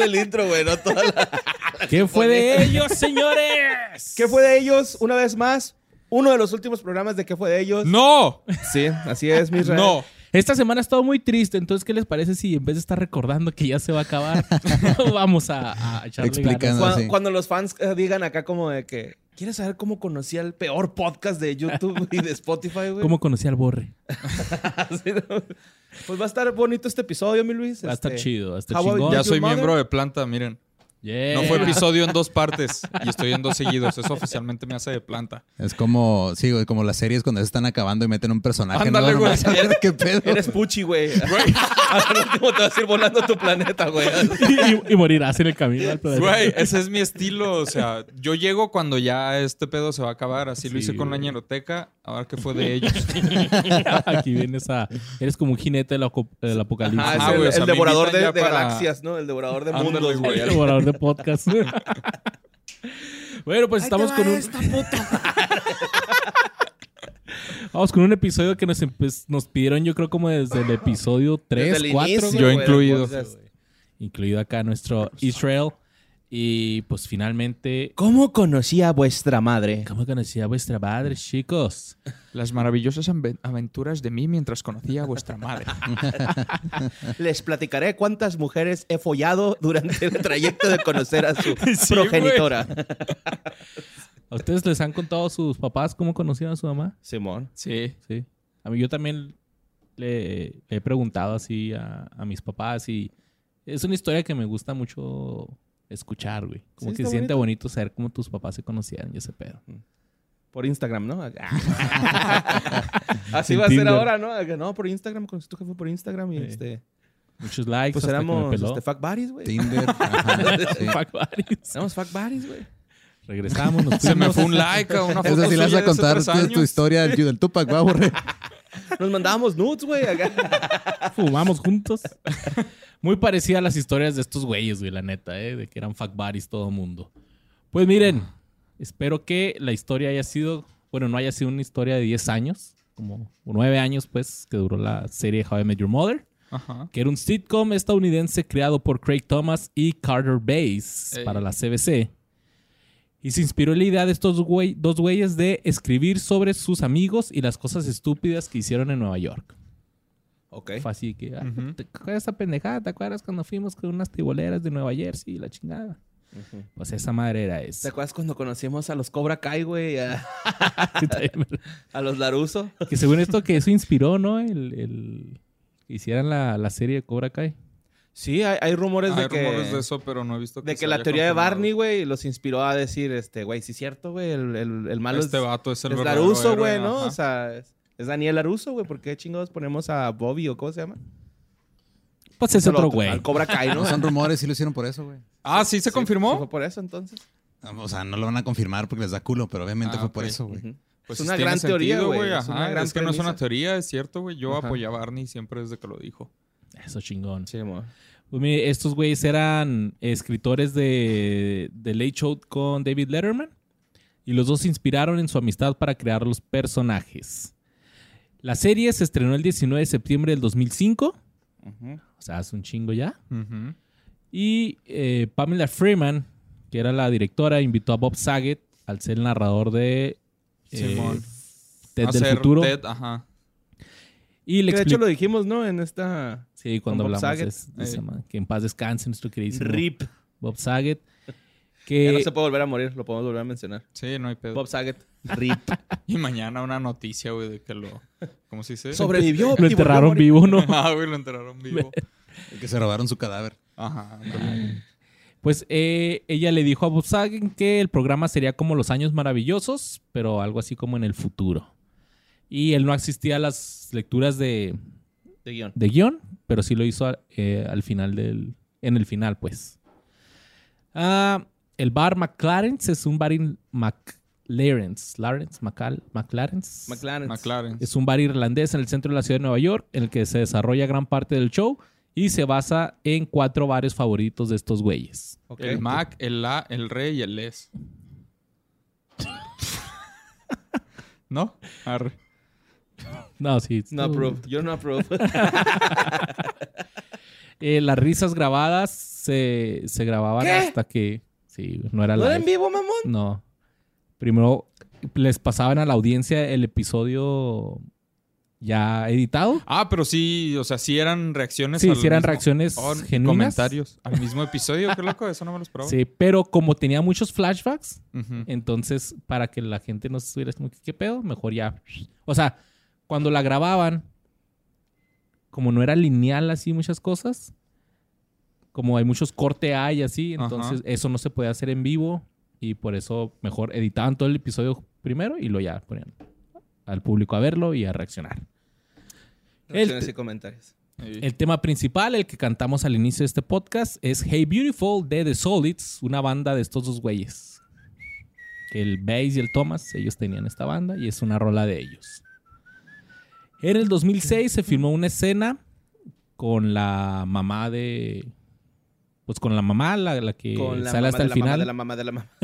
el intro, güey, no toda la... ¿Qué fue de ellos, señores? ¿Qué fue de ellos? Una vez más, uno de los últimos programas de ¿Qué fue de ellos? ¡No! Sí, así es, mi Israel. No. Esta semana ha estado muy triste, entonces, ¿qué les parece si en vez de estar recordando que ya se va a acabar, vamos a echarle Explicando. ganas? Sí. Cuando los fans digan acá como de que ¿quieres saber cómo conocí al peor podcast de YouTube y de Spotify, güey? ¿Cómo conocí al Borre? Sí, ¿no? Pues va a estar bonito este episodio, mi Luis. Va a estar chido, va a estar How about chingón. you? Ya soy Your mother? miembro de Planta, miren. Yeah. No fue episodio en 2 partes y estoy en 2 seguidos. Eso oficialmente me hace de Planta. Es como, sí, güey, como las series cuando se están acabando y meten un personaje. Ándale, ¿no? güey. Nomás a ver qué pedo. Eres Puchi, güey. Al último te vas a ir volando a tu planeta, güey. y morirás en el camino al planeta. Güey, ese es mi estilo. O sea, yo llego cuando ya este pedo se va a acabar. Así lo Sí, hice con la güey. ñeroteca. A ver qué fue de ellos. Aquí vienes a... Eres como un jinete del apocalipsis. Ah, es Ajá, güey, o sea, el me devorador invitan de ya para- galaxias, ¿no? El devorador de Ándale, mundos, güey. güey. El devorador de podcast. Bueno, pues estamos con un... Vamos con un episodio que nos pidieron, yo creo, como desde el episodio 3, Desde el 4. inicio, Yo güey, incluido. del podcast. Incluido acá nuestro Israel. Y pues finalmente... ¿Cómo conocí a vuestra madre? ¿Cómo conocía a vuestra madre, chicos? Las maravillosas aventuras de mí mientras conocía a vuestra madre. Les platicaré cuántas mujeres he follado durante el trayecto de conocer a su Sí, progenitora. ¿A ustedes les han contado a sus papás cómo conocían a su mamá? Simón. Sí. Sí. A mí yo también le he preguntado así a mis papás y es una historia que me gusta mucho escuchar, güey. Como Sí, que está se siente bonito. bonito saber cómo tus papás se conocieron y ese pedo. Por Instagram, ¿no? Así Sin va a ser Tinder. ahora, ¿no? No, por Instagram, conocí tu jefe por Instagram y Sí. Muchos likes pues hasta que me éramos peló. fuck buddies, güey. Tinder. Ajá, sí. Fuck buddies. Éramos fuck buddies, güey. Regresamos, nos Se me fuimos. fue un like a una foto Esa sí le vas suya a de hace contar 3 años. tu historia del Tupac, va, Borre. Nos mandábamos nudes, güey. Acá. Fumamos juntos. Muy parecida a las historias de estos güeyes, güey, la neta, de que eran fuck buddies todo mundo. Pues miren, espero que la historia haya sido, bueno, no haya sido una historia de 10 años, como 9 años, pues, que duró la serie How I Met Your Mother, Ajá. que era un sitcom estadounidense creado por Craig Thomas y Carter Bass para la CBC. Y se inspiró en la idea de estos dos güeyes de escribir sobre sus amigos y las cosas estúpidas que hicieron en Nueva York. Ok. Fue así que, Ujú. ¿te acuerdas esa pendejada? ¿Te acuerdas cuando fuimos con unas tiboleras de Nueva Jersey y la chingada? Pues esa madre era ¿Te esa. acuerdas cuando conocimos a los Cobra Kai, güey? A los Laruso. Que según esto que eso inspiró, ¿no? El que hicieran la serie de Cobra Kai. Sí, hay rumores Hay de que... rumores de eso, pero no he visto que De que se la haya teoría de confirmado. Barney, güey, los inspiró a decir, güey, sí es cierto, güey, el malo Este es vato es el es verdadero Laruso, héroe, güey, ¿no? ajá. O sea, es Daniel Laruso, güey, ¿por qué chingados ponemos a Bobby o cómo se llama? Pues es Solo otro güey. Al Cobra Kai, ¿no? No son rumores, sí lo hicieron por eso, güey. Ah, ¿sí se Sí, confirmó? ¿Fue por eso, entonces? O sea, no lo van a confirmar porque les da culo, pero obviamente Ah, fue por ok. eso, güey. Ujú. Pues Es una tiene gran teoría, sentido, güey. Es Ajá, una gran es que no es una premisa. teoría, es cierto, güey. Yo Ajá. apoyaba a Barney siempre desde que lo dijo. Eso chingón. Sí, mo. Pues mire, estos güeyes eran escritores de Late Show con David Letterman. Y los dos se inspiraron en su amistad para crear los personajes. La serie se estrenó el 19 de septiembre del 2005. Ujú. O sea, hace un chingo ya. Ujú. Y Pamela Freeman, que era la directora, invitó a Bob Saget al ser el narrador de Simón. Ted del Hacer futuro. Ted, ajá. Y le Que de hecho explicó... lo dijimos, ¿no? En esta... Sí, cuando con Bob hablamos Saget. de esa madre. Que en paz descanse nuestro queridísimo RIP. Bob Saget. Ya Que no se puede volver a morir, lo podemos volver a mencionar. Sí, no hay pedo. Bob Saget. RIP. Y mañana una noticia, güey, de que lo... ¿Cómo se dice? Sobrevivió. lo y volvió a enterraron morir. vivo, ¿no? Ah, güey, lo enterraron vivo. Que se robaron su cadáver. Ajá. ándale. Pues ella le dijo a Bob Saget que el programa sería como Los Años Maravillosos, pero algo así como en el futuro. Y él no asistía a las lecturas de De guión. guión, pero sí lo hizo al final en el final, pues. El bar McLaren's es un bar McLaren's. McLaren. Es un bar irlandés en el centro de la ciudad de Nueva York, en el que se desarrolla gran parte del show y se basa en 4 bares favoritos de estos güeyes. Ok. El Mac, el La, el Rey y el Les. ¿No? Arre. No, sí. No approve. Yo no approve. Las risas grabadas se grababan ¿Qué? hasta que... Sí, no era ¿No live. era en vivo, mamón? No. Primero les pasaban a la audiencia el episodio ya editado. Ah, pero sí, o sea, sí eran reacciones. Sí, al sí eran mismo- reacciones Oh, genuinas. comentarios al mismo episodio. Qué loco, eso no me lo esperaba. Sí, pero como tenía muchos flashbacks, Ujú. entonces para que la gente no estuviera como que, ¿qué pedo? Mejor ya. O sea, cuando la grababan, como no era lineal así muchas cosas, como hay muchos corte A y así, entonces eso no se puede hacer en vivo y por eso mejor editaban todo el episodio primero y lo ya ponían al público a verlo y a reaccionar. Reacciones y comentarios. Sí. El tema principal, el que cantamos al inicio de este podcast, es Hey Beautiful de The Solids, una banda de estos dos güeyes. El Bass y el Thomas, ellos tenían esta banda y es una rola de ellos. En el 2006 se filmó una escena con la mamá de... Pues con la mamá, la que Con la sale mamá hasta de el la final. mamá de la mamá de la mamá.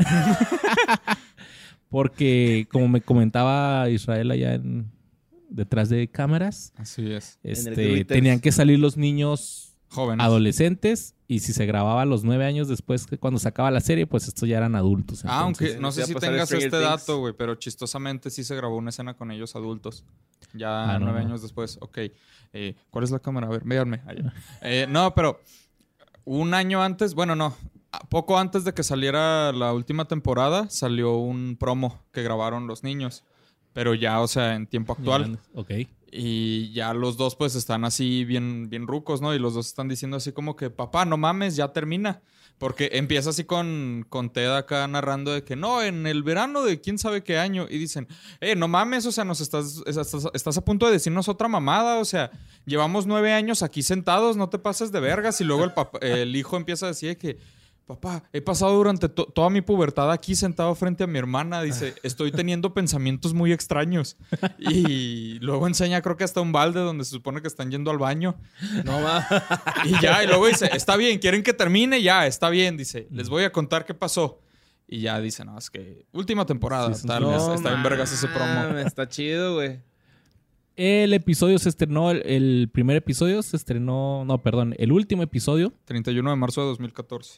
Porque, como me comentaba Israel allá detrás de cámaras, Así es. En el Twitter. tenían que salir los niños Jóvenes. adolescentes y si se grababa a los 9 años después, cuando se acaba la serie, pues estos ya eran adultos. Ah, entonces. aunque no sé Ya si pasó tengas Stranger este Things. dato, güey, pero chistosamente sí se grabó una escena con ellos adultos. Ya Ah, no, 9 no. años después. Ok. ¿Cuál es la cámara? A ver, véanme. Allá. No, pero un año antes, bueno, no. Poco antes de que saliera la última temporada, salió un promo que grabaron los niños. Pero ya, o sea, en tiempo actual. Ok. Y ya los dos pues están así bien, bien rucos, ¿no? Y los dos están diciendo así como que, papá, no mames, ya termina. Porque empieza así con Ted acá narrando de que no, en el verano de quién sabe qué año. Y dicen, no mames, o sea, estás a punto de decirnos otra mamada. O sea, llevamos 9 años aquí sentados, no te pases de vergas. Y luego el hijo empieza a decir que, papá, he pasado durante toda mi pubertad aquí sentado frente a mi hermana. Dice, estoy teniendo pensamientos muy extraños. Y luego enseña, creo que hasta un balde donde se supone que están yendo al baño. No va. Y ya, y luego dice, está bien, ¿quieren que termine? Ya, está bien. Dice, les voy a contar qué pasó. Y ya dice, no, es que última temporada, Sí, tal vez. No Está en vergas ese promo. mames, está chido, güey. El episodio se estrenó, el primer episodio se estrenó, no, perdón, el último episodio. 31 de marzo de 2014.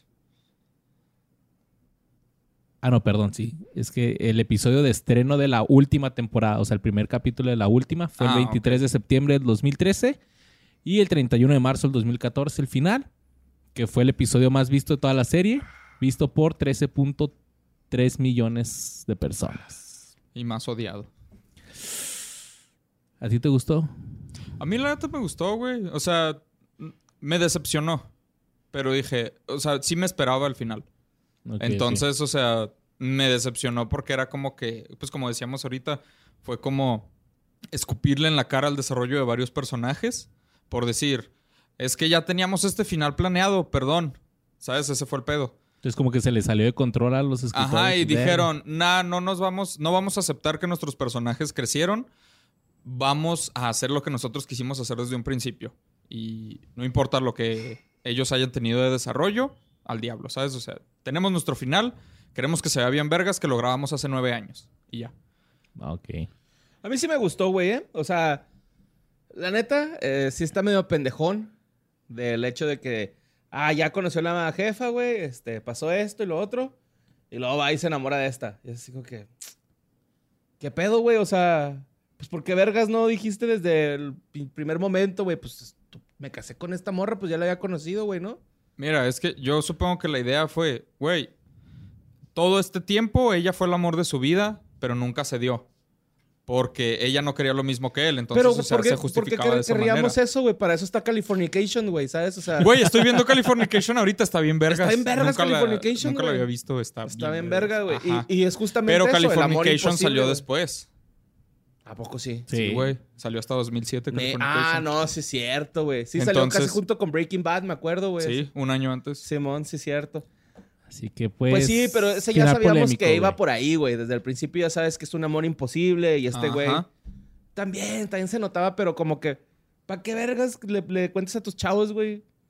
Ah, no, perdón, sí. Es que el episodio de estreno de la última temporada, o sea, el primer capítulo de la última, fue el 23 de septiembre del 2013 y el 31 de marzo del 2014 el final, que fue el episodio más visto de toda la serie, visto por 13.3 millones de personas. Y más odiado. ¿A ti te gustó? A mí la neta me gustó, güey. O sea, me decepcionó. Pero dije, o sea, sí me esperaba al final. Ok, Entonces, o sea, me decepcionó porque era como que, pues como decíamos ahorita, fue como escupirle en la cara al desarrollo de varios personajes por decir, es que ya teníamos este final planeado, perdón. ¿Sabes? Ese fue el pedo. Entonces como que se le salió de control a los escritores. Ajá, y Ver. dijeron, no vamos a aceptar que nuestros personajes crecieron. Vamos a hacer lo que nosotros quisimos hacer desde un principio. Y no importa lo que ellos hayan tenido de desarrollo, al diablo, ¿sabes? O sea, tenemos nuestro final, queremos que se vea bien vergas, que lo grabamos hace 9 años. Y ya. Ok. A mí sí me gustó, güey, ¿eh? O sea, la neta, sí está medio pendejón del hecho de que, ya conoció a la jefa, güey, pasó esto y lo otro, y luego va y se enamora de esta. Y así como que, ¿qué pedo, güey? O sea, pues ¿por qué vergas no dijiste desde el primer momento, güey? Pues me casé con esta morra, pues ya la había conocido, güey, ¿no? Mira, es que yo supongo que la idea fue, güey, todo este tiempo ella fue el amor de su vida, pero nunca se dio. Porque ella no quería lo mismo que él, entonces Pero o sea, se justificaba de esa querríamos manera. eso, güey? Para eso está Californication, güey, ¿sabes? O sea, Güey, estoy viendo Californication ahorita, está bien vergas. Está bien vergas Californication, Nunca la güey. había visto, está bien verga, güey. Ajá. Y es justamente Pero eso, el amor Californication imposible, salió güey. después. ¿A poco sí? Sí, güey. Salió hasta 2007 Californication. No, sí es cierto, güey. Sí, salió Entonces- casi junto con Breaking Bad, me acuerdo, güey. Sí, un año antes. Simón, sí es cierto. Así que pues... Pues sí, pero ese ya final sabíamos polémico, que iba güey. por ahí, güey. Desde el principio ya sabes que es un amor imposible y este Ajá. güey también se notaba, pero como que, ¿para qué vergas le cuentas a tus chavos, güey?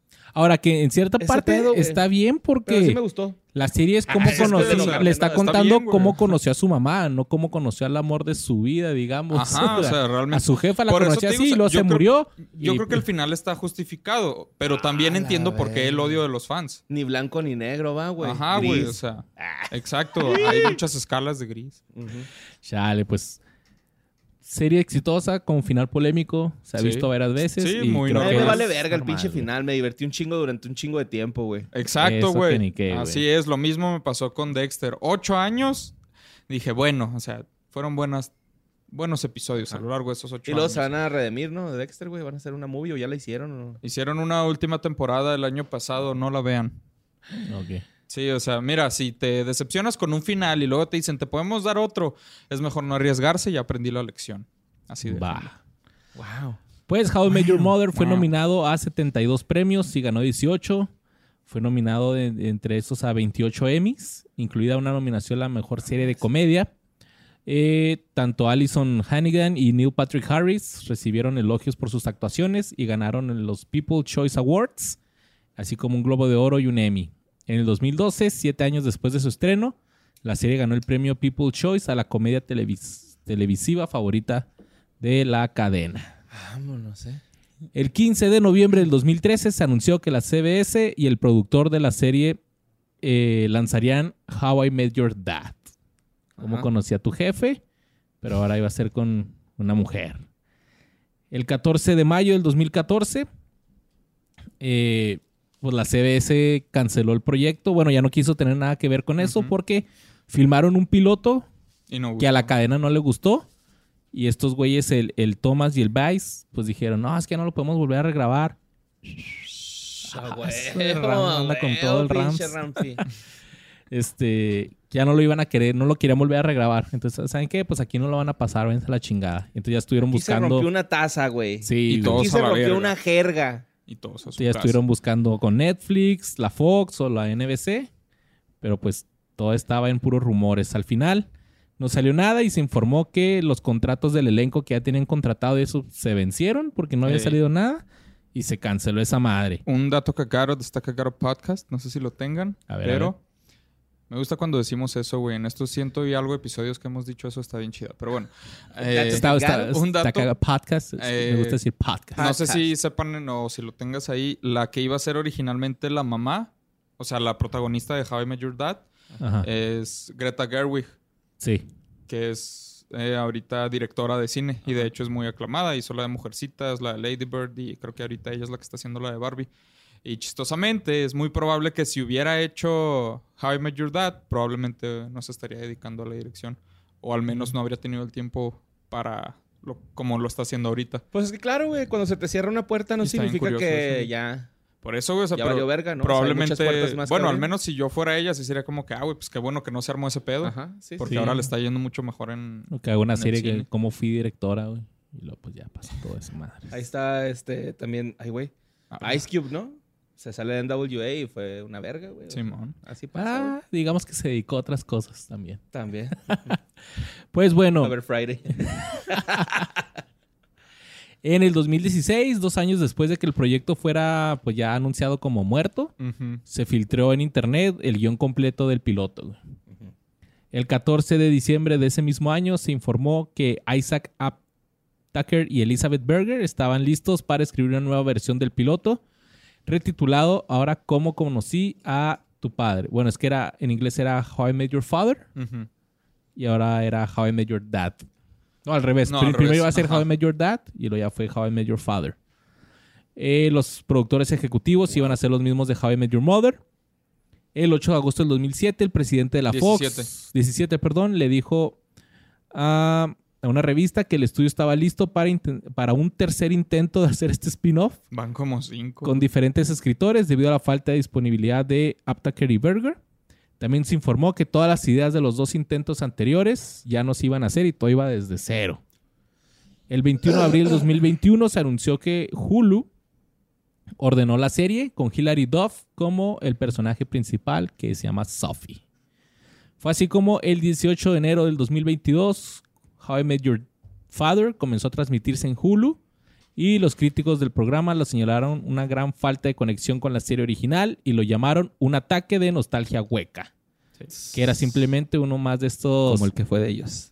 Ahora que en cierta Ese parte pedo, güey. está bien Pero sí porque me gustó. la serie es cómo es que, conoció, o sea, le está está contando bien, güey. cómo conoció a su mamá, no cómo conoció al amor de su vida, digamos. Ajá, o sea, realmente. A su jefa la Por eso conoció te digo, así o sea, y luego yo se creo- murió. Yo y- creo que el final está justificado, pero también entiendo por qué el odio de los fans. Ni blanco ni negro, va, güey. Ajá, güey, Gris. o sea, exacto, hay muchas escalas de gris. Ujú. Chale, pues. Serie exitosa con final polémico. Se ha Sí. visto varias veces. Sí, y muy creo A mí que me normal. vale es verga el normal, pinche güey. final. Me divertí un chingo durante un chingo de tiempo, güey. Exacto, Eso que güey. ni qué, güey. Así es, lo mismo me pasó con Dexter. 8 años, dije, bueno, o sea, fueron buenos episodios a lo largo de esos 8 Y luego años. se van a redimir, ¿no? De Dexter, güey. Van a hacer una movie o ya la hicieron, ¿o no? Hicieron una última temporada el año pasado, no la vean. Ok. Sí, o sea, mira, si te decepcionas con un final y luego te dicen, te podemos dar otro, es mejor no arriesgarse y aprendí la lección. Así de. Va. Wow. Pues How I Met Your Mother fue Wow. nominado a 72 premios y ganó 18. Fue nominado entre esos a 28 Emmys, incluida una nominación a la mejor serie de comedia. Tanto Alison Hannigan y Neil Patrick Harris recibieron elogios por sus actuaciones y ganaron en los People's Choice Awards, así como un Globo de Oro y un Emmy. En el 2012, 7 años después de su estreno, la serie ganó el premio People's Choice a la comedia televisiva favorita de la cadena. Vámonos, El 15 de noviembre del 2013 se anunció que la CBS y el productor de la serie lanzarían How I Met Your Dad. Cómo Ajá. conocí a tu jefe, pero ahora iba a ser con una mujer. El 14 de mayo del 2014, pues la CBS canceló el proyecto. Bueno, ya no quiso tener nada que ver con eso Ujú. porque filmaron un piloto Y no que a la gustó. cadena no le gustó. Y estos güeyes, el Thomas y el Vice, pues dijeron, no, es que ya no lo podemos volver a regrabar. Ah, Anda con todo el pinche Rams. Ramsey. Ya no lo iban a querer, no lo querían volver a regrabar. Entonces, ¿saben qué? Pues aquí no lo van a pasar, váyanse a la chingada. Entonces ya estuvieron Aquí se buscando. rompió una taza, güey. Sí, Y güey. todos Aquí a se la rompió verga. una jerga. Y todos a su Ya casa. estuvieron buscando con Netflix, la Fox o la NBC. Pero pues todo estaba en puros rumores. Al final no salió nada y se informó que los contratos del elenco que ya tenían contratado eso se vencieron porque no había Ey. salido nada y se canceló esa madre. Un dato cagaro de esta cagaro podcast, no sé si lo tengan, A ver, pero a ver. me gusta cuando decimos eso, güey. En estos 100 y algo episodios que hemos dicho eso está bien chida. Pero bueno, un dato- Podcast. eh, Me gusta decir podcast. no sé Podcast. si sepan o si lo tengas ahí, la que iba a ser originalmente la mamá, o sea, la protagonista de How I Met Your Dad, Ajá. es Greta Gerwig, Sí. que es ahorita directora de cine y de hecho es muy aclamada. Hizo la de Mujercitas, la de Lady Bird y creo que ahorita ella es la que está haciendo la de Barbie. Y chistosamente es muy probable que si hubiera hecho How I Met Your Dad, probablemente no se estaría dedicando a la dirección. O al menos no habría tenido el tiempo para como lo está haciendo ahorita. Pues es que claro, güey, cuando se te cierra una puerta no Está bien significa curioso que eso. ya Por eso, güey, o sea, Ya pero valió verga, ¿no? O sea, hay probablemente, muchas puertas más que bueno, al abrir. menos si yo fuera ella, sí sería como que, güey, pues qué bueno que no se armó ese pedo. Ajá, sí, Porque sí. ahora le está yendo mucho mejor en... Que hago una en el serie que cine. como fui directora, güey. Y luego pues ya pasó todo eso, madre. Ahí está también, ay, güey. Ice Cube, ¿no? Se sale en NWA y fue una verga, güey. Simón. Así pasa, güey. Digamos que se dedicó a otras cosas también. También. Pues bueno, A ver, Friday. en el 2016, 2 años después de que el proyecto fuera pues ya anunciado como muerto, Ujú. se filtró en internet el guión completo del piloto, güey. El 14 de diciembre de ese mismo año se informó que Isaac Tucker y Elizabeth Berger estaban listos para escribir una nueva versión del piloto, retitulado ahora Cómo conocí a tu padre. Bueno, es que en inglés era How I Met Your Father Ujú. y ahora era How I Met Your Dad. No, al revés. No, al Primero revés. iba a ser Ajá. How I Met Your Dad y luego ya fue How I Met Your Father. Los productores ejecutivos iban a ser los mismos de How I Met Your Mother. El 8 de agosto del 2007, el presidente de la 17, perdón, le dijo a una revista que el estudio estaba listo para un tercer intento de hacer este spin-off Van como 5. con diferentes escritores debido a la falta de disponibilidad de Aptaker y Berger. También se informó que todas las ideas de los 2 intentos anteriores ya no se iban a hacer y todo iba desde cero. El 21 de abril de 2021 se anunció que Hulu ordenó la serie con Hilary Duff como el personaje principal, que se llama Sophie. Fue así como el 18 de enero del 2022 How I Met Your Father comenzó a transmitirse en Hulu Y los críticos del programa lo señalaron una gran falta de conexión con la serie original y lo llamaron un ataque de nostalgia hueca. Que era simplemente uno más de estos... Como el que fue de ellos.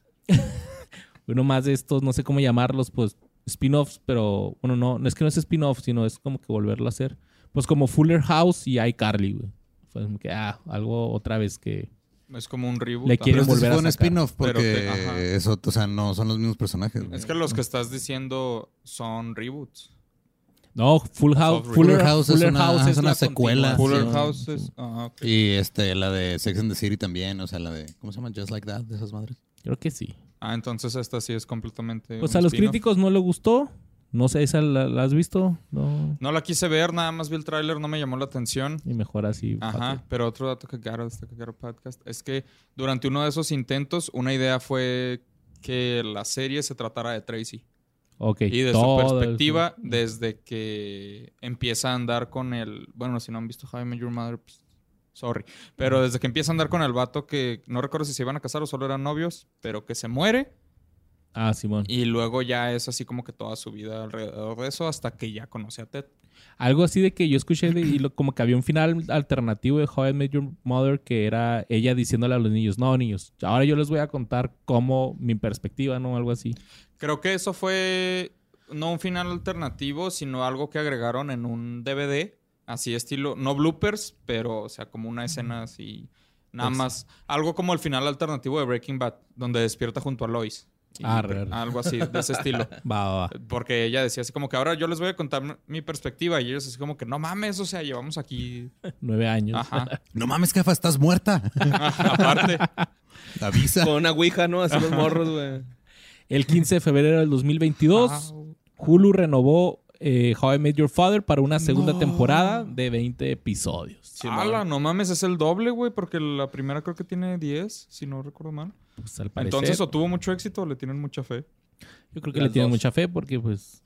Uno más de estos, no sé cómo llamarlos, pues spin-offs, pero bueno, no es que no es spin-off, sino es como que volverlo a hacer. Pues como Fuller House y iCarly, güey. Fue como que, algo otra vez que... Es como un reboot. Le quieren Pero este volver fue a un sacar. spin-off porque Pero eso, o sea, no son los mismos personajes. güey. Es que los que estás diciendo son reboots. No, Fuller House es una la secuela. continuación. Fuller House es... ok. Y la de Sex and the City también, o sea, la de, ¿cómo se llama? Just Like That, de esas madres. Creo que sí. Entonces esta sí es completamente Pues un a los spin-off. críticos no le gustó. No sé, ¿esa la has visto? No. No la quise ver, nada más vi el tráiler, no me llamó la atención. Y mejor así. Ajá, pero otro dato que quiero de este podcast es que durante uno de esos intentos, una idea fue que la serie se tratara de Tracy. Ok. Y de todo su perspectiva, eso. desde que empieza a andar con el... Bueno, si no han visto How I Met Your Mother, pues, sorry. Pero desde que empieza a andar con el vato que... No recuerdo si se iban a casar o solo eran novios, pero que se muere. Simón. Y luego ya es así como que toda su vida alrededor de eso hasta que ya conoce a Ted. Algo así de que yo escuché como que había un final alternativo de How I Met Your Mother que era ella diciéndole a los niños, no, niños, ahora yo les voy a contar cómo mi perspectiva, ¿no? Algo así. Creo que eso fue no un final alternativo, sino algo que agregaron en un DVD, así estilo, no bloopers, pero o sea, como una escena así, nada más. Algo como el final alternativo de Breaking Bad, donde despierta junto a Lois. Y algo así, de ese estilo. Va. Porque ella decía así como que ahora yo les voy a contar mi perspectiva. Y ellos así como que no mames, o sea, llevamos aquí 9 años. Ajá. No mames, jefa, estás muerta. Aparte. Avisa. Con una ouija, ¿no? Así los morros, güey. El 15 de febrero del 2022, Hulu renovó How I Met Your Father para una segunda temporada de 20 episodios. ¡Hala! No mames, es el doble, güey. Porque la primera creo que tiene 10, si no recuerdo mal. Pues, al parecer, Entonces, o tuvo mucho éxito o le tienen mucha fe. yo creo que las le tienen dos. mucha fe porque pues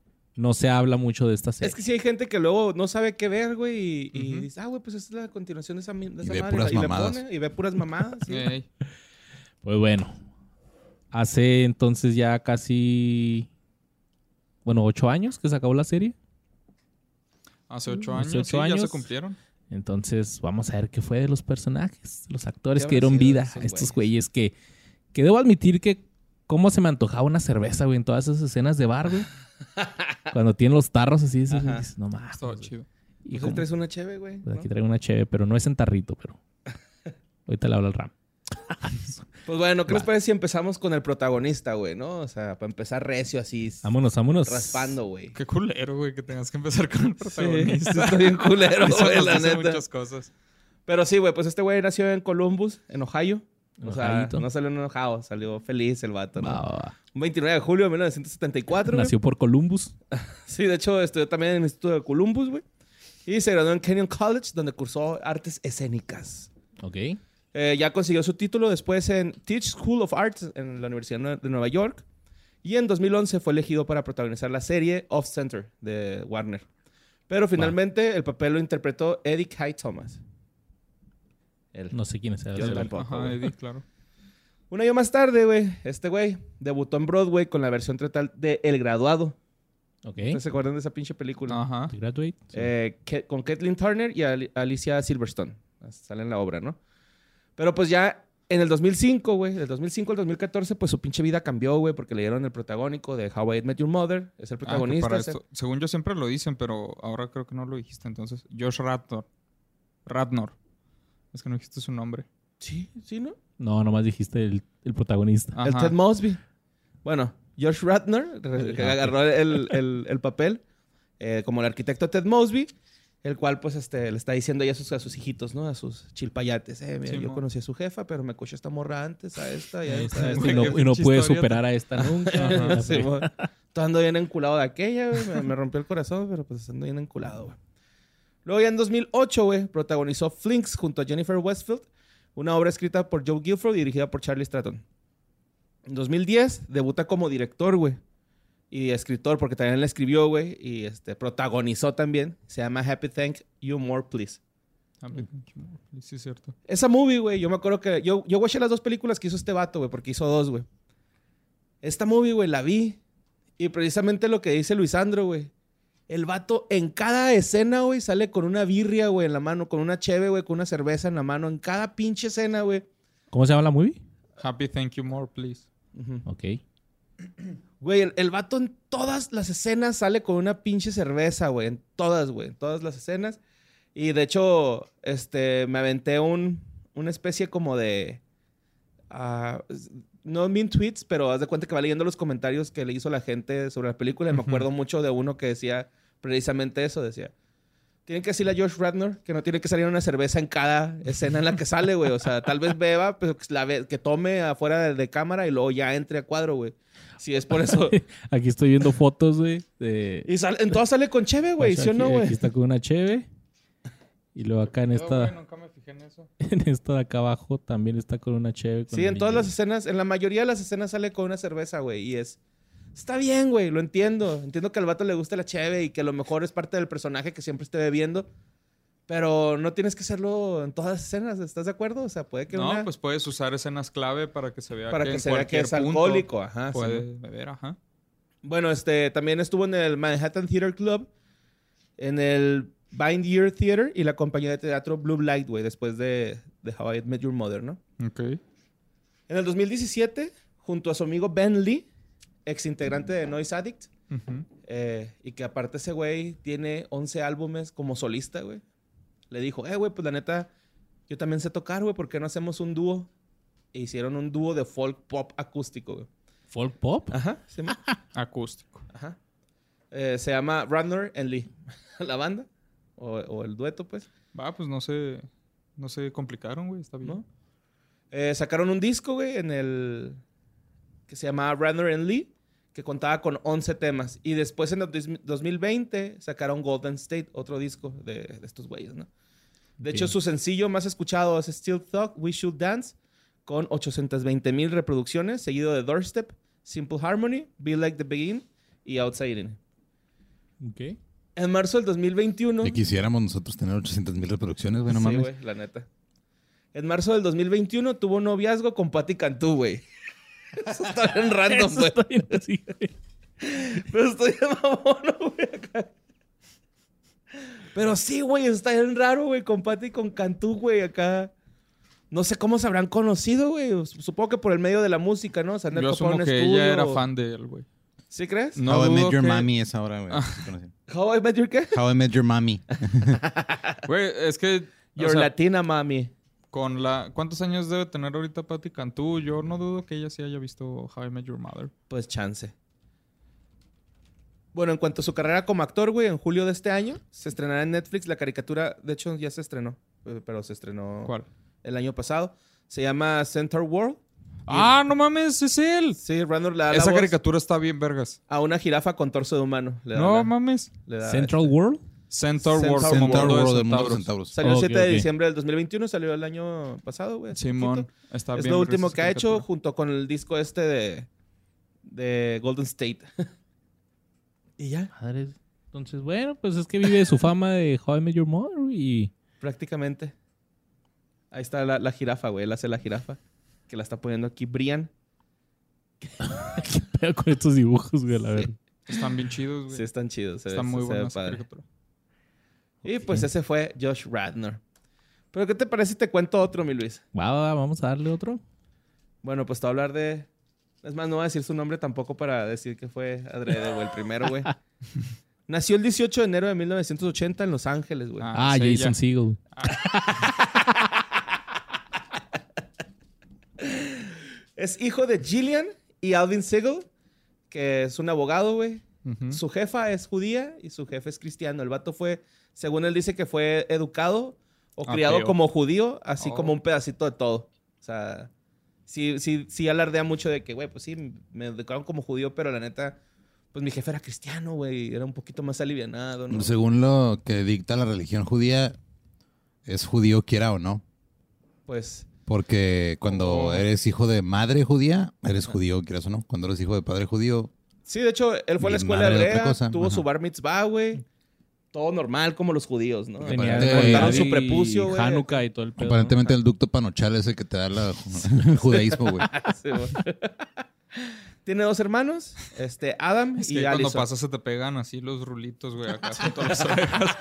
no se habla mucho de esta serie. Es que sí hay gente que luego no sabe qué ver, güey, y Ujú. dice, güey, pues esta es la continuación de esa Y ve madre. puras y le mamadas. pone, y ve puras mamadas. sí. Ey. Pues bueno, hace entonces ya casi, 8 años que se acabó la serie. Hace 8 Hace años. 8 Sí, ya años. se cumplieron. Entonces vamos a ver qué fue de los personajes, los actores ¿Qué que habrá dieron sido de vida esos a estos güeyes que debo admitir que cómo se me antojaba una cerveza, güey, en todas esas escenas de bar, güey. Cuando tienen los tarros así, dices, Ajá. no mames. Estaba güey. chido. Y Pues como- él traes una cheve, güey. pues ¿no? aquí traigo una cheve, pero no es en tarrito, pero ahorita le hablo al Ram. Pues bueno, ¿qué les Va. parece si empezamos con el protagonista, güey, no? O sea, para empezar recio así, Vámonos. raspando, güey. Qué culero, güey, que tengas que empezar con el Sí, protagonista. está bien culero, Eso güey, nos la dice neta. muchas cosas. Pero sí, güey, pues este güey nació en Columbus, en Ohio. O sea, Ohayito. no salió enojado, salió feliz el vato, ¿no? Va. Un 29 de julio de 1974, güey. Nació por Columbus. Sí, de hecho, estudió también en el Instituto de Columbus, güey. Y se graduó en Kenyon College, donde cursó artes escénicas. Ok. Ya consiguió su título después en Tisch School of Arts en la Universidad de Nueva York. Y en 2011 fue elegido para protagonizar la serie Off Center de Warner. Pero finalmente el papel lo interpretó Eddie Kai Thomas. Él. No sé quién es. Yo tampoco. Ajá, güey. Eddie, claro. Un año más tarde, güey, este güey debutó en Broadway con la versión teatral de El Graduado. Ok. ¿Ustedes se acuerdan de esa pinche película? Ajá. The Graduate. Sí. Con Kathleen Turner y Alicia Silverstone. Sale en la obra, ¿no? Pero pues ya en el 2005, güey, del 2005 al 2014, pues su pinche vida cambió, güey, porque le dieron el protagónico de How I Met Your Mother. Es el Que protagonista. para es el- esto, según yo siempre lo dicen, pero ahora creo que no lo dijiste. Entonces, Josh Radnor. Es que no dijiste su nombre. Sí, sí, ¿no? No, nomás dijiste el protagonista. El Ajá. Ted Mosby. Bueno, Josh Radnor, que agarró el papel como el arquitecto Ted Mosby, el cual pues le está diciendo ya a sus hijitos, ¿no? A sus chilpayates. Mira, Sí, yo mo. conocí a su jefa, pero me coché esta morra antes, a esta y a esta. Esta, a esta. güey, y no, qué y no pinche pude historia superar a esta nunca. Ajá, sí, mo. Todo ando bien enculado de aquella, güey. Me rompió el corazón, pero pues ando bien enculado, güey. Luego ya en 2008, güey, protagonizó Flinks junto a Jennifer Westfield, una obra escrita por Joe Guilford y dirigida por Charlie Stratton. En 2010 debuta como director, güey, y escritor, porque también la escribió, güey, y protagonizó también. Se llama Happy Thank You More, Please. Sí, es cierto. Esa movie, güey, yo me acuerdo que... Yo watché las dos películas que hizo este vato, güey, porque hizo dos, güey. Esta movie, güey, la vi Y precisamente lo que dice Luisandro, güey. El vato en cada escena, güey, sale con una birria, güey, en la mano, con una cheve, güey, con una cerveza en la mano. En cada pinche escena, güey. ¿Cómo se llama la movie? Happy, thank you more, please. Ok. Güey, el vato en todas las escenas sale con una pinche cerveza, güey. En todas, güey. En todas las escenas. Y de hecho, me aventé una especie como de... no mean tweets, pero haz de cuenta que va leyendo los comentarios que le hizo la gente sobre la película. Y me acuerdo mucho de uno que decía precisamente eso. Decía, tienen que decirle a Josh Radnor que no tiene que salir una cerveza en cada escena en la que sale, güey. O sea, tal vez beba, pero que tome afuera de cámara y luego ya entre a cuadro, güey. Si es por eso. Aquí estoy viendo fotos, güey. Y en todas sale con cheve, güey. ¿Sí o no, güey? Aquí está con una cheve. Y luego acá en esta... Güey, nunca me fijé en eso. En esta de acá abajo también está con una cheve. Sí, en todas las escenas, en la mayoría de las escenas sale con una cerveza, güey. Y está bien, güey, lo entiendo. Entiendo que al vato le guste la cheve y que a lo mejor es parte del personaje que siempre esté bebiendo. Pero no tienes que hacerlo en todas las escenas, ¿estás de acuerdo? O sea, puede que No, pues puedes usar escenas clave para que se vea para que que en se vea que cualquier es punto alcohólico, ajá. puede Sí. beber, ajá. Bueno, también estuvo en el Manhattan Theater Club, en el Bind Year Theater y la compañía de teatro Blue Light, güey, después de How I Met Your Mother, ¿no? Ok. En el 2017, junto a su amigo Ben Lee, ex integrante de Noise Addict, Ujú. y que aparte ese güey tiene 11 álbumes como solista, güey. Le dijo, güey, pues la neta, yo también sé tocar, güey, ¿por qué no hacemos un dúo? E hicieron un dúo de folk pop acústico, güey. ¿Folk pop? Ajá, sí, Acústico. ajá. Se llama Radnor and Lee, la banda, o el dueto, pues, Va, pues no se complicaron, güey. Está bien. ¿no? Sacaron un disco, güey, que se llamaba Radnor and Lee, que contaba con 11 temas. Y después en el 2020 sacaron Golden State, otro disco de estos güeyes, ¿no? De hecho, su sencillo más escuchado es Still Thought We Should Dance, con 820,000 reproducciones, seguido de Doorstep, Simple Harmony, Be Like the Begin y Outside In. Ok. En marzo del 2021... Que quisiéramos nosotros tener 800,000 reproducciones, güey, no sí, mames. güey, la neta. En marzo del 2021 tuvo un noviazgo con Patti Cantú, güey. Eso está bien random, Eso güey. está bien así, güey. Pero estoy de mamón, güey, acá. Pero sí, güey, está bien raro, güey, con Patti y con Cantú, güey, acá. No sé cómo se habrán conocido, güey. Supongo que por el medio de la música, ¿no? O sea, Yo neto asumo por un que estudio. ella era fan de él, güey. ¿Sí crees? No How I Met dudo Your que- Mommy es ahora, güey. así se conoce. How I Met Your qué? How I Met Your Mommy. Güey, es que... o Your sea, Latina Mami. con la... ¿Cuántos años debe tener ahorita Patti Cantú? Yo no dudo que ella sí haya visto How I Met Your Mother. Pues chance. Bueno, en cuanto a su carrera como actor, güey, en julio de este año se estrenará en Netflix la caricatura. De hecho, ya se estrenó, pero se estrenó ¿Cuál? el año pasado. Se llama Centaur World. ¡Ah, no mames! ¡Es él! Sí, Randall le da la Esa voz caricatura está bien vergas. a una jirafa con torso de humano. Le da No la- mames. le da- Central World. Centaur Centaur World, como World. Centaur mundo de World, del mundo de los centauros. centauros. Salió el Ok, 7 de ok. diciembre del 2021, salió el año pasado, güey. hace Simón. poquito. Está Es bien lo vergas último esa que ha hecho caricatura. junto con el disco de Golden State. Y ya, Madres. Entonces, bueno, pues es que vive de su fama de How I Met Your Mother y... prácticamente. Ahí está la jirafa, güey. Él hace la jirafa. Que la está poniendo aquí Brian. ¿Qué pedo con estos dibujos, güey? A ver. Están bien chidos, güey. Sí, están chidos. Está muy se ve buena esa padre. caricatura. Y pues ese fue Josh Radnor. Pero ¿qué te parece si te cuento otro, mi Luis? Vamos a darle otro. Bueno, pues te voy a hablar de... Es más, no voy a decir su nombre tampoco para decir que fue adrede, güey, el primero, güey. Nació el 18 de enero de 1980 en Los Ángeles, güey. Ah, sí, Jason ya. Segel. Es hijo de Gillian y Alvin Segel, que es un abogado, güey. Ujú. Su jefa es judía y su jefe es cristiano. El vato fue, según él dice, que fue educado o criado Ateo. como judío, así Oh. como un pedacito de todo. O sea, sí alardea mucho de que, güey, pues sí, me educaron como judío, pero la neta, pues mi jefe era cristiano, güey. Era un poquito más alivianado, ¿no? Según lo que dicta la religión judía, es judío quiera o no. Pues, Porque cuando Oh. eres hijo de madre judía, eres judío, quieras o no. Cuando eres hijo de padre judío, sí, de hecho, él fue a la Mi escuela madre, otra hebrea, cosa. tuvo Ajá. su bar mitzvah, güey. Todo normal, como los judíos, ¿no? Tenía Tenía Aparentemente- cortaron su y prepucio, güey. Hanukkah y todo el pedo. aparentemente el ducto panochal es el que te da el judaísmo, güey. Sí, güey. Tiene 2 hermanos, Adam Es y que cuando Allison. pasas se te pegan así los rulitos, güey, acá junto a las orejas.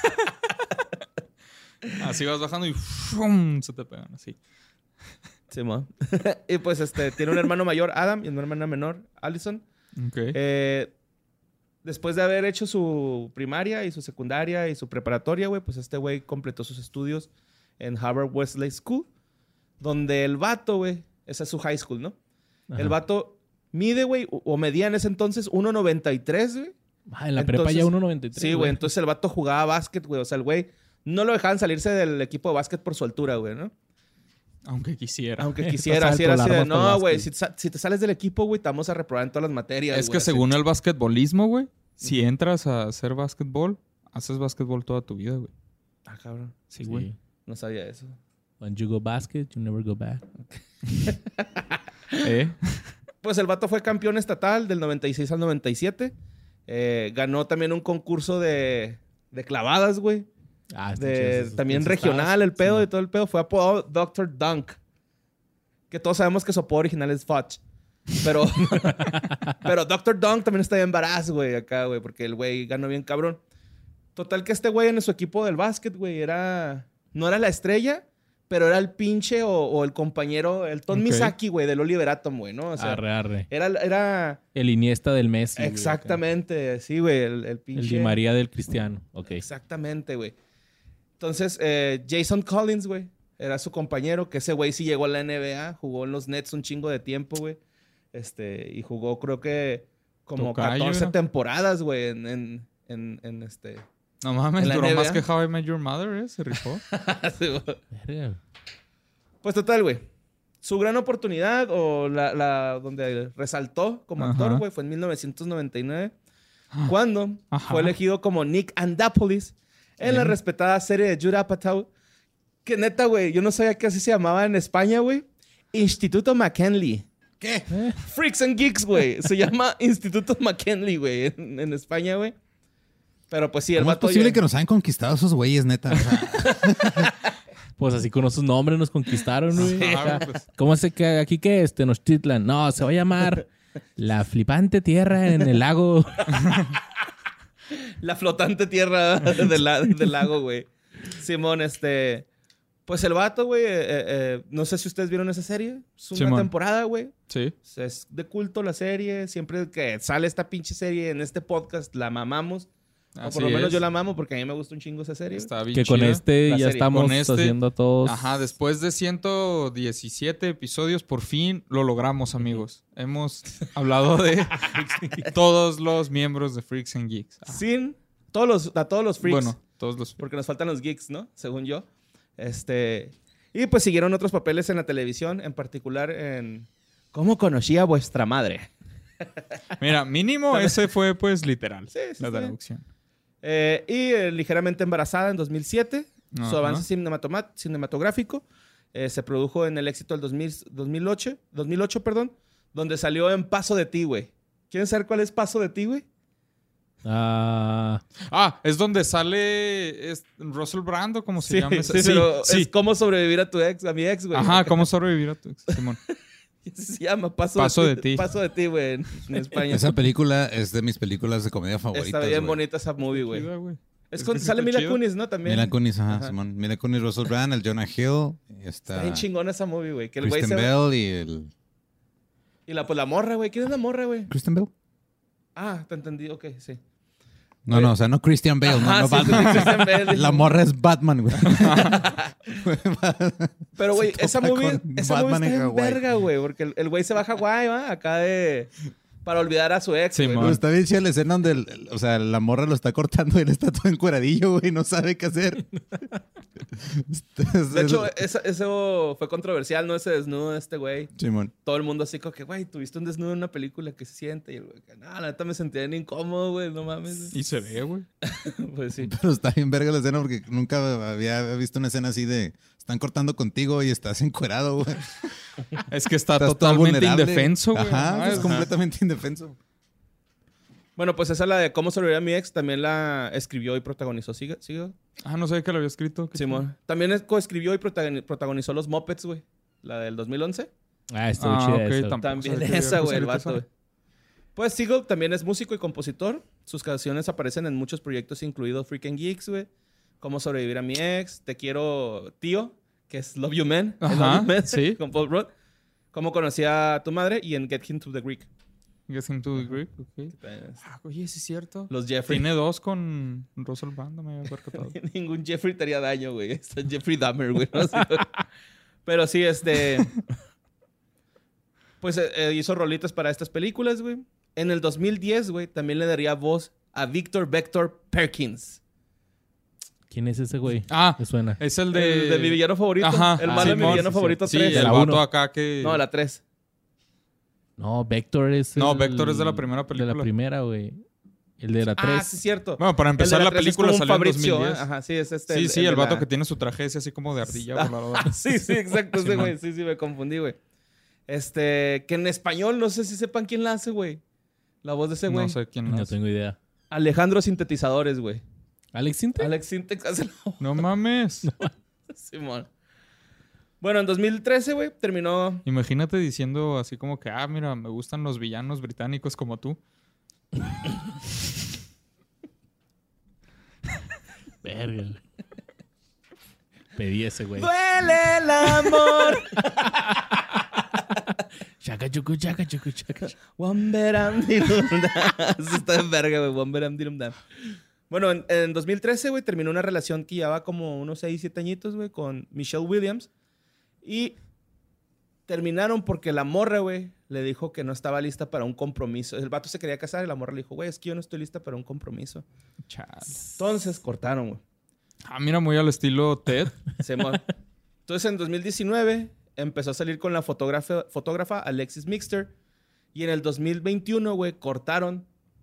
Así vas bajando y ¡fum! Se te pegan así. Sí, mo. Y pues tiene un hermano mayor, Adam, y una hermana menor, Allison. Ok. Después de haber hecho su primaria y su secundaria y su preparatoria, güey, pues este güey completó sus estudios en Harvard Wesley School, donde el vato, güey, esa es su high school, ¿no? Ajá. El vato mide, güey, o medía en ese entonces 1.93, güey. Ah, en la prepa ya 1.93. Sí, güey, entonces el vato jugaba básquet, güey. O sea, el güey no lo dejaban salirse del equipo de básquet por su altura, güey, ¿no? Aunque quisiera. Aunque quisiera, así alto, era la así de, armas para no, el güey, básquet. si te sales del equipo, güey, te vamos a reprobar en todas las materias, Es güey, que así. según el basquetbolismo, güey, si entras a hacer básquetbol, haces básquetbol toda tu vida, güey. Ah, cabrón. Sí, güey. No sabía eso. When you go basket, you never go back. Pues el vato fue campeón estatal del 96 al 97. Ganó también un concurso de clavadas, güey. Ah, están chidos esos También pinches regional, estados. el pedo Sí, y todo el pedo. Fue apodado Dr. Dunk. Que todos sabemos que su apodo original es Fudge. Pero, pero Dr. Dunk también está bien baraz, güey, acá, güey. Porque el güey ganó bien cabrón. Total que este güey en su equipo del básquet, güey, no era la estrella, pero era el pinche o el compañero, el Tom Ok. Misaki, güey, del Oliver Atom, güey, ¿no? O sea, Arre. era El Iniesta del Messi. güey, exactamente, sí, güey, el acá. pinche. El Di María del Cristiano. Ok. Exactamente, güey. Entonces, Jason Collins, güey, era su compañero, que ese güey sí llegó a la NBA, jugó en los Nets un chingo de tiempo, güey. Y jugó, creo que, como Tocayo, 14 ¿no? temporadas, güey, No mames, En la duró más NBA. que How I Met Your Mother, ¿eh? Se rifó. Sí, güey. Verga. Pues total, güey. Su gran oportunidad, o donde resaltó como Ajá. actor, güey, fue en 1999, cuando Ajá. fue elegido como Nick Andapolis en la Bien. respetada serie de Judd Apatow, que neta, güey, yo no sabía que así se llamaba en España, güey. Instituto McKinley. ¿Qué? Freaks and Geeks, güey. Se llama Instituto McKinley, güey, en España, güey. Pero pues sí, el ¿Cómo es vato posible ya- que nos hayan conquistado esos güeyes, neta? O sea, Pues así con esos nombres nos conquistaron, güey. Ah, Acá. pues. ¿Cómo se que aquí qué es? Tenochtitlan. No, se va a llamar La Flipante Tierra en el Lago. La flotante tierra del lago, güey. Simón, pues el vato, güey, no sé si ustedes vieron esa serie. Es una Simón. temporada, güey. Sí. O sea, es de culto la serie. Siempre que sale esta pinche serie en este podcast, la mamamos. O Así por lo menos es. yo la mamo porque a mí me gusta un chingo esa serie. Está bien Que con chida. este La ya serie. estamos Con este- haciendo todos. Ajá, después de 117 episodios, por fin lo logramos, amigos. Hemos hablado de todos los miembros de Freaks and Geeks. Ah, Sin a todos los freaks. bueno, todos los... Porque nos faltan los geeks, ¿no? Según yo. Y pues siguieron otros papeles en la televisión, en particular en ¿Cómo conocí a vuestra madre? Mira, mínimo ese fue pues literal. Sí, sí, la está bien. traducción. Ligeramente embarazada en 2007. Su Ajá. avance cinematográfico se produjo en el éxito del 2008, perdón, donde salió en Paso de ti, güey. ¿Quieren saber cuál es Paso de ti, güey? Ah, Ah, es donde sale Russell Brand, ¿o cómo se llama? esa? pero sí. es cómo sobrevivir a mi ex, güey. Ajá, ¿cómo sobrevivir a tu ex, Simón? Así se llama Paso de ti. Paso de ti, güey, en España. esa película es de mis películas de comedia favoritas. Está bien güey. bonita esa movie, güey. Chida, güey. Es Es con, que sí sale está Mila chido. Kunis, ¿no? También. Mila Kunis, ajá, Ajá. Simón. Mila Kunis, Russell Brand, el Jonah Hill, Está bien chingona esa movie, güey. Que el güey Kristen se... Bell y el... Y la morra, güey. ¿Quién es la morra, güey? ¿Kristen Bell? Ah, te entendí. Ok, sí. No, no, o sea, no Christian Bale, Ajá, no sí, Batman. sí, Christian Bale. La morra es Batman, güey. Pero, güey, Se esa topa movie con está Batman en en Hawái. verga, güey. Porque el güey se va a Hawái, ¿va? Acá para olvidar a su ex, Sí, güey. man. Pero está bien chida la escena donde, o sea, la morra lo está cortando y él está todo encueradillo, güey, no sabe qué hacer. De hecho, eso fue controversial, ¿no? Ese desnudo de este güey. Simón. Todo el mundo así como que, güey, tuviste un desnudo en una película, ¿qué se siente? Y el güey, no, la neta me sentía bien incómodo, güey, no mames. Y se ve, güey. Pues sí. Pero está bien verga la escena porque nunca había visto una escena así de están cortando contigo y estás encuerado, güey. Es que está Estás todo totalmente vulnerable. indefenso, güey. Ajá, es Ajá. completamente indefenso. Bueno, pues esa la de Cómo sobrevivir a mi ex también la escribió y protagonizó. ¿Sigue? Ah, no sabía que lo había escrito. Qué Simón. También coescribió y protagonizó Los Muppets, güey. La del 2011. Ah, estuvo chida ok, esa. tampoco También sabía que esa, había güey, el posible vato, güey. Pues Seagull también es músico y compositor. Sus canciones aparecen en muchos proyectos, incluido Freaking Geeks, güey. Cómo sobrevivir a mi ex. Te quiero, tío, que es Love You Man. Ajá, Es Love You Man, sí. con Paul Rudd. Cómo conocí a tu madre y en Get Him to the Greek. Get Him to the Greek, ok. Oye, sí es cierto. Los Jeffrey. Tiene 2 con Russell Brand, no me había percatado. Ningún Jeffrey te haría daño, güey. Está Jeffrey Dahmer, güey. ¿No? Sí, güey. Pero sí, pues hizo rolitas para estas películas, güey. En el 2010, güey, también le daría voz a Victor Vector Perkins. ¿Quién es ese güey? Ah, Me suena. es el El de mi villano favorito. Ajá. El malo de mi Simón, villano sí, favorito Sí, 3. el la vato uno. acá que... No, la 3. No, Vector es No, Vector es de la primera De película. la primera, güey. El de la 3. Ah, sí, cierto. Bueno, para empezar, El de la 3 es película como un salió en Fabrizio, 2010. Ajá, sí, es Sí, el de vato la- que tiene su traje ese así como de ardilla voladora. Sí, sí, exacto, ese Simón. güey. Sí, me confundí, güey. Que en español no sé si sepan quién la hace, güey. La voz de ese güey. No sé quién No es. tengo idea. Alejandro Sintetizadores, güey. ¿Alex Sintek? Alex Sintek hace la voz. No mames. Simón. Bueno, en 2013, güey, terminó... Imagínate diciendo así como que, mira, me gustan los villanos británicos como tú. Verga, güey. Pedí ese, güey. ¡Duele el amor! Chaca, chucu, chaca, chucu, chaca. Wamberam dirum dam. Eso está de verga, güey. Wamberam dirum dam. Bueno, en 2013, güey, terminó una relación que llevaba como unos 6, 7 añitos, güey, con Michelle Williams. Y terminaron porque la morra, güey, le dijo que no estaba lista para un compromiso. El vato se quería casar y la morra le dijo, güey, es que yo no estoy lista para un compromiso. Chale. Entonces cortaron, güey. Mira, muy al estilo Ted. Entonces en 2019 empezó a salir con la fotógrafa Alexis Mixter. Y en el 2021, güey, cortaron.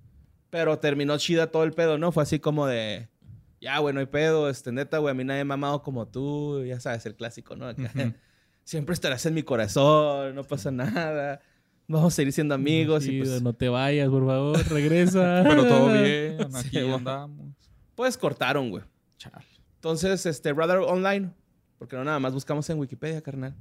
Pero terminó chida todo el pedo, ¿no? Fue así como de... Ya, güey, no hay pedo. Neta, güey, a mí nadie me ha amado como tú. Ya sabes, el clásico, ¿no? Acá, siempre estarás en mi corazón. No pasa nada. Vamos a seguir siendo amigos. Y Chido, pues... no te vayas, por favor. Regresa. Pero todo bien. Aquí Sí, bueno. andamos. Pues cortaron, güey. Chale. Entonces, Radar Online. Porque no nada más buscamos en Wikipedia, carnal.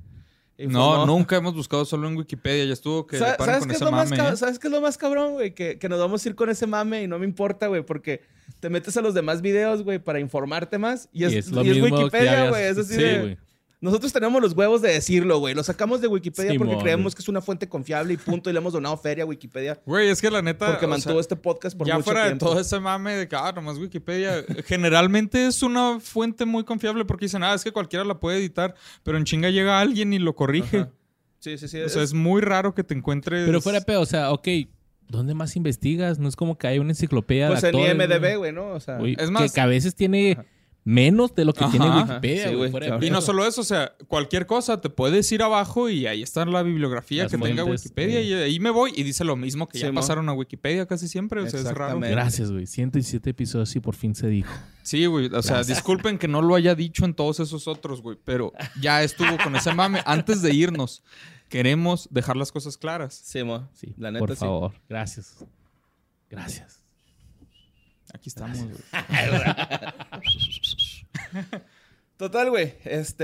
No, nunca hemos buscado solo en Wikipedia. Ya estuvo que le paren con ese mame. ¿Sabes qué es lo más cabrón, güey? Que nos vamos a ir con ese mame y no me importa, güey, porque te metes a los demás videos, güey, para informarte más. Y es lo mismo que Wikipedia, habías- güey. Es así sí, de... güey. Nosotros tenemos los huevos de decirlo, güey. Lo sacamos de Wikipedia porque Simón, creemos güey. que es una fuente confiable y punto. Y le hemos donado feria a Wikipedia Güey, es que la neta... porque o mantuvo sea, este podcast por ya mucho fuera tiempo. de todo ese mame de que, nomás Wikipedia, generalmente es una fuente muy confiable porque dicen, es que cualquiera la puede editar, pero en chinga llega alguien y lo corrige. Ajá. Sí, sí, sí. O sea, es muy raro que te encuentres... Pero fuera de pedo, o sea, ok, ¿dónde más investigas? No es como que hay una enciclopedia Pues de en actores, IMDB, güey, ¿no? O sea... güey. Es más- que a veces tiene menos de lo que Ajá. tiene Ajá. Wikipedia, Sí, güey. güey, fuera de cabrón. Y pedo. no solo eso, o sea, cualquier cosa te puedes ir abajo y ahí está la bibliografía Las que tenga fuentes, Wikipedia y ahí me voy y dice lo mismo que ya Sí, pasaron a Wikipedia casi siempre, o sea, es raro. Exactamente. Gracias, güey. 117 episodios y por fin se dijo. Sí, güey, o sea, disculpen que no lo haya dicho en todos esos otros, güey, pero ya estuvo con ese mame. Antes de irnos, queremos dejar las cosas claras. Sí, mo. Sí, La neta, por sí. favor. Gracias. Gracias. Aquí estamos, güey. Total, güey.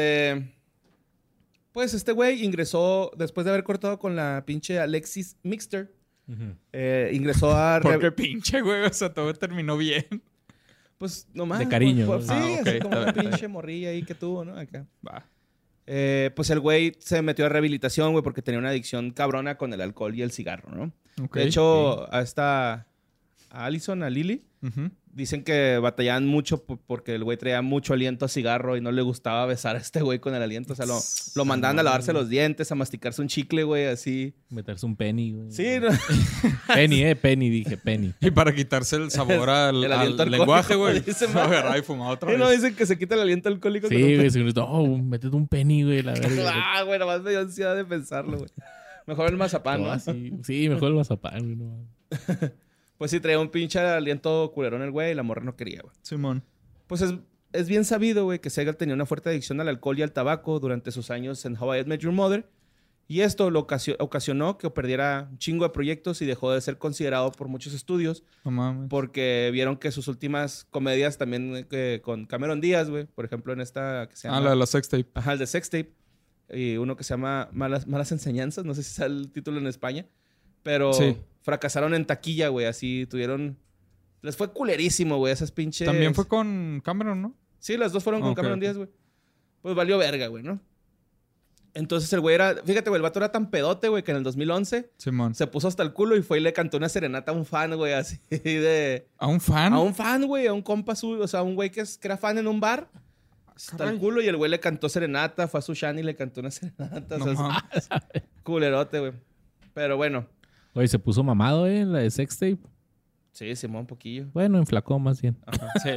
Pues este güey ingresó, después de haber cortado con la pinche Alexis Mixter, ingresó a... Porque pinche, güey, o sea, todo terminó bien. Pues nomás. De cariño, pues, ¿no? sí, Ah, ok, así como está una bien. pinche morrilla ahí que tuvo, ¿no? Acá. Va. Pues el güey se metió a rehabilitación, güey, porque tenía una adicción cabrona con el alcohol y el cigarro, ¿no? Ok. De hecho, a Allison, a Lily, Ujú. dicen que batallaban mucho porque el güey traía mucho aliento a cigarro y no le gustaba besar a este güey con el aliento. O sea, lo mandaban a lavarse los dientes, a masticarse un chicle, güey, así. Meterse un penny, güey. Sí, ¿no? Penny, dije penny. Y para quitarse el sabor al, El al aliento alcohólico, lenguaje, güey. dice, Lo agarraba y fumaba otra Sí, vez. no, dicen que se quita el aliento alcohólico. con Sí, un güey. Si no, métete un penny, güey. La verga. Ah, güey, nomás me dio ansiedad de pensarlo, güey. Mejor el mazapán, No, ¿no? así. Sí, mejor el mazapán, güey. No. Pues sí, traía un pinche aliento culerón el güey y la morra no quería, güey. Simón. Pues es bien sabido, güey, que Segal tenía una fuerte adicción al alcohol y al tabaco durante sus años en How I Met Your Mother. Y esto lo ocasionó que perdiera un chingo de proyectos y dejó de ser considerado por muchos estudios No mames. porque vieron que sus últimas comedias también con Cameron Díaz, güey, por ejemplo, en esta que se llama... La de la sextape. Ajá, el de Sex Tape. y uno que se llama Malas Enseñanzas. No sé si sale el título en España. Pero Sí. fracasaron en taquilla, güey. Así tuvieron... Les fue culerísimo, güey, esas pinches... También fue con Cameron, ¿no? Sí, las dos fueron con Ok, Cameron ok. Díaz, güey. Pues valió verga, güey, ¿no? Entonces el güey era... Fíjate, güey, el vato era tan pedote, güey, que en el 2011 Simón. se puso hasta el culo y fue y le cantó una serenata a un fan, güey, así de... ¿A un fan? A un fan, güey, a un compa suyo, o sea, un güey que era fan en un bar. Hasta el Caray. culo y el güey le cantó serenata, fue a su Shani y le cantó una serenata. No o sea, mames. culerote, güey. Pero bueno, Oye, se puso mamado, en la de sex tape. sí, Simón, un poquillo. Bueno, enflacó más bien. Ajá. Sí.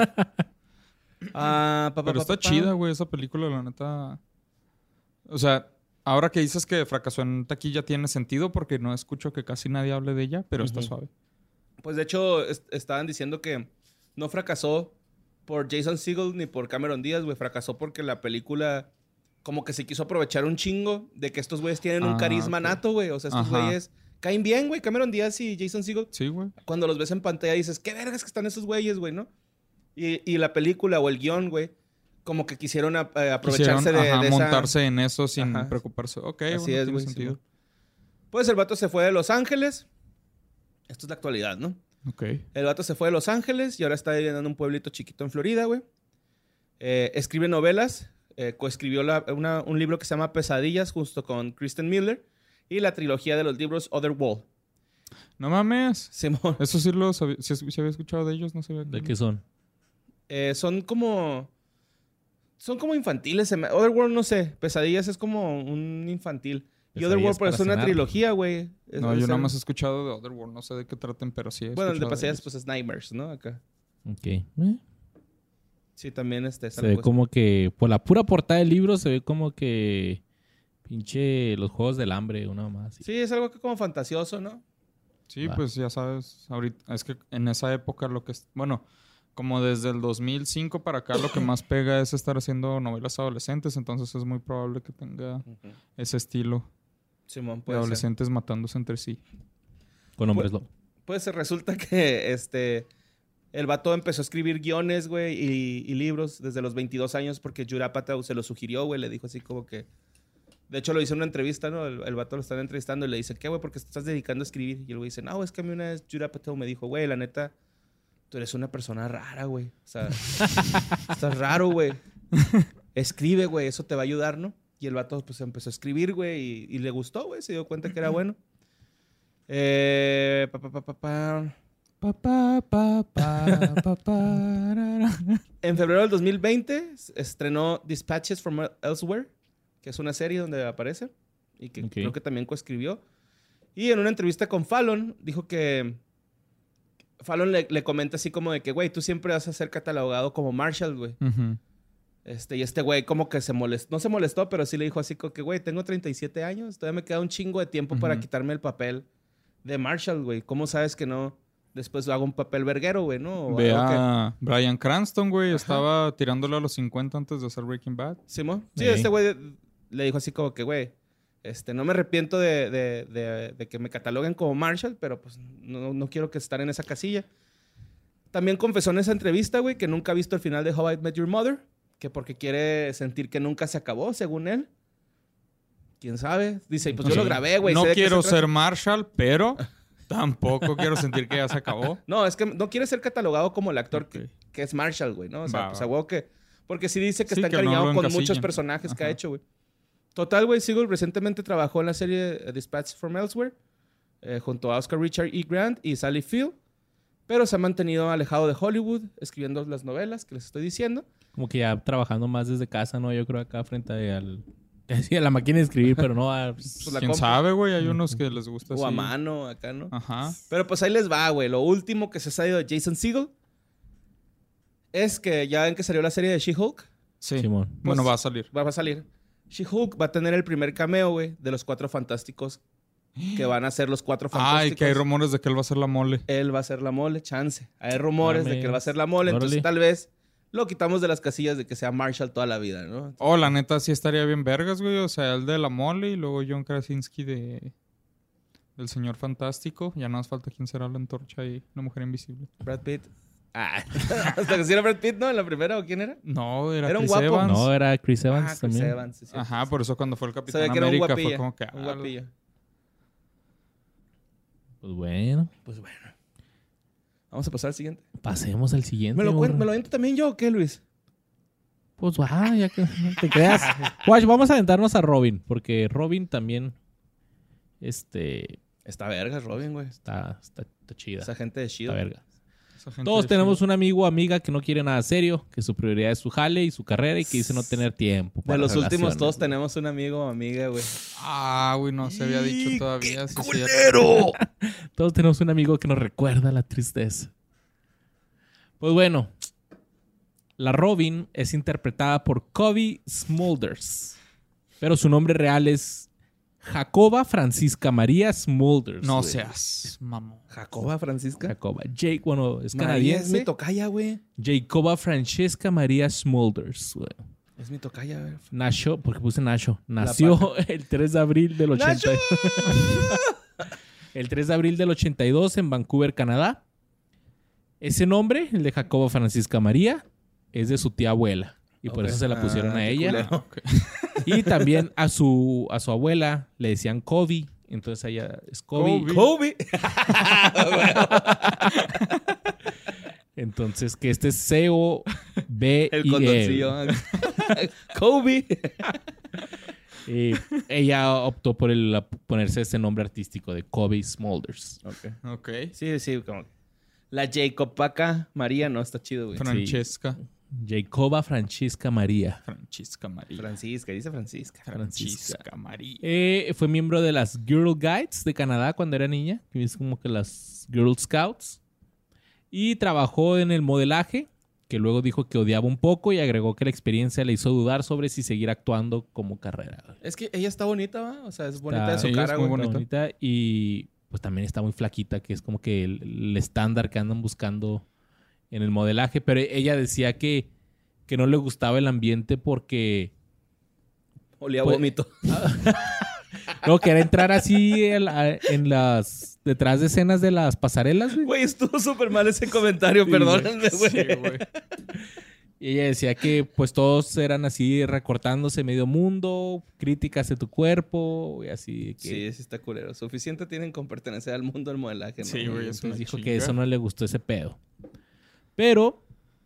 Pa, Pero está chida, güey, esa película, la neta. O sea, ahora que dices que fracasó en taquilla tiene sentido porque no escucho que casi nadie hable de ella, pero está Ujú. suave. Pues de hecho, estaban diciendo que no fracasó por Jason Segel ni por Cameron Díaz, güey. Fracasó porque la película como que se quiso aprovechar un chingo de que estos güeyes tienen un Ah, carisma ok. nato, güey. O sea, estos Ajá. güeyes caen bien, güey. Cameron Díaz y Jason Segel. Sí, güey. Cuando los ves en pantalla dices, qué vergas que están esos güeyes, güey, ¿no? Y la película o el guión, güey, como que quisieron aprovecharse Quisieron, de esa... montarse en eso sin Ajá. preocuparse. Ok, Así bueno, es, tiene güey. sentido. Simón. Pues el vato se fue de Los Ángeles. Esto es la actualidad, ¿no? Ok. El vato se fue de Los Ángeles y ahora está viviendo en un pueblito chiquito en Florida, güey. Escribe novelas. Coescribió un libro que se llama Pesadillas junto con Kristen Miller y la trilogía de los libros Otherworld. No mames. Simón. Eso sí lo sabía. Si había escuchado de ellos, no sabía. ¿De qué son? Son como infantiles. Otherworld, no sé. Pesadillas es como un infantil. Y Pesadillas Otherworld, pero para es una cenar. trilogía, güey. No, yo nada más he escuchado de Otherworld. No sé de qué traten, pero sí he Bueno, el de escuchado Pesadillas, ellos. pues es Nightmares, ¿no? Acá. Ok. Sí, también Se ve como que, por la pura portada del libro, se ve como que pinche los Juegos del Hambre, una más. Sí, es algo que como fantasioso, ¿no? Sí, Va. pues ya sabes, ahorita es que en esa época lo que bueno, como desde el 2005 para acá lo que más pega es estar haciendo novelas adolescentes, entonces es muy probable que tenga ese estilo Simón, de puede ser. adolescentes matándose entre sí. Con hombres lobo. Pues resulta que el vato empezó a escribir guiones, güey, y libros desde los 22 años porque Judd Apatow se lo sugirió, güey. Le dijo así como que... De hecho, lo hizo en una entrevista, ¿no? El vato lo están entrevistando y le dice, ¿qué, güey? ¿Por qué te estás dedicando a escribir? Y el güey dice, no, es que a mí una vez Judd Apatow me dijo, güey, la neta, tú eres una persona rara, güey. O sea, estás raro, güey. Escribe, güey, eso te va a ayudar, ¿no? Y el vato, pues, empezó a escribir, güey, y le gustó, güey. Se dio cuenta que era bueno. Pa, pa, pa, pa, pa. En febrero del 2020 estrenó Dispatches from Elsewhere, que es una serie donde aparece y que Ok. creo que también coescribió. Y en una entrevista con Fallon dijo que Fallon le comenta así como de que, güey, tú siempre vas a ser catalogado como Marshall, güey. Ujú. Y este güey como que se molestó, no se molestó, pero sí le dijo así como que, güey, tengo 37 años, todavía me queda un chingo de tiempo para Ujú. quitarme el papel de Marshall, güey. ¿Cómo sabes que no después hago un papel verguero, güey, no? O Ve algo que- a Bryan Cranston, güey, Ajá. estaba tirándole a los 50 antes de hacer Breaking Bad. ¿Simón? Sí, Ey. este güey le dijo así como que, güey, no me arrepiento de que me cataloguen como Marshall, pero pues no quiero que estar en esa casilla. También confesó en esa entrevista, güey, que nunca ha visto el final de How I Met Your Mother, que porque quiere sentir que nunca se acabó, según él. ¿Quién sabe? Dice, pues yo lo Sí. grabé, güey. No sé de qué quiero se trata. ser Marshall, pero tampoco quiero sentir que ya se acabó. No, es que no quiere ser catalogado como el actor Ok. que es Marshall, güey, ¿no? O sea, Va, pues va. a huevo que... Porque sí dice que Sí, está que no encariñado lo con encasillan. muchos personajes que ha Ajá. hecho, güey. Total, güey, Segel recientemente trabajó en la serie Dispatches from Elsewhere junto a Oscar Richard E. Grant y Sally Field, pero se ha mantenido alejado de Hollywood, escribiendo las novelas que les estoy diciendo. Como que ya trabajando más desde casa, ¿no? Yo creo acá frente al... Sí, a la máquina de escribir, pero no a... Pues la ¿Quién compu. sabe, güey? Hay unos que les gusta O a así. mano, acá, ¿no? Ajá. Pero pues ahí les va, güey. Lo último que se ha salido de Jason Segel es que ya ven que salió la serie de She-Hulk. Sí. Simón. Bueno, Pues- va a salir. Va a salir. She-Hulk va a tener el primer cameo, güey, de los Cuatro Fantásticos que van a ser los Cuatro Fantásticos. Ay, que hay rumores de que él va a ser la mole. Él va a ser la mole, chance. Hay rumores de que él va a ser la mole, Órale. entonces tal vez lo quitamos de las casillas de que sea Marshall toda la vida, ¿no? Oh, la neta sí estaría bien vergas, güey. O sea, el de la mole y luego John Krasinski del Señor Fantástico. Ya nada más falta quién será la antorcha y la mujer invisible. Brad Pitt. Hasta que sí era Brad Pitt, ¿no? ¿En la primera o quién era? No, era Era un Chris guapo. Evans. No, era Chris Evans Chris también. Evans, sí, sí. Ajá, por eso cuando fue el Capitán Sabía que era un América guapillo. fue como que... Un guapillo. Pues bueno, Pues bueno. Vamos a pasar al siguiente. pasemos al siguiente. ¿Me lo morro. aviento también yo o qué, Luis? Pues ya que no te creas. Guay, vamos a aventarnos a Robin, porque Robin también Está verga, Robin, güey. está chida. Esa gente de Está Shield. verga. esa gente Todos de tenemos Shield. un amigo o amiga que no quiere nada serio, que su prioridad es su jale y su carrera y que dice no tener tiempo. De para los últimos, relaciones, todos güey. tenemos un amigo o amiga, güey. Ah, güey, no se había dicho todavía. Sí, sí, Todos tenemos un amigo que nos recuerda la tristeza. Pues bueno, la Robin es interpretada por Cobie Smulders, pero su nombre real es Jacoba Francisca María Smulders. No güey. seas, mamón. Jacoba Francisca. Jacoba. Bueno, es María canadiense. es mi tocaya, güey. Jacoba Francesca María Smulders, güey. Es mi tocaya, güey. Nació, porque puse Nacho. Nació el 3 de abril del 80. El 3 de abril del 82 en Vancouver, Canadá. Ese nombre, el de Jacoba Francisca María, es de su tía abuela. Y por Ok. eso se la pusieron a Qué ella. culero. Y también a su abuela le decían Kobe. Entonces ella es Kobe. Kobe. Entonces, que este es C-O-B-I-E. El condoncillo. Kobe. Y ella optó por ponerse ese nombre artístico de Kobe Smulders. Ok. Sí, sí, como... La Jacobaca María no está chido, güey. Francesca. Jacoba Francisca María. Francisca María. Francisca, dice Francisca. Francisca María. Fue miembro de las Girl Guides de Canadá cuando era niña, que es como que las Girl Scouts. Y trabajó en el modelaje, que luego dijo que odiaba un poco y agregó que la experiencia le hizo dudar sobre si seguir actuando como carrera. Es que ella está bonita, ¿va? O sea, es bonita de Está- su sí, cara, es muy güey. Está bonita. bonita y pues también está muy flaquita, que es como que el estándar que andan buscando en el modelaje. Pero ella decía que no le gustaba el ambiente porque Olía Pues- vómito. no quería entrar así en las detrás de escenas de las pasarelas, güey. Güey, estuvo súper mal ese comentario, Sí, perdónenme, güey. Sí, güey. Y ella decía que pues todos eran así recortándose medio mundo, críticas de tu cuerpo y así. Que, Sí, sí está culero. Suficiente tienen con pertenecer al mundo del modelaje, ¿no? Sí, güey, es entonces una dijo chinga. que eso no le gustó ese pedo. Pero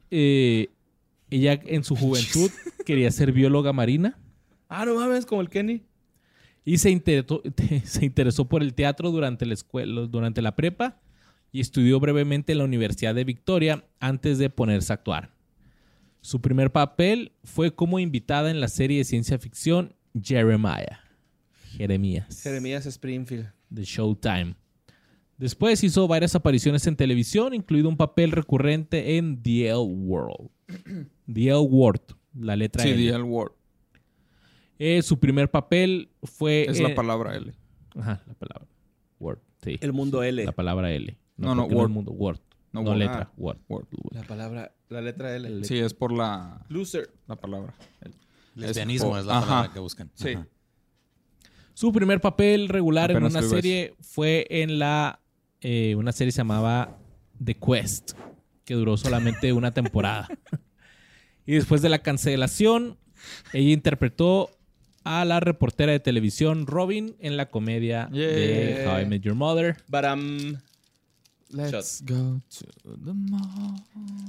ella en su juventud quería ser bióloga marina Ah, no mames, como el Kenny. y se interesó por el teatro durante la escuela, durante la prepa y estudió brevemente en la Universidad de Victoria antes de ponerse a actuar. Su primer papel fue como invitada en la serie de ciencia ficción Jeremías Jeremías Springfield. de Showtime. Después hizo varias apariciones en televisión, incluido un papel recurrente en The L Word. The L Word, la letra Sí, L. The L Word. Su primer papel fue... Es la palabra L. Ajá, la palabra. Word, sí. El mundo L. La palabra L. No, porque Word. el mundo, Word. No, No, Word. letra, Ah. Word. Word. La letra L. Sí, es por la Loser. palabra. Lesbianismo es la Ajá. palabra que buscan. Sí. Ajá. Su primer papel regular Apenas en una lo iba a serie fue en una serie se llamaba The Quest, que duró solamente una temporada. Y después de la cancelación, ella interpretó a la reportera de televisión Robin en la comedia de Yeah. How I Met Your Mother. But Let's go to the mall.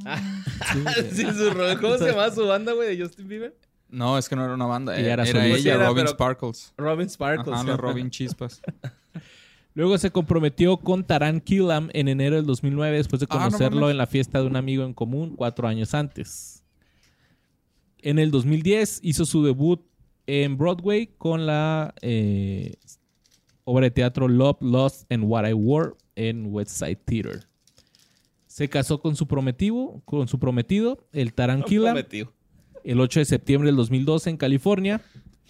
sí, ¿cómo se llama su banda, güey, de Justin Bieber? No, es que no era una banda. Ella era Era solista. ella, Era, Robin pero- Sparkles. Robin Sparkles. Ajá, ¿sí? la Robin Chispas. Luego se comprometió con Taran Killam en enero del 2009 después de Ah, no conocerlo mames. en la fiesta de un amigo en común 4 años antes. En el 2010 hizo su debut en Broadway con la obra de teatro Love, Lost and What I Wore en West Side Theater. Se casó con su prometido, el Taran Killam, Prometido. el 8 de septiembre del 2012 en California.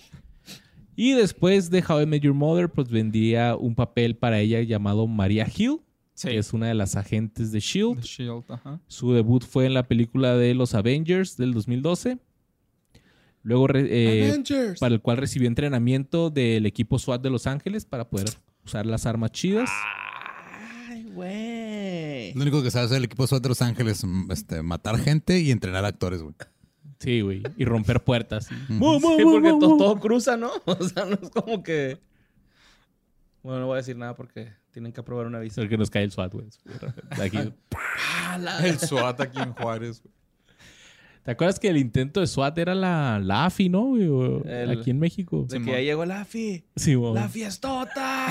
Y después de How I Met Your Mother, pues vendría un papel para ella llamado Maria Hill, Sí. que es una de las agentes de S.H.I.E.L.D. The Shield, ajá. Su debut fue en la película de Los Avengers del 2012. Luego, Avengers. para el cual recibió entrenamiento del equipo SWAT de Los Ángeles para poder usar las armas chidas. Ay, güey. mames. Lo único que sabe hacer el equipo SWAT de Los Ángeles es matar gente y entrenar actores, güey. Sí, güey. Y romper puertas. Sí, porque todo cruza, ¿no? O sea, no es como que... Bueno, no voy a decir nada porque tienen que aprobar una visa. El que nos cae el SWAT, güey. De aquí. El SWAT aquí en Juárez, güey. ¿Te acuerdas que el intento de SWAT era la AFI, no, güey? Aquí en México. De que ya llegó la AFI. Sí, güey. ¡La fiestota!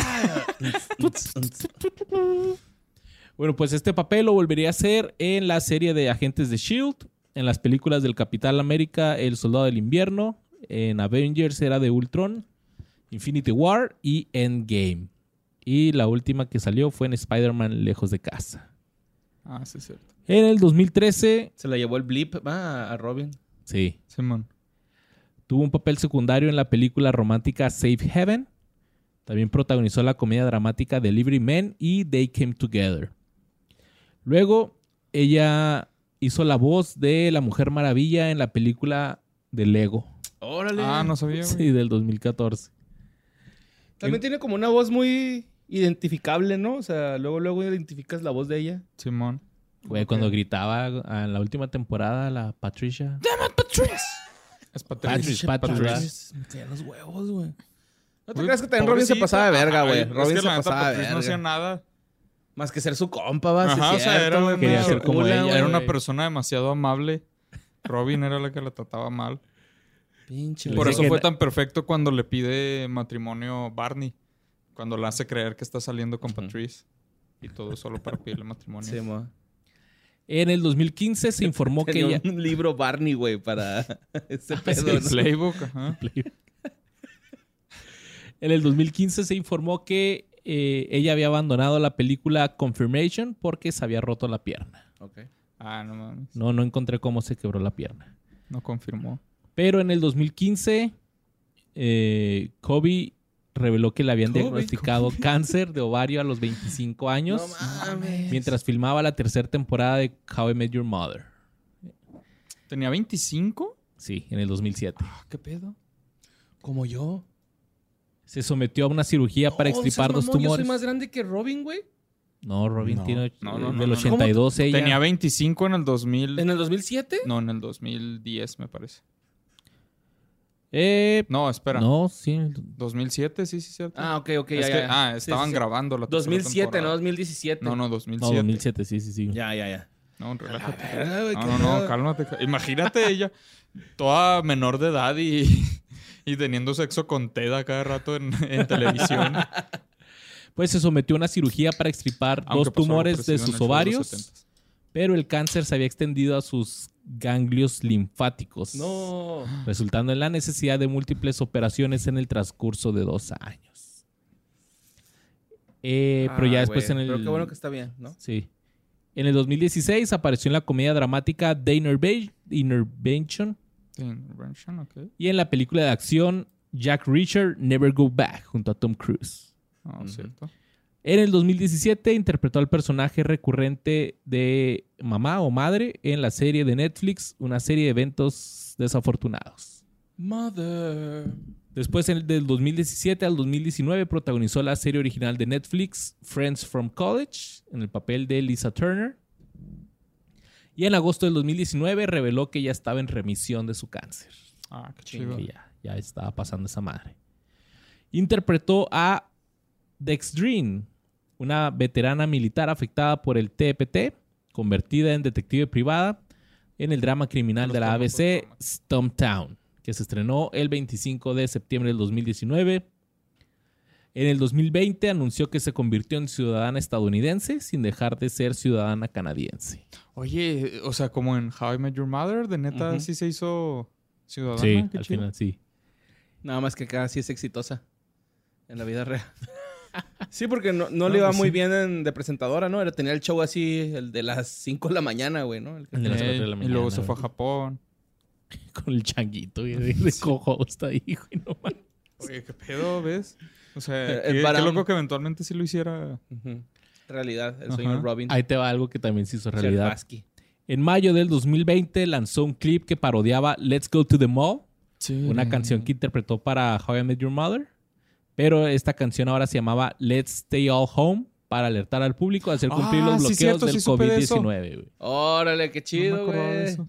Bueno, pues este papel lo volvería a hacer en la serie de Agentes de S.H.I.E.L.D., en las películas del Capitán América, El Soldado del Invierno, en Avengers era de Ultron, Infinity War y Endgame. Y la última que salió fue en Spider-Man Lejos de Casa. Ah, sí, es cierto. En el 2013, Se la llevó el blip a Robin. sí, Simón. tuvo un papel secundario en la película romántica Safe Heaven. También protagonizó la comedia dramática Delivery Men y They Came Together. Luego, ella hizo la voz de la Mujer Maravilla en la película de Lego. ¡Órale! Ah, no sabía, güey. Sí, del 2014. También tiene como una voz muy identificable, ¿no? O sea, luego identificas la voz de ella. Simón. Güey, Ok. cuando gritaba en la última temporada, la Patricia. Es Patricia. Me caían los huevos, güey. No te Güey, creas que también Robin se pobrecita. pasaba de verga, Ajá, güey. es Robin que se la neta, pasaba de Patricia no hacía verga. nada. Más que ser su compa, va. Ajá, Sí, o sea, cierto, era güey, una- Quería ser pinche como cula, ella, güey. Era una güey. persona demasiado amable. Robin era la que la trataba mal. Pinche. Le Por dije eso que fue na- tan perfecto cuando le pide matrimonio Barney. Cuando le hace creer que está saliendo con Patrice. Y todo solo para pedirle matrimonio. Sí, mo. En el 2015 se informó que Tenía ella... un libro Barney, güey, para ese pedo, Sí, El ¿no? playbook, ajá. En el 2015 se informó que ella había abandonado la película Confirmation porque se había roto la pierna. Ok. Ah, no mames. No encontré cómo se quebró la pierna. No confirmó. Pero en el 2015, Kobe reveló que le habían Kobe, diagnosticado cáncer de ovario a los 25 años No mames. mientras filmaba la tercera temporada de How I Met Your Mother. ¿Tenía 25? Sí, en el 2007. Ah, ¿qué pedo? Como yo. Se sometió a una cirugía para extirpar dos Yo soy tumores. más grande que Robin, güey. No, Robin No. tiene No, del no. 82 ella. Tenía 25 en el 2000. ¿En el 2007? No, en el 2010, me parece. Eh, No, espera. no, sí. 2007, sí, cierto. Ah, ok, Es ya, que- ya. Sí, estaban sí, sí. grabando la tercera 2007, no temporada. 2017. No, No, 2007. 2007, sí. Ya. No, relájate. Verga, güey, qué No, pedo. cálmate. Imagínate ella, toda menor de edad y teniendo sexo con Ted a cada rato en televisión. Pues se sometió a una cirugía para extirpar Aunque dos pasó algo tumores de parecido en el sus show de los ovarios, 70s. pero el cáncer se había extendido a sus ganglios linfáticos, No. resultando en la necesidad de múltiples operaciones en el transcurso de 2 años. Pero ya después en el... Pero qué bueno que está bien, ¿no? Sí. En el 2016 apareció en la comedia dramática The Intervention Sí, Intervention, ok. y en la película de acción Jack Reacher Never Go Back junto a Tom Cruise. No, cierto. En el 2017 interpretó al personaje recurrente de mamá o madre en la serie de Netflix, una serie de eventos desafortunados. Mother. Después, del 2017 al 2019, protagonizó la serie original de Netflix, Friends from College, en el papel de Lisa Turner. Y en agosto del 2019 reveló que ya estaba en remisión de su cáncer. Ah, qué chido. Que ya estaba pasando esa madre. Interpretó a Dexdrine, una veterana militar afectada por el TPT, convertida en detective privada en el drama criminal de la ABC Stumptown, que se estrenó el 25 de septiembre del 2019. En el 2020 anunció que se convirtió en ciudadana estadounidense sin dejar de ser ciudadana canadiense. Oye, o sea, como en How I Met Your Mother, de neta Ujú. sí se hizo ciudadana. Sí, Qué al chido. final sí. Nada más que acá sí es exitosa. En la vida real. Sí, porque no No, le iba pues muy sí. bien de presentadora, ¿no? Tenía el show así, el de las 5 de la mañana, güey, ¿no? El de las 4 de la Y luego mañana, se fue a güey. Japón. Con el changuito güey, de co-host ahí, güey, no mames. Oye, ¿qué pedo, ves? O sea, El qué Baram. loco que eventualmente sí lo hiciera. Ujú. Realidad, el Ajá. sueño de Robin. Ahí te va algo que también se hizo realidad. Cherbatsky. En mayo del 2020 lanzó un clip que parodiaba Let's Go to the Mall, una canción que interpretó para How I Met Your Mother. Pero esta canción ahora se llamaba Let's Stay All Home para alertar al público de hacer cumplir los sí, bloqueos cierto, del sí supe de eso. COVID-19, güey. Órale, qué No me chido, acordaba de güey. eso.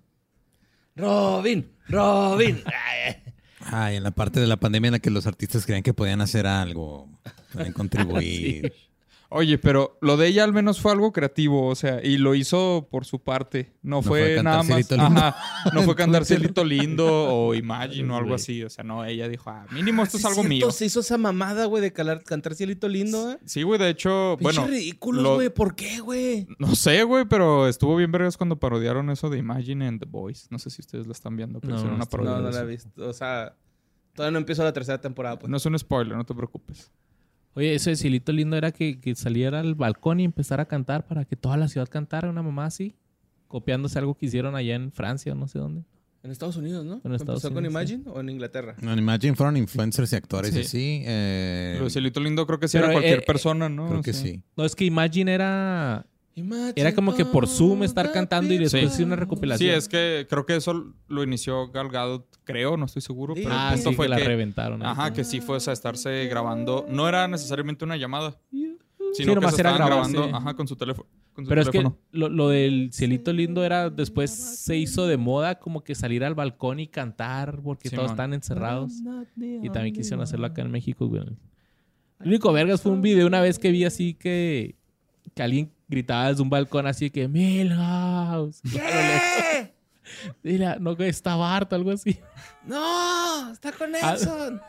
Robin. Ay, en la parte de la pandemia en la que los artistas creían que podían hacer algo, podían contribuir. Oye, pero lo de ella al menos fue algo creativo, o sea, y lo hizo por su parte. No fue cantar nada más. Cielito Lindo. Ajá, no fue cantar Cielito Lindo o Imagine o algo así. O sea, no, ella dijo, mínimo esto es algo mío. Se hizo esa mamada, güey, de cantar Cielito Lindo, ¿eh? Sí, güey, de hecho, Pinche bueno. ridículos, güey. ¿Por qué, güey? No sé, güey, pero estuvo bien vergas cuando parodiaron eso de Imagine en The Voice. No sé si ustedes lo están viendo, pero No, hicieron una parodia. No, de no la he eso. visto. O sea, todavía no empiezo la tercera temporada, pues. No es un spoiler, no te preocupes. Oye, eso de Cielito Lindo era que saliera al balcón y empezara a cantar para que toda la ciudad cantara, una mamá así, copiándose algo que hicieron allá en Francia o no sé dónde. En Estados Unidos, ¿no? En Estados ¿Empezó con Unidos, Imagine o en Inglaterra? No, en Imagine fueron influencers y actores Sí. y así. Pero Cielito Lindo creo que sí Pero, era cualquier persona, ¿no? creo O que sea, sí. No, es que Imagine era como que por Zoom estar cantando y después hice una recopilación. Sí, es que creo que eso lo inició Gal Gadot, creo, no estoy seguro. Pero el Ah, punto sí, fue que la que, reventaron. ajá, que sí fue a estarse grabando. No era necesariamente una llamada, sino que nomás se era estaban grabarse. grabando ajá, con su teléfono. Pero es que lo del Cielito Lindo era después se hizo de moda como que salir al balcón y cantar porque todos Simón. están encerrados. Y también quisieron hacerlo acá en México, güey. El único vergas fue un video una vez que vi así que alguien gritaba desde un balcón así que Milhouse. ¿Qué? Mira, no que estaba harto, algo así. ¡No! ¡Está con Edson!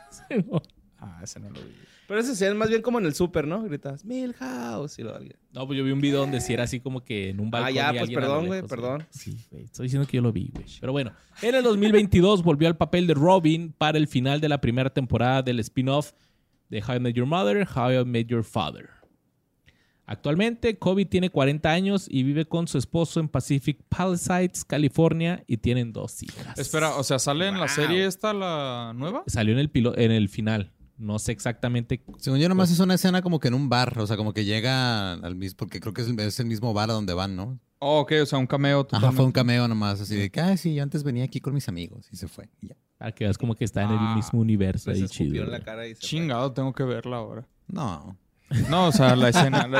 ese no lo vi. Pero eso sí es más bien como en el súper, ¿no? Gritas, Milhouse y lo alguien. No, pues yo vi un video donde sí era así como que en un balcón. ya, y pues alguien a lo perdón, güey, lejos, perdón. Sí, güey. Estoy diciendo que yo lo vi, güey. Pero bueno, en el 2022 volvió al papel de Robin para el final de la primera temporada del spin-off de How I Met Your Mother, How I Met Your Father. Actualmente, Kobe tiene 40 años y vive con su esposo en Pacific Palisades, California, y tienen 2 hijas. Espera, o sea, ¿sale en la Wow. serie esta, la nueva? Salió en el final. No sé exactamente. Según yo, nomás es una escena como que en un bar. O sea, como que llega al mismo... Porque creo que es el mismo bar a donde van, ¿no? Oh, ok, o sea, un cameo Ajá, totalmente. fue un cameo nomás. Así de que, sí, yo antes venía aquí con mis amigos. Y se fue. Y ya. Para que veas como que está en el mismo universo Les ahí escupió chido. en la güey. cara y se fue. Chingado, tengo que verla ahora. No. No, o sea, la escena.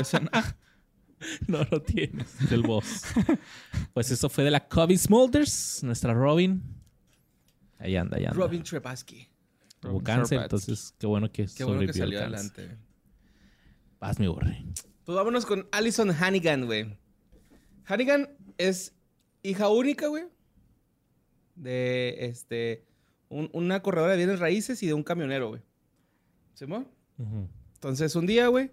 No lo tienes, del boss. Pues eso fue de la Kobe Smulders, nuestra Robin. Ahí anda. Robin Trebasky. Tuvo cáncer, Sherpat. entonces qué bueno que Qué bueno que sobrevivió salió el cáncer. adelante. Vas, mi borre. Pues vámonos con Allison Hannigan, güey. Hannigan es hija única, güey. De una corredora de bienes raíces y de un camionero, güey. ¿Simón? Ujú. Entonces, un día, güey,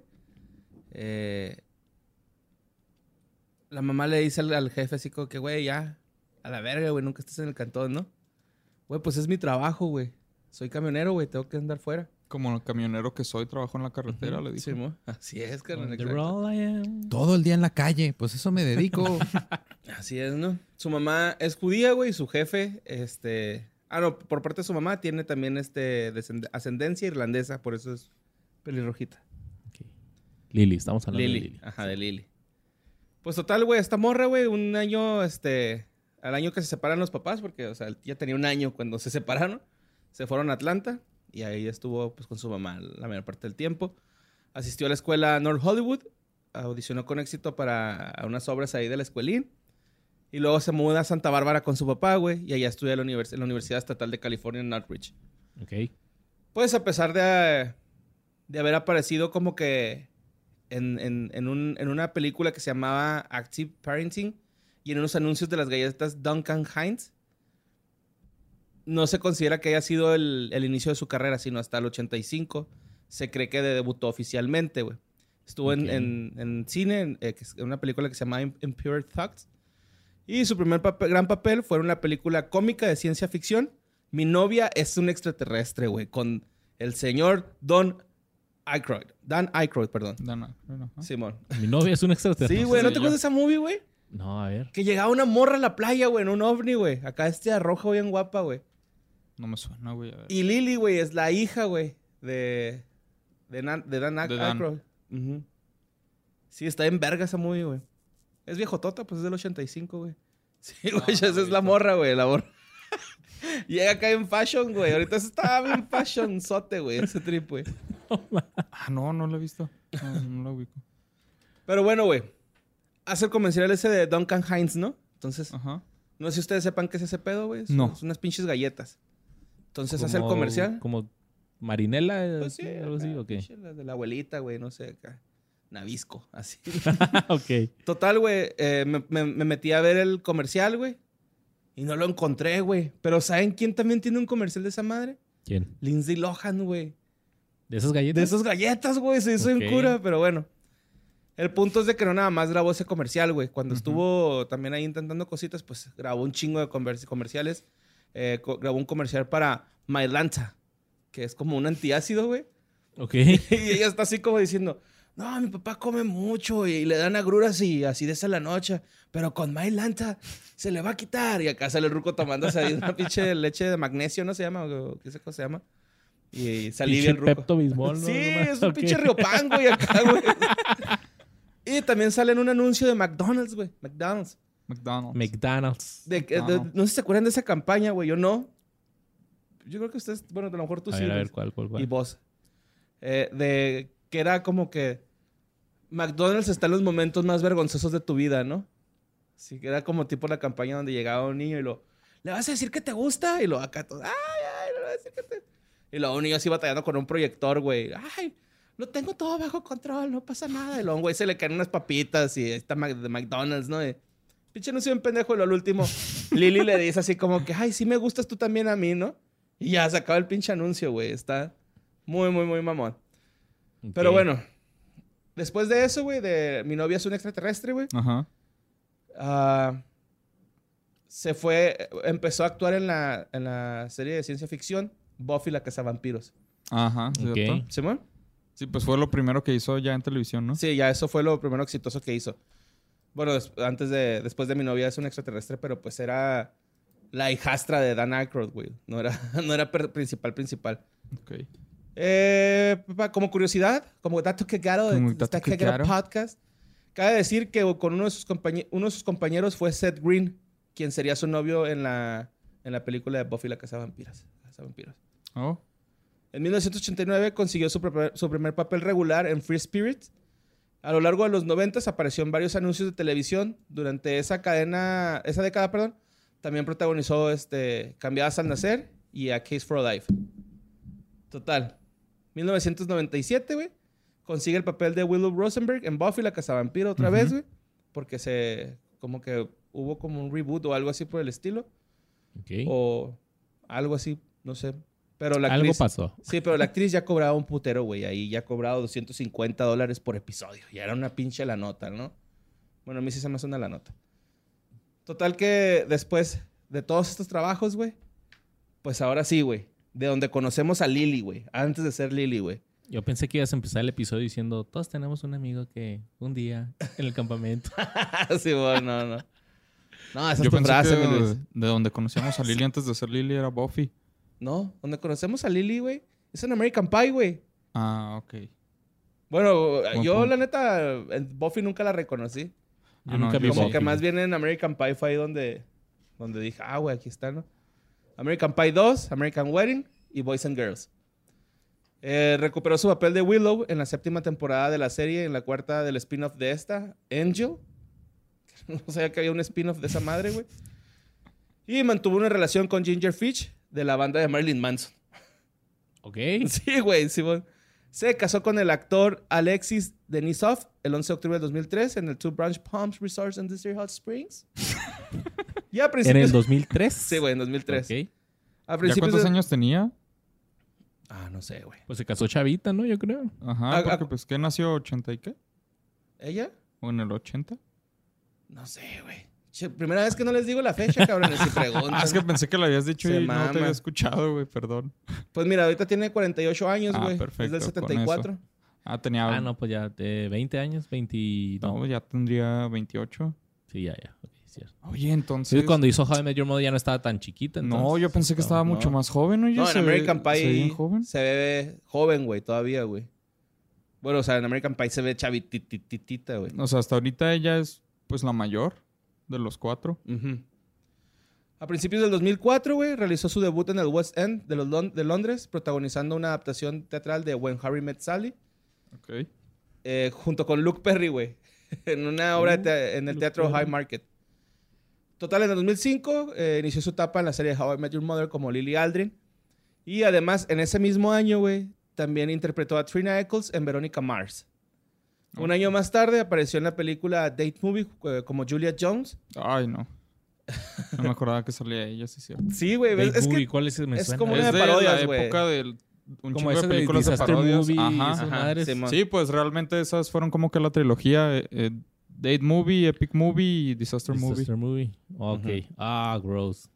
la mamá le dice al jefe así como que, güey, ya, a la verga, güey, nunca estés en el cantón, ¿no? Güey, pues es mi trabajo, güey. Soy camionero, güey, tengo que andar fuera. Como el camionero que soy, trabajo en la carretera, le dije. Simón. Así es, carnal, The exacto. role I am. Todo el día en la calle. Pues eso me dedico. Así es, ¿no? Su mamá es judía, güey, y su jefe, no, por parte de su mamá tiene también, ascendencia irlandesa, por eso es pelirrojita. Ok. Lily, estamos hablando de Lily. Lily. Ajá, de Lily. Pues total, güey, esta morra, güey, un año, al año que se separan los papás, porque, o sea, ya tenía un año cuando se separaron, se fueron a Atlanta y ahí estuvo, pues, con su mamá la mayor parte del tiempo. Asistió a la escuela North Hollywood, audicionó con éxito para unas obras ahí de la escuelín y luego se muda a Santa Bárbara con su papá, güey, y allá estudia en la Universidad Estatal de California en Northridge. Ok. Pues a pesar de haber aparecido como que en una película que se llamaba Active Parenting y en unos anuncios de las galletas Duncan Hines, no se considera que haya sido el inicio de su carrera, sino hasta el 85 se cree que debutó oficialmente, güey. Estuvo Ok. en cine, en una película que se llama Impure Thoughts. Y su primer gran papel fue en una película cómica de ciencia ficción. Mi novia es un extraterrestre, güey, con el señor Dan Aykroyd, perdón. No. Simón. Mi novia es un extraterrestre. Sí, güey, ¿no te yo. acuerdas de esa movie, güey? No, a ver. Que llegaba una morra a la playa, güey, en un ovni, güey. Acá roja bien guapa, güey. No me suena, güey. A ver. Y Lily, güey, es la hija, güey, de Dan De Dan. Aykroyd. Ujú. Sí, está en verga esa movie, güey. Es viejotota, pues es del 85, güey. Sí, güey, esa es la morra, güey, la morra. Llega acá en fashion, güey. Ahorita estaba bien fashion sote, güey, ese trip, güey. No lo he visto. No la ubico. Pero bueno, güey. Hace el comercial ese de Duncan Hines, ¿no? Entonces, Ajá. no sé si ustedes sepan qué es ese pedo, güey. No. Son unas pinches galletas. Entonces hace el comercial. Como Marinela, Pues sí, algo así, acá, ok. pinche, la de la abuelita, güey, no sé, acá. Nabisco, así. Ok. Total, güey, me metí a ver el comercial, güey. Y no lo encontré, güey. Pero ¿saben quién también tiene un comercial de esa madre? ¿Quién? Lindsay Lohan, güey. ¿De esas galletas? De esas galletas, güey. Se hizo en Ok. cura, pero bueno. El punto es de que no nada más grabó ese comercial, güey. Cuando estuvo también ahí intentando cositas, pues grabó un chingo de comerciales. Grabó un comercial para Mylanta, que es como un antiácido, güey. Ok. Y ella está así como diciendo, no, mi papá come mucho y le dan agruras y así de esa la noche, pero con Mylanta se le va a quitar. Y acá sale el ruco tomándose ahí una pinche leche de magnesio, ¿no se llama? ¿O qué cosa se llama? Y salí bien ruco. Pepto-Bismol, ¿no? Sí, Nomás, es un ok. pinche Riopan, güey, acá, güey. Y también sale en un anuncio de McDonald's, güey. McDonald's. McDonald's. No sé si se acuerdan de esa campaña, güey. Yo no. Yo creo que ustedes, bueno, a lo mejor tú A sí. ver, güey. ¿cuál? Y vos. De que era como que McDonald's está en los momentos más vergonzosos de tu vida, ¿no? Sí, que era como tipo la campaña donde llegaba un niño y ¿le vas a decir que te gusta? Y acá todo, ay, le voy a decir que te... Y luego un niño así batallando con un proyector, güey. Ay, lo tengo todo bajo control, no pasa nada. Y luego, güey, se le caen unas papitas y está de McDonald's, ¿no? Y, pinche no soy un pendejo. Y lo al último, Lily le dice así como que, ay, sí me gustas tú también a mí, ¿no? Y ya se acaba el pinche anuncio, güey. Está muy, muy, muy mamón. Ok. Pero bueno, después de eso, güey, de Mi novia es un extraterrestre, güey, Ajá. empezó a actuar en la serie de ciencia ficción Buffy la cazavampiros. Ajá. ¿Cierto? Ok. ¿Simón? Sí, pues fue lo primero que hizo ya en televisión, ¿no? Sí, ya eso fue lo primero exitoso que hizo. Bueno, después de Mi novia es un extraterrestre, pero pues era la hijastra de Dan Aykroyd, güey. No era principal. Ok. Como curiosidad, como dato cagado Como de dato Está Cagado cagado. Podcast, cabe decir que con uno de sus compañeros fue Seth Green, quien sería su novio en la película de Buffy la Cazavampiros. Oh. En 1989 consiguió su primer papel regular en Free Spirit. A lo largo de los 90 apareció en varios anuncios de televisión. Durante esa década, perdón, también protagonizó Cambiadas al Nacer y A Case for a Life. Total. 1997, güey, consigue el papel de Willow Rosenberg en Buffy la Cazavampiro otra vez, güey, porque como que hubo como un reboot o algo así por el estilo. Ok. O algo así, no sé. Pero la Algo actriz, pasó. Sí, pero la actriz ya cobraba un putero, güey. Ahí ya cobraba $250 por episodio. Ya era una pinche la nota, ¿no? Bueno, a mí sí se me hace una la nota. Total que después de todos estos trabajos, güey, pues ahora sí, güey. De donde conocemos a Lily, güey. Antes de ser Lily, güey. Yo pensé que ibas a empezar el episodio diciendo, todos tenemos un amigo que un día en el campamento. Sí, bueno, no. No, esa es Yo tu pensé frase, que mi Luis. de donde conocíamos a Lily antes de ser Lily era Buffy. No, donde conocemos a Lily, güey, es en American Pie, güey. Ah, ok. Bueno, yo punto. la neta, en Buffy nunca la reconocí. Yo nunca vi Como Buffy. que más bien en American Pie fue ahí donde dije, güey, aquí está, ¿no? American Pie 2, American Wedding y Boys and Girls. Recuperó su papel de Willow en la 7ª temporada de la serie, en la 4ª del spin-off de esta, Angel. No sabía que había un spin-off de esa madre, güey. Y mantuvo una relación con Ginger Fish de la banda de Marilyn Manson. Ok. Sí, güey, sí, güey. Se casó con el actor Alexis Denisov el 11 de octubre de 2003 en el Two Branch Palms Resort in Desert Hot Springs. Y a ¿En principios... el 2003? Sí, güey, en 2003. Ok. A ¿Ya principios cuántos de- años tenía? No sé, güey. Pues se casó chavita, ¿no? Yo creo. Ajá, Ah, porque pues ¿qué nació? ¿80 y qué? ¿Ella? ¿O en el 80? No sé, güey. Che, primera vez que no les digo la fecha, cabrones, si preguntan. Ah, es que pensé que lo habías dicho Se y no te mama. había escuchado, güey, perdón. Pues mira, ahorita tiene 48 años, Ah, güey. perfecto, Es del con 74. Ah, tenía... No, pues ya de 20 años, 20... No, ya tendría 28. Sí, ya. Ok, cierto. Oye, entonces... Sí, cuando hizo How I Met Your Mother ya no estaba tan chiquita. No, entonces, yo pensé que estaba no. mucho más joven, oye. No, en American ¿Se ve Pie bien joven? se ve joven, güey, todavía, güey. Bueno, o sea, en American Pie se ve chavititita, güey. O sea, hasta ahorita ella es, pues, la mayor de los 4. Ujú. A principios del 2004, güey, realizó su debut en el West End de Londres, protagonizando una adaptación teatral de When Harry Met Sally, Ok. junto con Luke Perry, güey. en una obra en el teatro High Market. Total, en el 2005 inició su etapa en la serie How I Met Your Mother como Lily Aldrin. Y además, en ese mismo año, güey, también interpretó a Trina Eccles en Veronica Mars. Un año más tarde apareció en la película Date Movie como Julia Jones. Ay, no. No me acordaba que salía ella, sí, cierto. Sí, güey. Date Es Movie, que ¿cuál es? Me es suena. como una Es de de parodias, la güey. época del un Como chingo de esa de películas de Disaster parodias. Movie y Ajá. esas Ajá, madres. Simón. Sí, pues realmente esas fueron como que la trilogía. Date Movie, Epic Movie y Disaster Movie. Disaster Movie. Ok. Ah, gross.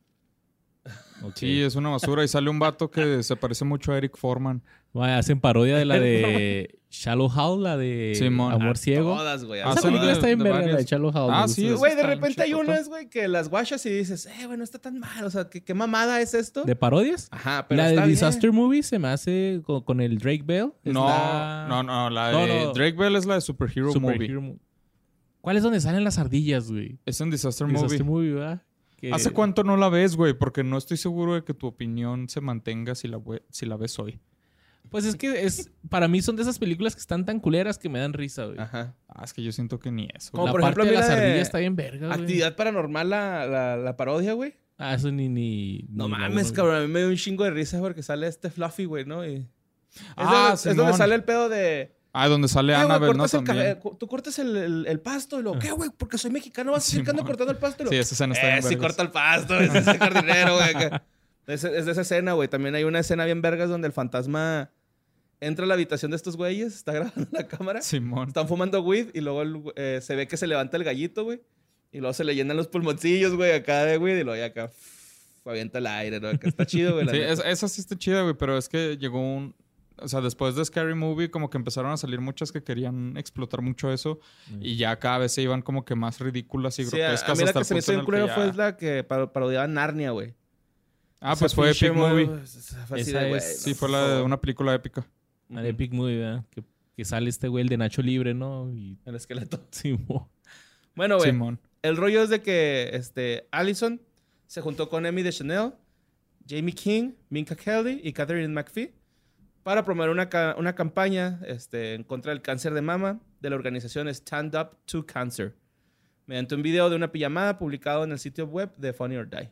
Ok. Sí, es una basura. Y sale un vato que se parece mucho a Eric Foreman. Vaya, hacen parodia de la de Shallow Hal, la de Simón. Amor Ciego. Todas, güey. Ah, Esa son película de- está bien de verga, la de varias. Shallow Hal. Ah, me sí, gusta. Güey, de está repente hay chacota. unas, güey, que las guachas y dices, bueno, está tan mal. O sea, ¿qué mamada es esto? ¿De parodias? Ajá, pero La de está bien. Disaster Movie se me hace con el Drake Bell. No, Está- no. La No, de no. Drake Bell es la de Superhero Movie. Superhero Movie. ¿Cuál es donde salen las ardillas, güey? Es en Disaster Disaster Movie. Movie, ¿verdad? Que- ¿Hace cuánto no la ves, güey? Porque no estoy seguro de que tu opinión se mantenga si la ves hoy. Pues es que para mí son de esas películas que están tan culeras que me dan risa, güey. Ajá. Ah, es que yo siento que ni eso. Como La por parte ejemplo, de mira las de ardillas está bien verga, güey. Actividad Paranormal, la parodia, güey. Ah, eso ni No la mames, uno, cabrón. A mí me dio un chingo de risa porque sale este Fluffy, güey, ¿no? Y... Ah, es donde Simón. sale el pedo de... Ah, donde sale güey, Annabelle, ¿no? cortas el También. tú cortas el pasto y lo... ¿Qué, güey? Porque soy mexicano, vas a seguir Simón. cortando el pasto y lo... Sí, esa escena está bien sí vergas. corta el pasto, es ese jardinero, güey. acá. Es de esa escena, güey. También hay una escena bien vergas donde el fantasma entra a la habitación de estos güeyes, está grabando la cámara, Simón. están fumando weed y luego se ve que se levanta el gallito, güey. Y luego se le llenan los pulmoncillos, güey, acá de weed y luego ya acá avienta el aire, ¿no? Acá está chido, güey. la Sí, neta. esa sí está chida, güey, pero es que llegó un... O sea, después de Scary Movie como que empezaron a salir muchas que querían explotar mucho eso y ya cada vez se iban como que más ridículas y Sí, a grotescas mí la hasta que el se me hizo punto en bien el culero que fue ya... la que parodiaba Narnia, güey. Ah, Esa pues fue pinche Epic Movie. fue así Esa de, güey, es- Sí, no, fue por la de favor. una película épica. La de Epic Movie, ¿verdad? Que sale este güey, el de Nacho Libre, ¿no? Y El esqueleto. sí, Bueno, güey. Simón. El rollo es de que Allison se juntó con Emmy de Chanel, Jamie King, Minka Kelly y Catherine McPhee para promover una campaña en contra del cáncer de mama de la organización Stand Up to Cancer, mediante un video de una pijamada publicado en el sitio web de Funny or Die.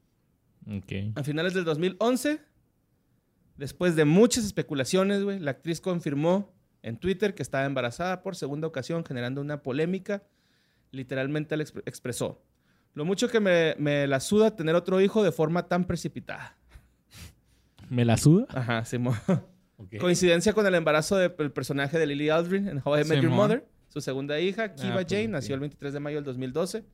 Ok. A finales del 2011, después de muchas especulaciones, güey, la actriz confirmó en Twitter que estaba embarazada por segunda ocasión, generando una polémica. Literalmente le expresó: lo mucho que me la suda tener otro hijo de forma tan precipitada. ¿Me la suda? Ajá, Simón. Ok. Coincidencia con el embarazo del personaje de Lily Aldrin en How I Met Your Simón. Mother. Su segunda hija, Kiva pues, Jane, ok. nació el 23 de mayo del 2012.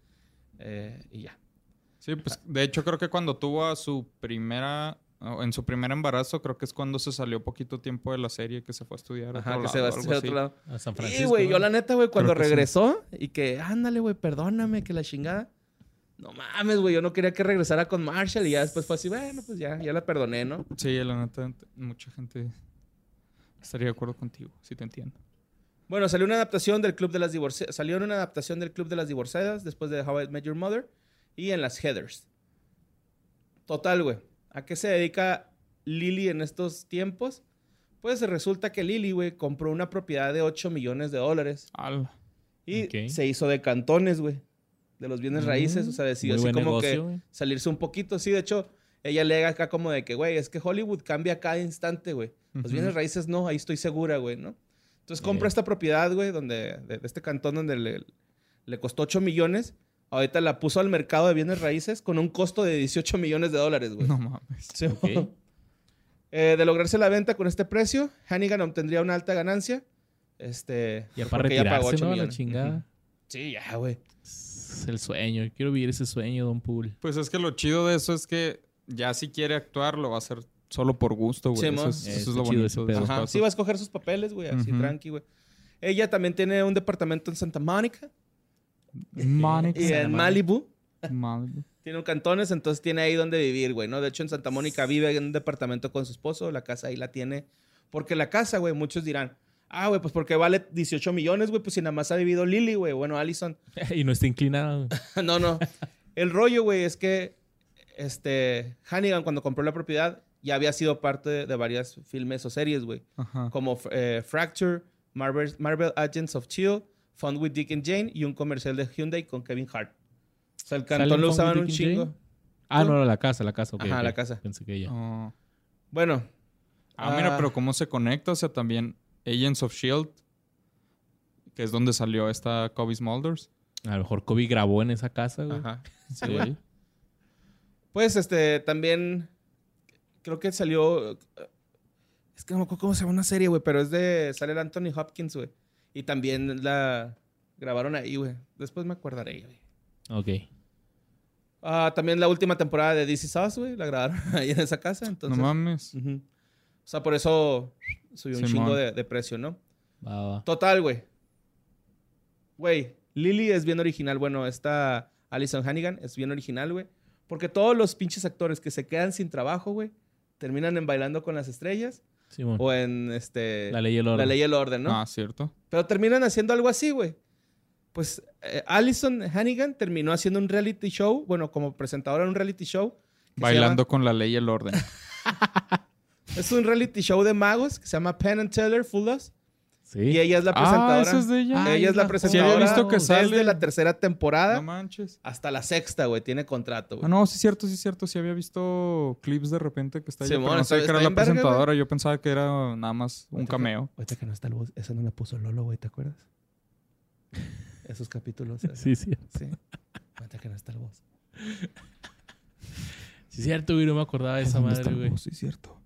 Y ya. Sí, pues de hecho creo que cuando tuvo a su primera... En su primer embarazo creo que es cuando se salió poquito tiempo de la serie que se fue a estudiar a Ajá, otro que se va a lado, estudiar a algo otro así. lado. A San Sí, Francisco. güey, yo ¿no? la neta, güey, cuando Creo que sí. regresó y que, ándale, güey, perdóname, que la chingada. No mames, güey, yo no quería que regresara con Marshall y ya después fue así, bueno, pues ya la perdoné, ¿no? Sí, la neta, mucha gente estaría de acuerdo contigo, sí te entiendo. Bueno, salió una adaptación del Club de las Divorciadas. Salió en una adaptación del Club de las Divorciadas después de How I Met Your Mother y en las Heathers. Total, güey. ¿A qué se dedica Lily en estos tiempos? Pues resulta que Lily, güey, compró una propiedad de $8 millones Ala. y Ok. se hizo de cantones, güey. De los bienes raíces. O sea, decidió Muy así buen como negocio, que güey. salirse un poquito. Sí, de hecho, ella alega acá como de que, güey, es que Hollywood cambia cada instante, güey. Los Ujú. bienes raíces no, ahí estoy segura, güey, ¿no? Entonces compra esta propiedad, güey, de este cantón donde le costó 8 millones. Ahorita la puso al mercado de bienes raíces con un costo de $18 millones, güey. No mames. Sí, Ok. de lograrse la venta con este precio, Hannigan obtendría una alta ganancia. Ya para porque ella pagó retirarse, 8 ¿no? La millones. chingada. Ujú. Sí, ya, güey. Es el sueño. Yo quiero vivir ese sueño, Don Pool. Pues es que lo chido de eso es que ya si quiere actuar lo va a hacer solo por gusto, güey. Sí, Eso mo. es, eso Está es lo chido bonito ese de pedo. esas Ajá. cosas. Sí, va a escoger sus papeles, güey, así Ujú. tranqui, güey. Ella también tiene un departamento en Santa Mónica Mónica. y en Malibu. Malibu. Tiene un cantones, entonces tiene ahí donde vivir, güey, ¿no? De hecho, en Santa Mónica vive en un departamento con su esposo. La casa ahí la tiene. Porque la casa, güey, muchos dirán, ah, güey, pues porque vale 18 millones, güey, pues si nada más ha vivido Lily, güey. Bueno, Allison. Y no está inclinado. No, no. El rollo, güey, es que Hannigan, cuando compró la propiedad, ya había sido parte de varias filmes o series, güey. Ajá. Como Fracture, Marvel Agents of S.H.I.E.L.D., Fun with Dick and Jane y un comercial de Hyundai con Kevin Hart. O sea, el ¿Sale cantón lo Fun usaban with un Dick and chingo. Jane? Ah, no, la casa. Ok, Ajá, ok. la casa. Pensé que ella. Oh. Bueno. Mira, pero ¿cómo se conecta? O sea, también Agents of S.H.I.E.L.D., que es donde salió esta Cobie Smulders. A lo mejor Kobe grabó en esa casa, güey. Ajá. Sí, Sí. güey. Pues, también creo que salió... Es que no me acuerdo cómo se llama una serie, güey, pero sale el Anthony Hopkins, güey. Y también la grabaron ahí, güey. Después me acordaré, güey. Ok. También la última temporada de This Is Us, güey, la grabaron ahí en esa casa, entonces... No mames. Ujú. O sea, por eso subió un Simón. chingo de precio, ¿no? Va. Total, güey. Güey, Lily es bien original. Bueno, esta Alyson Hannigan es bien original, güey. Porque todos los pinches actores que se quedan sin trabajo, güey, terminan en Bailando con las Estrellas Simón. o en La Ley y el Orden. La Ley y el Orden, ¿no? Ah, cierto. Pero terminan haciendo algo así, güey. Pues Alyson Hannigan terminó haciendo un reality show, bueno, como presentadora en un reality show. que Bailando con la ley y el orden. es un reality show de magos que se llama Penn and Teller Full House. Sí. Y ella es la presentadora. ¿eso es de ella? Ah, Ella es la la- presentadora Sí, había visto que desde sale. la tercera temporada No manches. hasta la sexta, güey. Tiene contrato, güey. Ah, no, sí es cierto. Sí había visto clips de repente que está ella, Simón, pero no sabía que está era la bien verga, presentadora. Yo pensaba que era nada más un cameo. Ahorita que no está el voz. Esa no la puso Lolo, güey. ¿Te acuerdas? Esos capítulos. Sí. Sí. Ahorita que no está el voz. Sí, es cierto, güey. No me acordaba de esa madre, güey. Sí, es cierto.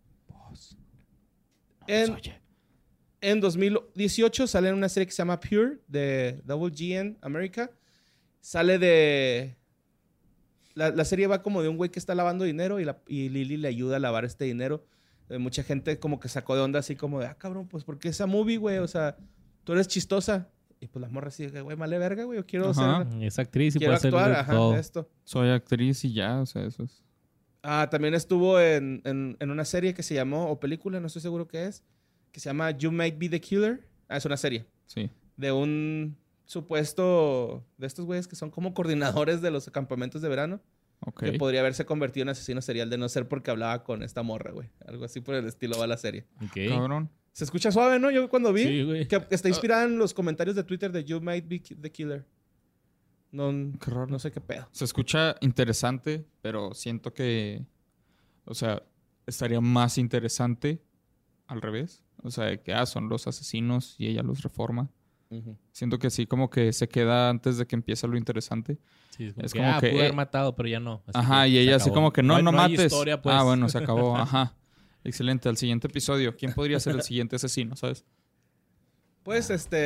En 2018 sale en una serie que se llama Pure de WGN America. Sale de... La serie va como de un güey que está lavando dinero y Lily le ayuda a lavar este dinero. Mucha gente como que sacó de onda así como de, cabrón, pues ¿por qué esa movie, güey? O sea, tú eres chistosa. Y pues la morra así, güey, vale verga, güey. Yo quiero Ajá. Es actriz y quiero puede hacer actuar, de ajá, todo. de esto. Soy actriz y ya, o sea, eso es. También estuvo en una serie que se llamó, o película, no estoy seguro qué es, que se llama You Might Be the Killer. Es una serie Sí. de un supuesto de estos güeyes que son como coordinadores de los campamentos de verano, Ok. que podría haberse convertido en asesino serial de no ser porque hablaba con esta morra, güey. Algo así por el estilo va la serie. Ok. Cabrón. Se escucha suave, ¿no? Yo cuando vi Sí, güey. que está inspirada en los comentarios de Twitter de You Might Be the Killer. No, Qué raro. no sé qué pedo. Se escucha interesante, pero siento que, o sea, estaría más interesante al revés. O sea, que son los asesinos y ella los reforma. Ujú. Siento que sí, como que se queda antes de que empiece lo interesante. Sí, Es que, como que, pude haber matado, pero ya no. Así Ajá, que y se ella así acabó. como que no hay mates. historia, pues. Bueno, se acabó. Ajá. Excelente. Al siguiente episodio. ¿Quién podría ser el siguiente asesino, sabes? Pues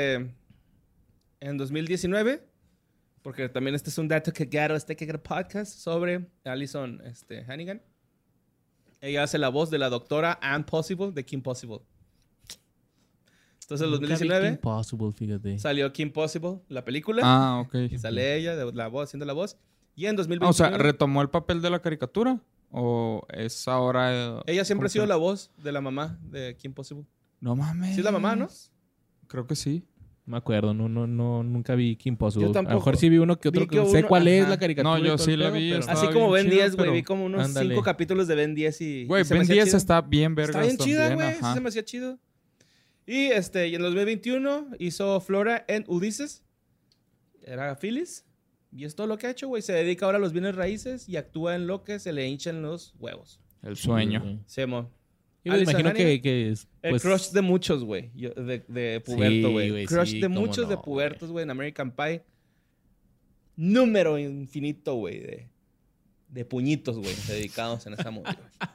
en 2019, porque también este es un dato que Garo podcast sobre Alyson Hannigan. Ella hace la voz de la doctora Ann Possible de Kim Possible. Entonces en Nunca vi 2019 Kim Possible, fíjate. salió Kim Possible, la película, Ah, ok. y sale ella de la voz, haciendo la voz. Y en Ah, 2021 o sea, ¿retomó el papel de la caricatura? ¿O es ahora...? ella siempre ha ¿cómo sido que? la voz de la mamá de Kim Possible. No mames. Sí es la mamá, ¿no? Creo que sí. No me acuerdo, nunca vi Kim Possible. Yo A tampoco. lo mejor sí vi uno que otro. Vi que sé uno- cuál es ajá. la caricatura. No, yo y todo sí el la pedo, vi, pero- estaba Así como bien Ben chido, 10, güey. pero- Vi como unos Ándale. 5 capítulos de Ben 10 y Güey, se me Ben hacía 10 chido. está bien vergas Está bien chida, también, güey. Sí ajá. se me hacía chido. Y y en 2021 hizo Flora en Ulises. Era Phyllis. Y es todo lo que ha hecho, güey. Se dedica ahora a los bienes raíces y actúa en lo que se le hinchan los huevos. El sueño. Sí, güey. Semo. Y me Alyson imagino Hannigan, que es, El pues, crush de muchos, güey. De puberto, Sí, güey. güey, Crush sí, de cómo muchos de no, pubertos, güey. En American Pie. Número infinito, güey. De puñitos, güey. Dedicados en esa movie, güey.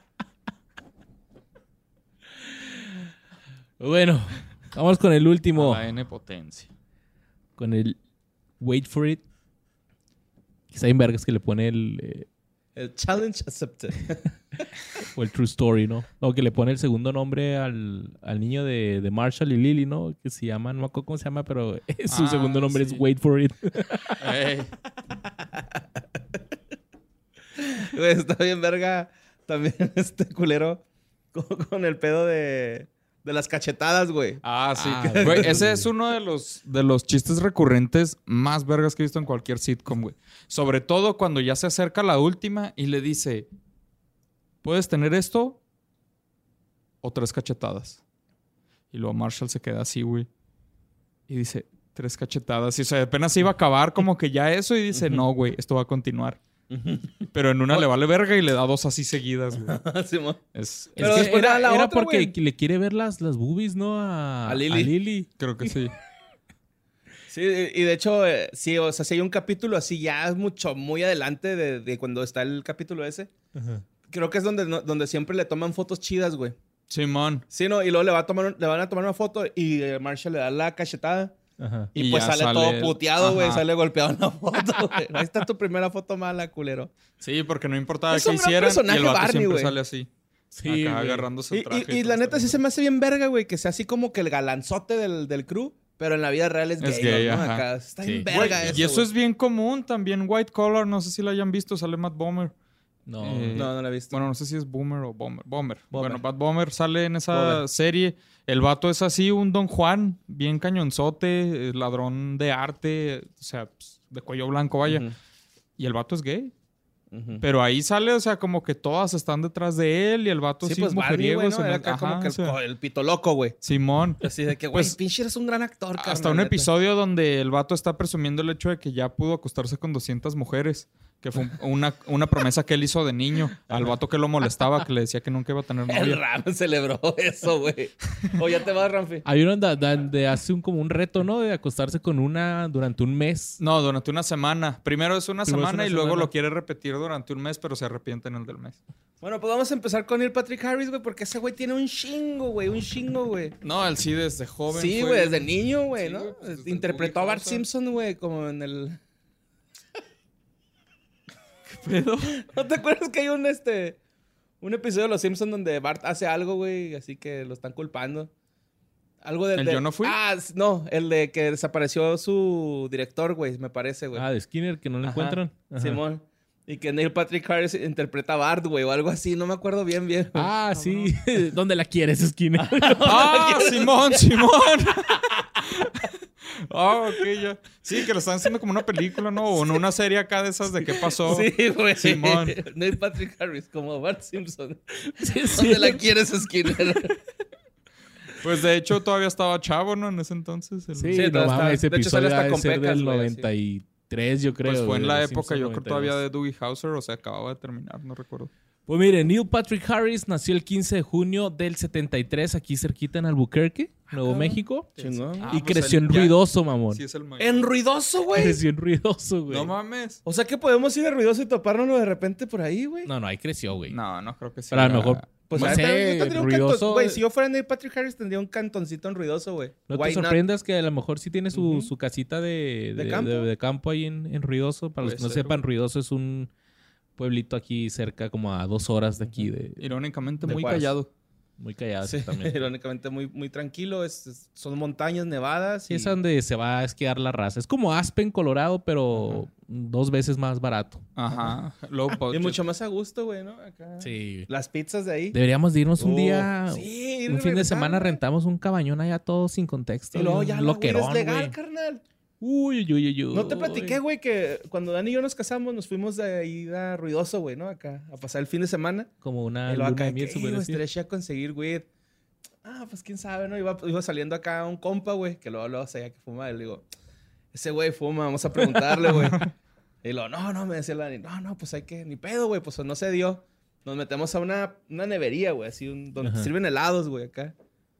Bueno, vamos con el último. A la N potencia. Con el Wait for It. Que está en vergas que le pone el... El challenge accepted. o el True Story, ¿no? O que le pone el segundo nombre al niño de Marshall y Lily, ¿no? Que se llama, no me acuerdo cómo se llama, pero su segundo nombre sí. es Wait for It. Ey. Güey, está bien verga también este culero con el pedo de las cachetadas, güey. Ah, sí. Ah, Güey, sí. ese es uno de los chistes recurrentes más vergas que he visto en cualquier sitcom, güey. Sobre todo cuando ya se acerca la última y le dice, ¿puedes tener esto o 3 cachetadas? Y luego Marshall se queda así, güey. Y dice, 3 cachetadas. Y o sea, apenas se iba a acabar como que ya eso y dice, no, güey, esto va a continuar. Pero en una le vale verga y le da 2 así seguidas, güey. Simón. Pero Pero después era, da la era otra, porque güey. le quiere ver las boobies, ¿no? A Lily. Creo que sí. Sí, y de hecho, sí, o sea, si hay un capítulo así ya muy adelante de cuando está el capítulo ese. Ajá. Creo que es donde siempre le toman fotos chidas, güey. Simón. Sí, ¿no? Y luego le van a tomar una foto y Marshall le da la cachetada. Ajá. Y Y pues ya sale todo puteado, güey. ajá. Sale golpeado en la foto, güey. Ahí está tu primera foto mala, culero. Sí, porque no importaba Es qué un gran hicieran. Y personaje el vato Barney, siempre güey. sale así. Sí, acá güey. agarrándose el traje. Y la neta sí se me hace bien verga, güey. Que sea así como que el galanzote del crew. Pero en la vida real es gay, ¿no? ajá. Acá está bien Sí. verga Güey, eso, y eso güey. es bien común también. White Collar, no sé si lo hayan visto. Sale Matt Bomer. No. No la he visto. Bueno, no sé si es Boomer o Bomber. Bomber. Bomber. Bueno, Bad Bomber sale en esa Bomber. serie. El vato es así, un Don Juan, bien cañonzote, ladrón de arte, o sea, pues, de cuello blanco, vaya. Ujú, Y el vato es gay. ujú. Pero ahí sale, o sea, como que todas están detrás de él y el vato Sí, sí, pues Barney, mujeriego. güey, se ¿no? Era me- acá como ajá, que o sea, el pito loco, güey. Simón. Así de que, güey, Pues, pinche eres un gran actor, Hasta carnal, un neta. episodio donde el vato está presumiendo el hecho de que ya pudo acostarse con 200 mujeres. Que fue una promesa que él hizo de niño. Al vato que lo molestaba, que le decía que nunca iba a tener El novia. Ram celebró eso, güey. O ya te vas, Ramfi. Hay uno donde hace como un reto, ¿no? De acostarse con una durante un mes. No, durante una semana. Primero es una Primero es semana una y luego semana. lo quiere repetir durante un mes, pero se arrepiente en el del mes. Bueno, pues vamos a empezar con Neil Patrick Harris, güey, porque ese güey tiene un chingo, güey. Un chingo, güey. No, él sí desde joven. Sí, fue- güey, desde niño, güey, Sí, ¿no? güey, pues desde Interpretó a Doogie Bart Howser. Simpson, güey, como en el... ¿Qué pedo? ¿No te acuerdas que hay un episodio de Los Simpsons donde Bart hace algo, güey, así que lo están culpando? Algo del... ¿El Yo No Fui? Ah, no, el de que desapareció su director, güey, me parece, güey. Ah, de Skinner, que no lo Ajá, encuentran. Ajá. Simón. Y que Neil Patrick Harris interpreta a Bart, güey, o algo así, no me acuerdo bien. Ah, sí. ¿Dónde la quieres, Skinner? ¡Ah, Simón! Ah, ok, ya. Sí, que lo están haciendo como una película, ¿no? O en una serie acá de esas de qué pasó. Sí, güey. Simón. Neil Patrick Harris, como Bart Simpson. Sí, ¿Dónde la quieres, Skinner? Pues de hecho todavía estaba chavo, ¿no? En ese entonces. El- Sí, Sí, no está- mames, ese de hecho, sale episodio hasta ha de con ser pecas, del güey, 93, yo creo. Pues fue en la de época, Simpson yo creo todavía 92. de Doogie Howser, o sea, acababa de terminar, no recuerdo. Pues mire, Neil Patrick Harris nació el 15 de junio del 73, aquí cerquita en Albuquerque, Nuevo México. Chingón. Ah, Y pues creció él en ya- Ruidoso, mamón. Sí, es el mayor. En Ruidoso, güey. Creció en Ruidoso, güey. No mames. O sea que podemos ir a Ruidoso y topárnoslo de repente por ahí, güey. No, ahí creció, güey. No, no creo que sí. Pero a lo mejor... Pues no yo sé, tendría un Ruidoso... cantón. Güey, si yo fuera Neil Patrick Harris, tendría un cantoncito en Ruidoso, güey. No te Why not? sorprendas que a lo mejor sí tiene su, Ujú. su casita de campo? de campo ahí en Ruidoso. Para los Puede que no ser, sepan, Ruidoso es un pueblito aquí cerca, como a 2 horas de aquí. Irónicamente De muy Juárez. callado. Muy callado Sí, también. irónicamente muy tranquilo. Son montañas nevadas. Sí, y- es donde se va a esquiar la raza. Es como Aspen, Colorado, pero 2 veces más barato. Ajá. Low Y budget. mucho más a gusto, güey, ¿no? Acá. Sí. Las pizzas de ahí. Deberíamos de irnos un Oh, día... sí, ir un fin de regresar, semana güey. rentamos un cabañón allá todo sin contexto. Y luego un ya la weed loquerón, es legal, güey. carnal. Uy. No te platiqué, güey, que cuando Dani y yo nos casamos, nos fuimos de ahí a Ruidoso, güey, ¿no? Acá, a pasar el fin de semana. Como una Y luego luna acá, de miel que, súper güey, así. estaría chido conseguir weed. Ah, pues quién sabe, ¿no? Iba saliendo acá un compa, güey, que luego sabía que fuma. Y le digo, ese güey fuma, vamos a preguntarle, güey. Y luego, no, me decía la Dani, no, pues hay que, ni pedo, güey, pues no se dio. Nos metemos a una nevería, güey, así, donde Ajá. sirven helados, güey, acá.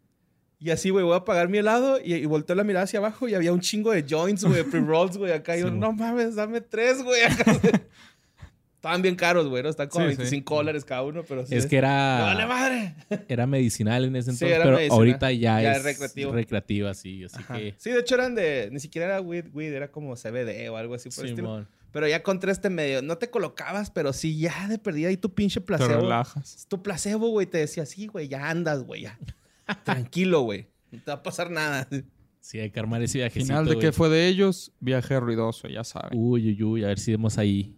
Y así, güey, voy a pagar mi helado y volteo la mirada hacia abajo y había un chingo de joints, güey, pre-rolls, güey, acá. Y yo, Sí, no mames, dame 3, güey, acá. Estaban bien caros, güey, ¿no? Están como Sí, sí. $25 cada uno, pero sí. Es que ¡Me vale era, madre! era medicinal en ese Sí, entonces, era pero medicinal. ahorita ya Ya es es recreativo. recreativa, sí. Así Ajá. que... Sí, de hecho eran ni siquiera era weed, era como CBD o algo así por el estilo. Simón. Pero ya contra este medio, no te colocabas, pero sí, ya de perdida ahí tu pinche Te placebo. relajas. Tu placebo, güey, te decía, sí, güey, ya andas, güey, ya. Tranquilo, güey. No te va a pasar nada. Sí, hay que armar ese viajecito, Final de güey. qué fue de ellos, viaje ruidoso, ya saben. Uy, a ver si vemos ahí.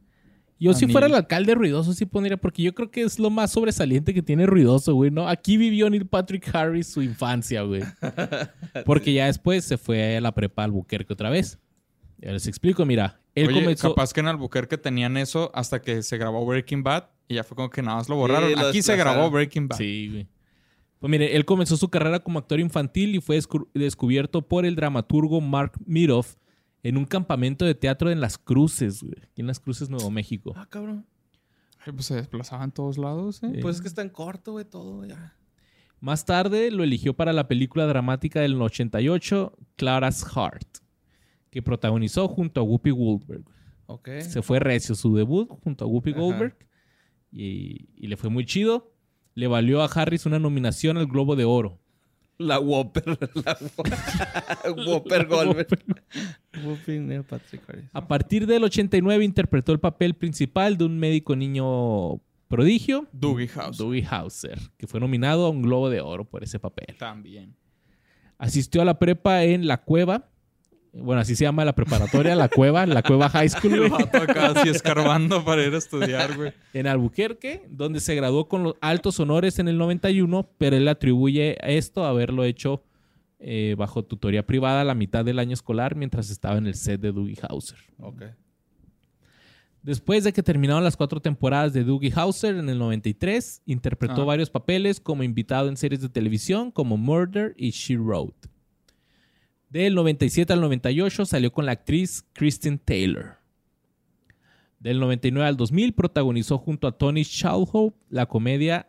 Yo A si mí- fuera el alcalde Ruidoso sí pondría, porque yo creo que es lo más sobresaliente que tiene Ruidoso, güey, ¿no? Aquí vivió Neil Patrick Harris su infancia, güey. Porque ya después se fue a la prepa Albuquerque otra vez. Ya les explico, mira. Él Oye, comenzó... capaz que en Albuquerque tenían eso hasta que se grabó Breaking Bad y ya fue como que nada más lo borraron. Sí, lo Aquí se desplazaron. grabó Breaking Bad. Sí, güey. Pues mire, él comenzó su carrera como actor infantil y fue descubierto por el dramaturgo Mark Miroff en un campamento de teatro en Las Cruces, güey. Aquí en Las Cruces, Nuevo México. Ah, cabrón. Ay, pues se desplazaba en todos lados, ¿eh? Pues es que está en corto, güey, todo ya. Más tarde lo eligió para la película dramática del 88, Clara's Heart, que protagonizó junto a Whoopi Goldberg. Ok. Se fue recio su debut junto a Whoopi Ajá. Goldberg y le fue muy chido. Le valió a Harris una nominación al Globo de Oro. La Whopper. Whopper Goldberg. Whoopi Neil Patrick Harris. A partir del 89 interpretó el papel principal de un médico niño prodigio, Doogie House. Doogie Howser, que fue nominado a un Globo de Oro por ese papel. También. Asistió a la prepa en La Cueva. Bueno, así se llama la preparatoria, La Cueva High School, El güey, vato acá así escarbando para ir a estudiar, güey. en Albuquerque, donde se graduó con los altos honores en el 91, pero él atribuye a esto a haberlo hecho bajo tutoría privada a la mitad del año escolar mientras estaba en el set de Doogie Howser. Ok. Después de que terminaron las 4 temporadas de Doogie Howser en el 93, interpretó varios papeles como invitado en series de televisión como Murder y She Wrote. Del 97 al 98 salió con la actriz Kristen Taylor. Del 99 al 2000 protagonizó junto a Tony Shalhoub la comedia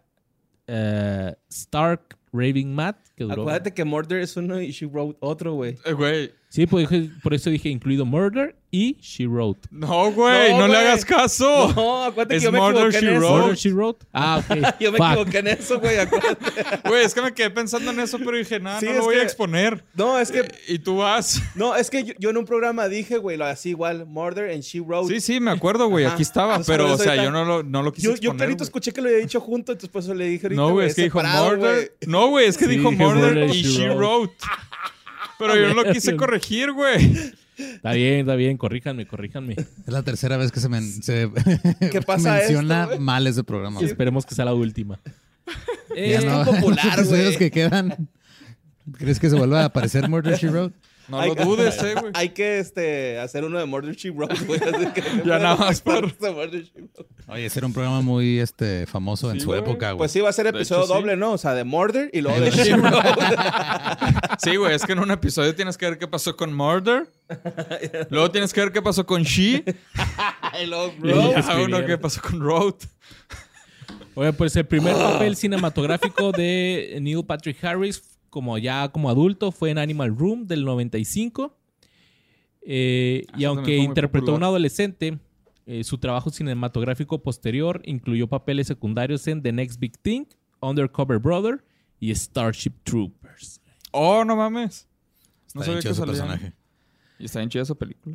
Stark Raving Mad, que duró... Acuérdate que Murder es uno y She Wrote otro, güey. Güey. Sí, pues, por eso dije incluido Murder y She Wrote. No, güey. No, No le güey. hagas caso. No, acuérdate Es que yo me Murder, equivoqué She en eso. Wrote. Murder, She Wrote. Ah, ok. Yo me Fuck. equivoqué en eso, güey, acuérdate. Güey, es que me quedé pensando en eso, pero dije, nada, Sí, no es lo voy a que- exponer. No, es que... Y tú vas. No, es que yo en un programa dije, güey, lo así igual. Murder and She Wrote. Sí, me acuerdo, güey. Ajá. Aquí estaba. Entonces, Pero, por o eso sea, ahorita- yo no lo quise Yo exponer, clarito güey. escuché que lo había dicho junto, entonces por eso le dije ahorita, No, güey, es que dijo separado, Murder. güey. No, güey, es que Sí, dijo dije Murder Murder y She She Wrote. Wrote. Pero yo no lo quise corregir, güey. Está bien. Corríjanme. Es la tercera vez que se ¿Qué pasa menciona esto, güey? mal ese programa. güey. Esperemos que sea la última. Ya Es muy popular, los episodios güey. que quedan. ¿Crees que se vuelva a aparecer Murder, She Wrote? No lo dudes, güey. Hay que hacer uno de Murder, She Wrote, güey. Así que Ya nada más por- de Murder, She Wrote. Oye, ese era un programa muy famoso en Sí, su güey. época, güey. Pues sí, va a ser episodio hecho, sí. doble, ¿no? O sea, de Murder y luego de She Wrote. Sí, güey, es que en un episodio tienes que ver qué pasó con Murder. Luego tienes que ver qué pasó con She. y luego Y Wrote. ya. Ah, uno qué pasó con Wrote. Oye, pues el primer papel cinematográfico de Neil Patrick Harris como adulto fue en Animal Room del 95. Y también aunque fue muy interpretó a popular. un adolescente, su trabajo cinematográfico posterior incluyó papeles secundarios en The Next Big Thing, Undercover Brother y Starship Troopers. Oh, no mames. No Está bien sabía chido que ese salía. personaje. Y está bien chida esa película.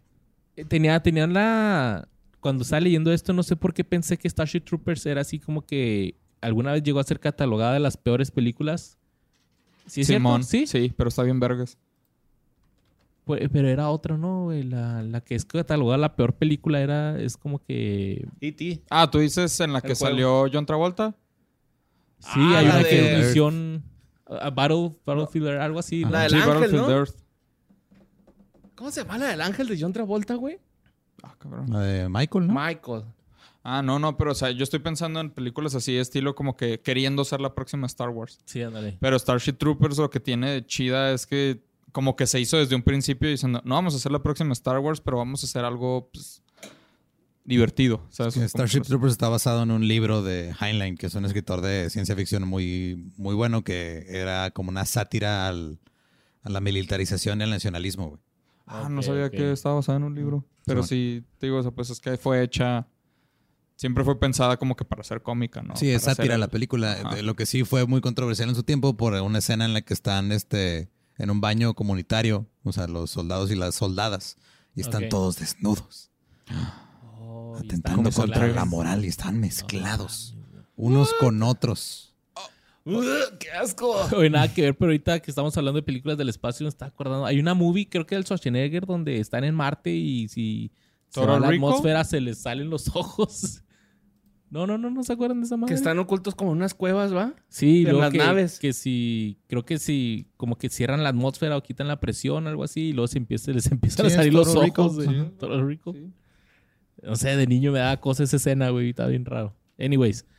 Tenían la... Cuando estaba leyendo esto, no sé por qué pensé que Starship Troopers era así como que alguna vez llegó a ser catalogada de las peores películas. ¿Sí es Simón. cierto? ¿Sí? Sí, pero está bien vergas. Pues, pero era otra, ¿no, güey? La que es catalogada la peor película es como que... E.T. Ah, ¿tú dices en la que El juego. salió John Travolta? Sí, Ah, hay la una de- que es misión... Battlefield, algo así. La ¿no? del Sí, ángel, Battlefield ¿no? Earth. ¿Cómo se llama la del ángel de John Travolta, güey? Ah, cabrón. La de Michael, ¿no? Michael. Ah, no, pero o sea, yo estoy pensando en películas así, estilo como que queriendo ser la próxima Star Wars. Sí, ándale. Pero Starship Troopers lo que tiene de chida es que como que se hizo desde un principio diciendo, no vamos a hacer la próxima Star Wars, pero vamos a hacer algo pues, divertido. ¿Sabes? Que Como Starship que- Troopers está basado en un libro de Heinlein, que es un escritor de ciencia ficción muy, muy bueno, que era como una sátira a la militarización y al nacionalismo, güey. Ah, no Ok, sabía ok. que estaba basada en un libro. Pero Sí, sí, te digo, o sea, pues es que fue hecha... Siempre fue pensada como que para ser cómica, ¿no? Sí, es Para hacer sátira el- la película. Ajá. Lo que sí fue muy controversial en su tiempo por una escena en la que están en un baño comunitario, o sea, los soldados y las soldadas, y están Ok. todos desnudos, Oh, y atentando están contra mezclados. la moral y están mezclados unos con otros. ¡Qué asco! Oye, nada que ver, pero ahorita que estamos hablando de películas del espacio, me está acordando. Hay una movie, creo que del Schwarzenegger, donde están en Marte y si se ¿Total va a la Recall? atmósfera se les salen los ojos. No se acuerdan de esa madre. Que están ocultos como en unas cuevas, ¿va? Sí, en luego las naves. creo que si como que cierran la atmósfera o quitan la presión, algo así, y luego les empiezan Sí, a salir es los Total ojos. Recall, güey. sí. Total Recall. Sí. No sé, de niño me daba cosa esa escena, güey, estaba bien raro. Anyways,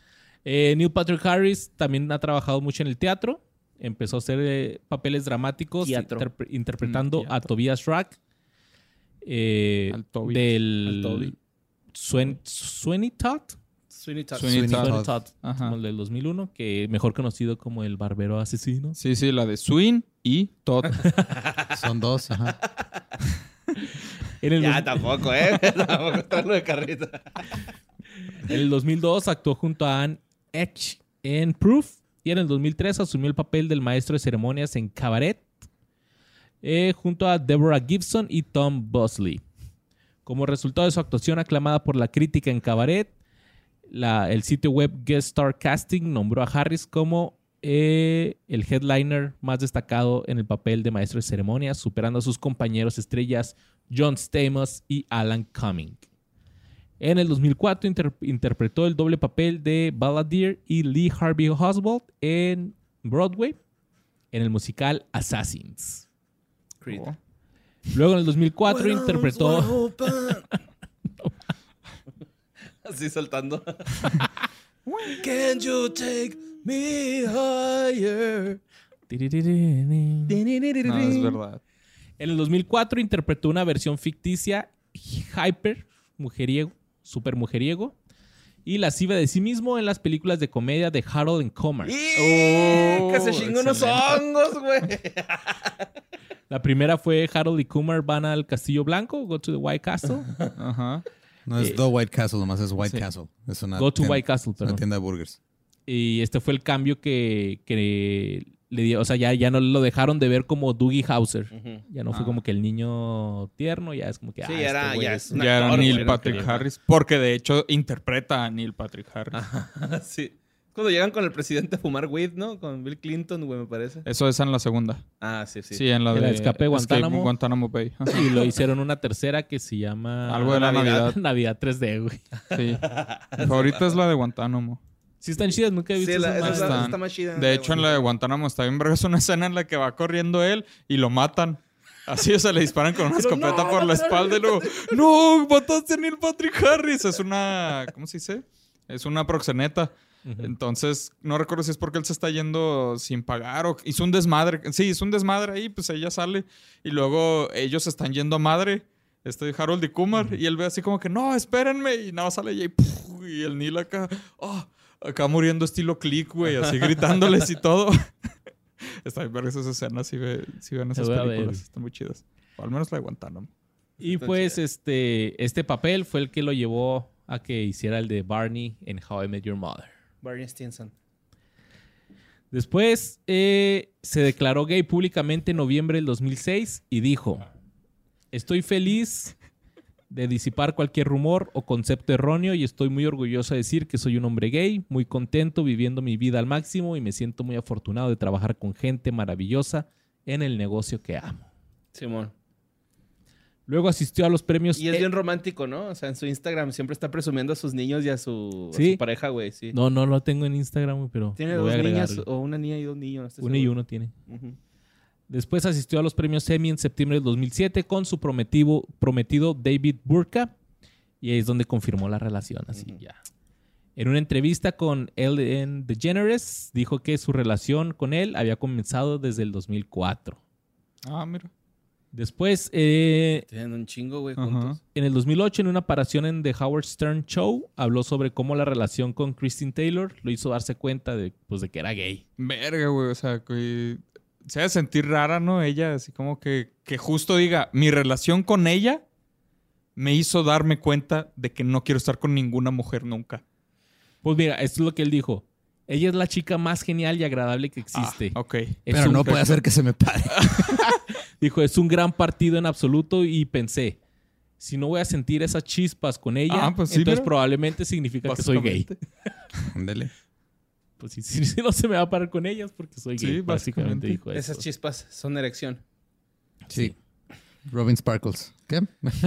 Neil Patrick Harris también ha trabajado mucho en el teatro. Empezó a hacer papeles dramáticos interpretando a Tobias Rack. Al Toby. Del Al Toby. Sweeney Todd. Sweeney Todd. Sweeney Todd. Todd, Ajá. como el del 2001, que mejor conocido como el barbero asesino. Sí, la de Swin y Todd. Son dos, ajá. En el, Ya, tampoco, tampoco estarlo de carrita. en el 2002 actuó junto a Anne Etch en Proof. Y en el 2003 asumió el papel del maestro de ceremonias en Cabaret. Junto a Deborah Gibson y Tom Bosley. Como resultado de su actuación aclamada por la crítica en Cabaret, el sitio web Guest Star Casting nombró a Harris como el headliner más destacado en el papel de maestro de ceremonias, superando a sus compañeros estrellas John Stamos y Alan Cumming. En el 2004 interpretó el doble papel de Balladeer y Lee Harvey Oswald en Broadway en el musical Assassins. Creed. Oh. Luego en el 2004 interpretó... Así saltando. Can you take me higher? No, es verdad. En el 2004 interpretó una versión ficticia hyper mujeriego, super mujeriego y lasciva de sí mismo en las películas de comedia de Harold and Kumar. Que se chingó unos hongos, güey. La primera fue Harold y Kumar van al Castillo Blanco, Go to the White Castle. Ajá. No es The White Castle, nomás es White sí. Castle. Es una Go to tienda- White Castle, es una perdón. tienda de burgers. Y este fue el cambio que le dio. O sea, ya no lo dejaron de ver como Doogie Howser. Ya no fue como que el niño tierno, ya es como que... Sí, este era- güey ya es- es un Ya era actor, Neil güey, Patrick no creo. Harris. Porque de hecho interpreta a Neil Patrick Harris. Sí. Cuando llegan con el presidente a fumar weed, ¿no? Con Bill Clinton, güey, me parece. Eso es en la segunda. Ah, sí, sí. Sí, en la En de la Escape de Guantánamo. Guantánamo Bay. Ajá. Y lo hicieron una tercera que se llama... Algo de la Navidad. Navidad 3D, güey. Sí. Mi favorita es la de Guantánamo. Sí están chidas, nunca he visto Sí, esas esa madres. están. está más chida. De hecho, en la de Guantánamo está bien verga. Es una escena en la que va corriendo él y lo matan. Así, o sea, le disparan con una Pero escopeta no, por la espalda y luego... ¡No! ¡Mataste a Neil Patrick Harris! Es una... ¿Cómo se dice? Es una proxeneta. Entonces, no recuerdo si es porque él se está yendo sin pagar o hizo un desmadre. Sí, hizo un desmadre ahí, pues ella sale. Y luego ellos están yendo a madre. Harold y Kumar. Y él ve así como que, no, espérenme. Y nada, sale ella y, ¡puf! Y el Neil acá... ¡Oh! Acá muriendo estilo Click, güey. Así gritándoles y todo. Está bien verga esas escenas. Si ven esas voy a ver. películas. Están muy chidas. O al menos la de Guantánamo. Y pues este papel fue el que lo llevó a que hiciera el de Barney en How I Met Your Mother. Barney Stinson. Después se declaró gay públicamente en noviembre del 2006 y dijo: estoy feliz de disipar cualquier rumor o concepto erróneo y estoy muy orgulloso de decir que soy un hombre gay, muy contento viviendo mi vida al máximo y me siento muy afortunado de trabajar con gente maravillosa en el negocio que amo. Simón. Luego asistió a los premios... Y es bien romántico, ¿no? O sea, en su Instagram siempre está presumiendo a sus niños y a su Sí. pareja, güey. Sí. No lo tengo en Instagram, güey, pero Tiene lo voy a dos agregar. niñas o una niña y dos niños. No estoy Uno y seguro. uno tiene. Ujú. Después asistió a los premios Emmy en septiembre del 2007 con su prometido David Burka. Y ahí es donde confirmó la relación, así ya. En una entrevista con Ellen DeGeneres, dijo que su relación con él había comenzado desde el 2004. Ah, mira. Después, Tienen un chingo, güey, Ajá. juntos. en el 2008, en una aparición en The Howard Stern Show, habló sobre cómo la relación con Christine Taylor lo hizo darse cuenta de que era gay. Verga, güey. O sea, que se ha de sentir rara, ¿no? Ella, así como que justo diga, mi relación con ella me hizo darme cuenta de que no quiero estar con ninguna mujer nunca. Pues mira, esto es lo que él dijo. Ella es la chica más genial y agradable que existe. Ah, ok. Es Pero un- no puede hacer que se me pare. Dijo, es un gran partido en absoluto y pensé, si no voy a sentir esas chispas con ella, Pues sí, entonces mira. probablemente significa que soy gay. Básicamente. Ándale. Pues sí, si no se me va a parar con ellas porque soy Sí, gay. Básicamente básicamente. dijo eso. Esas chispas son erección. Sí. Robin Sparkles. ¿Qué?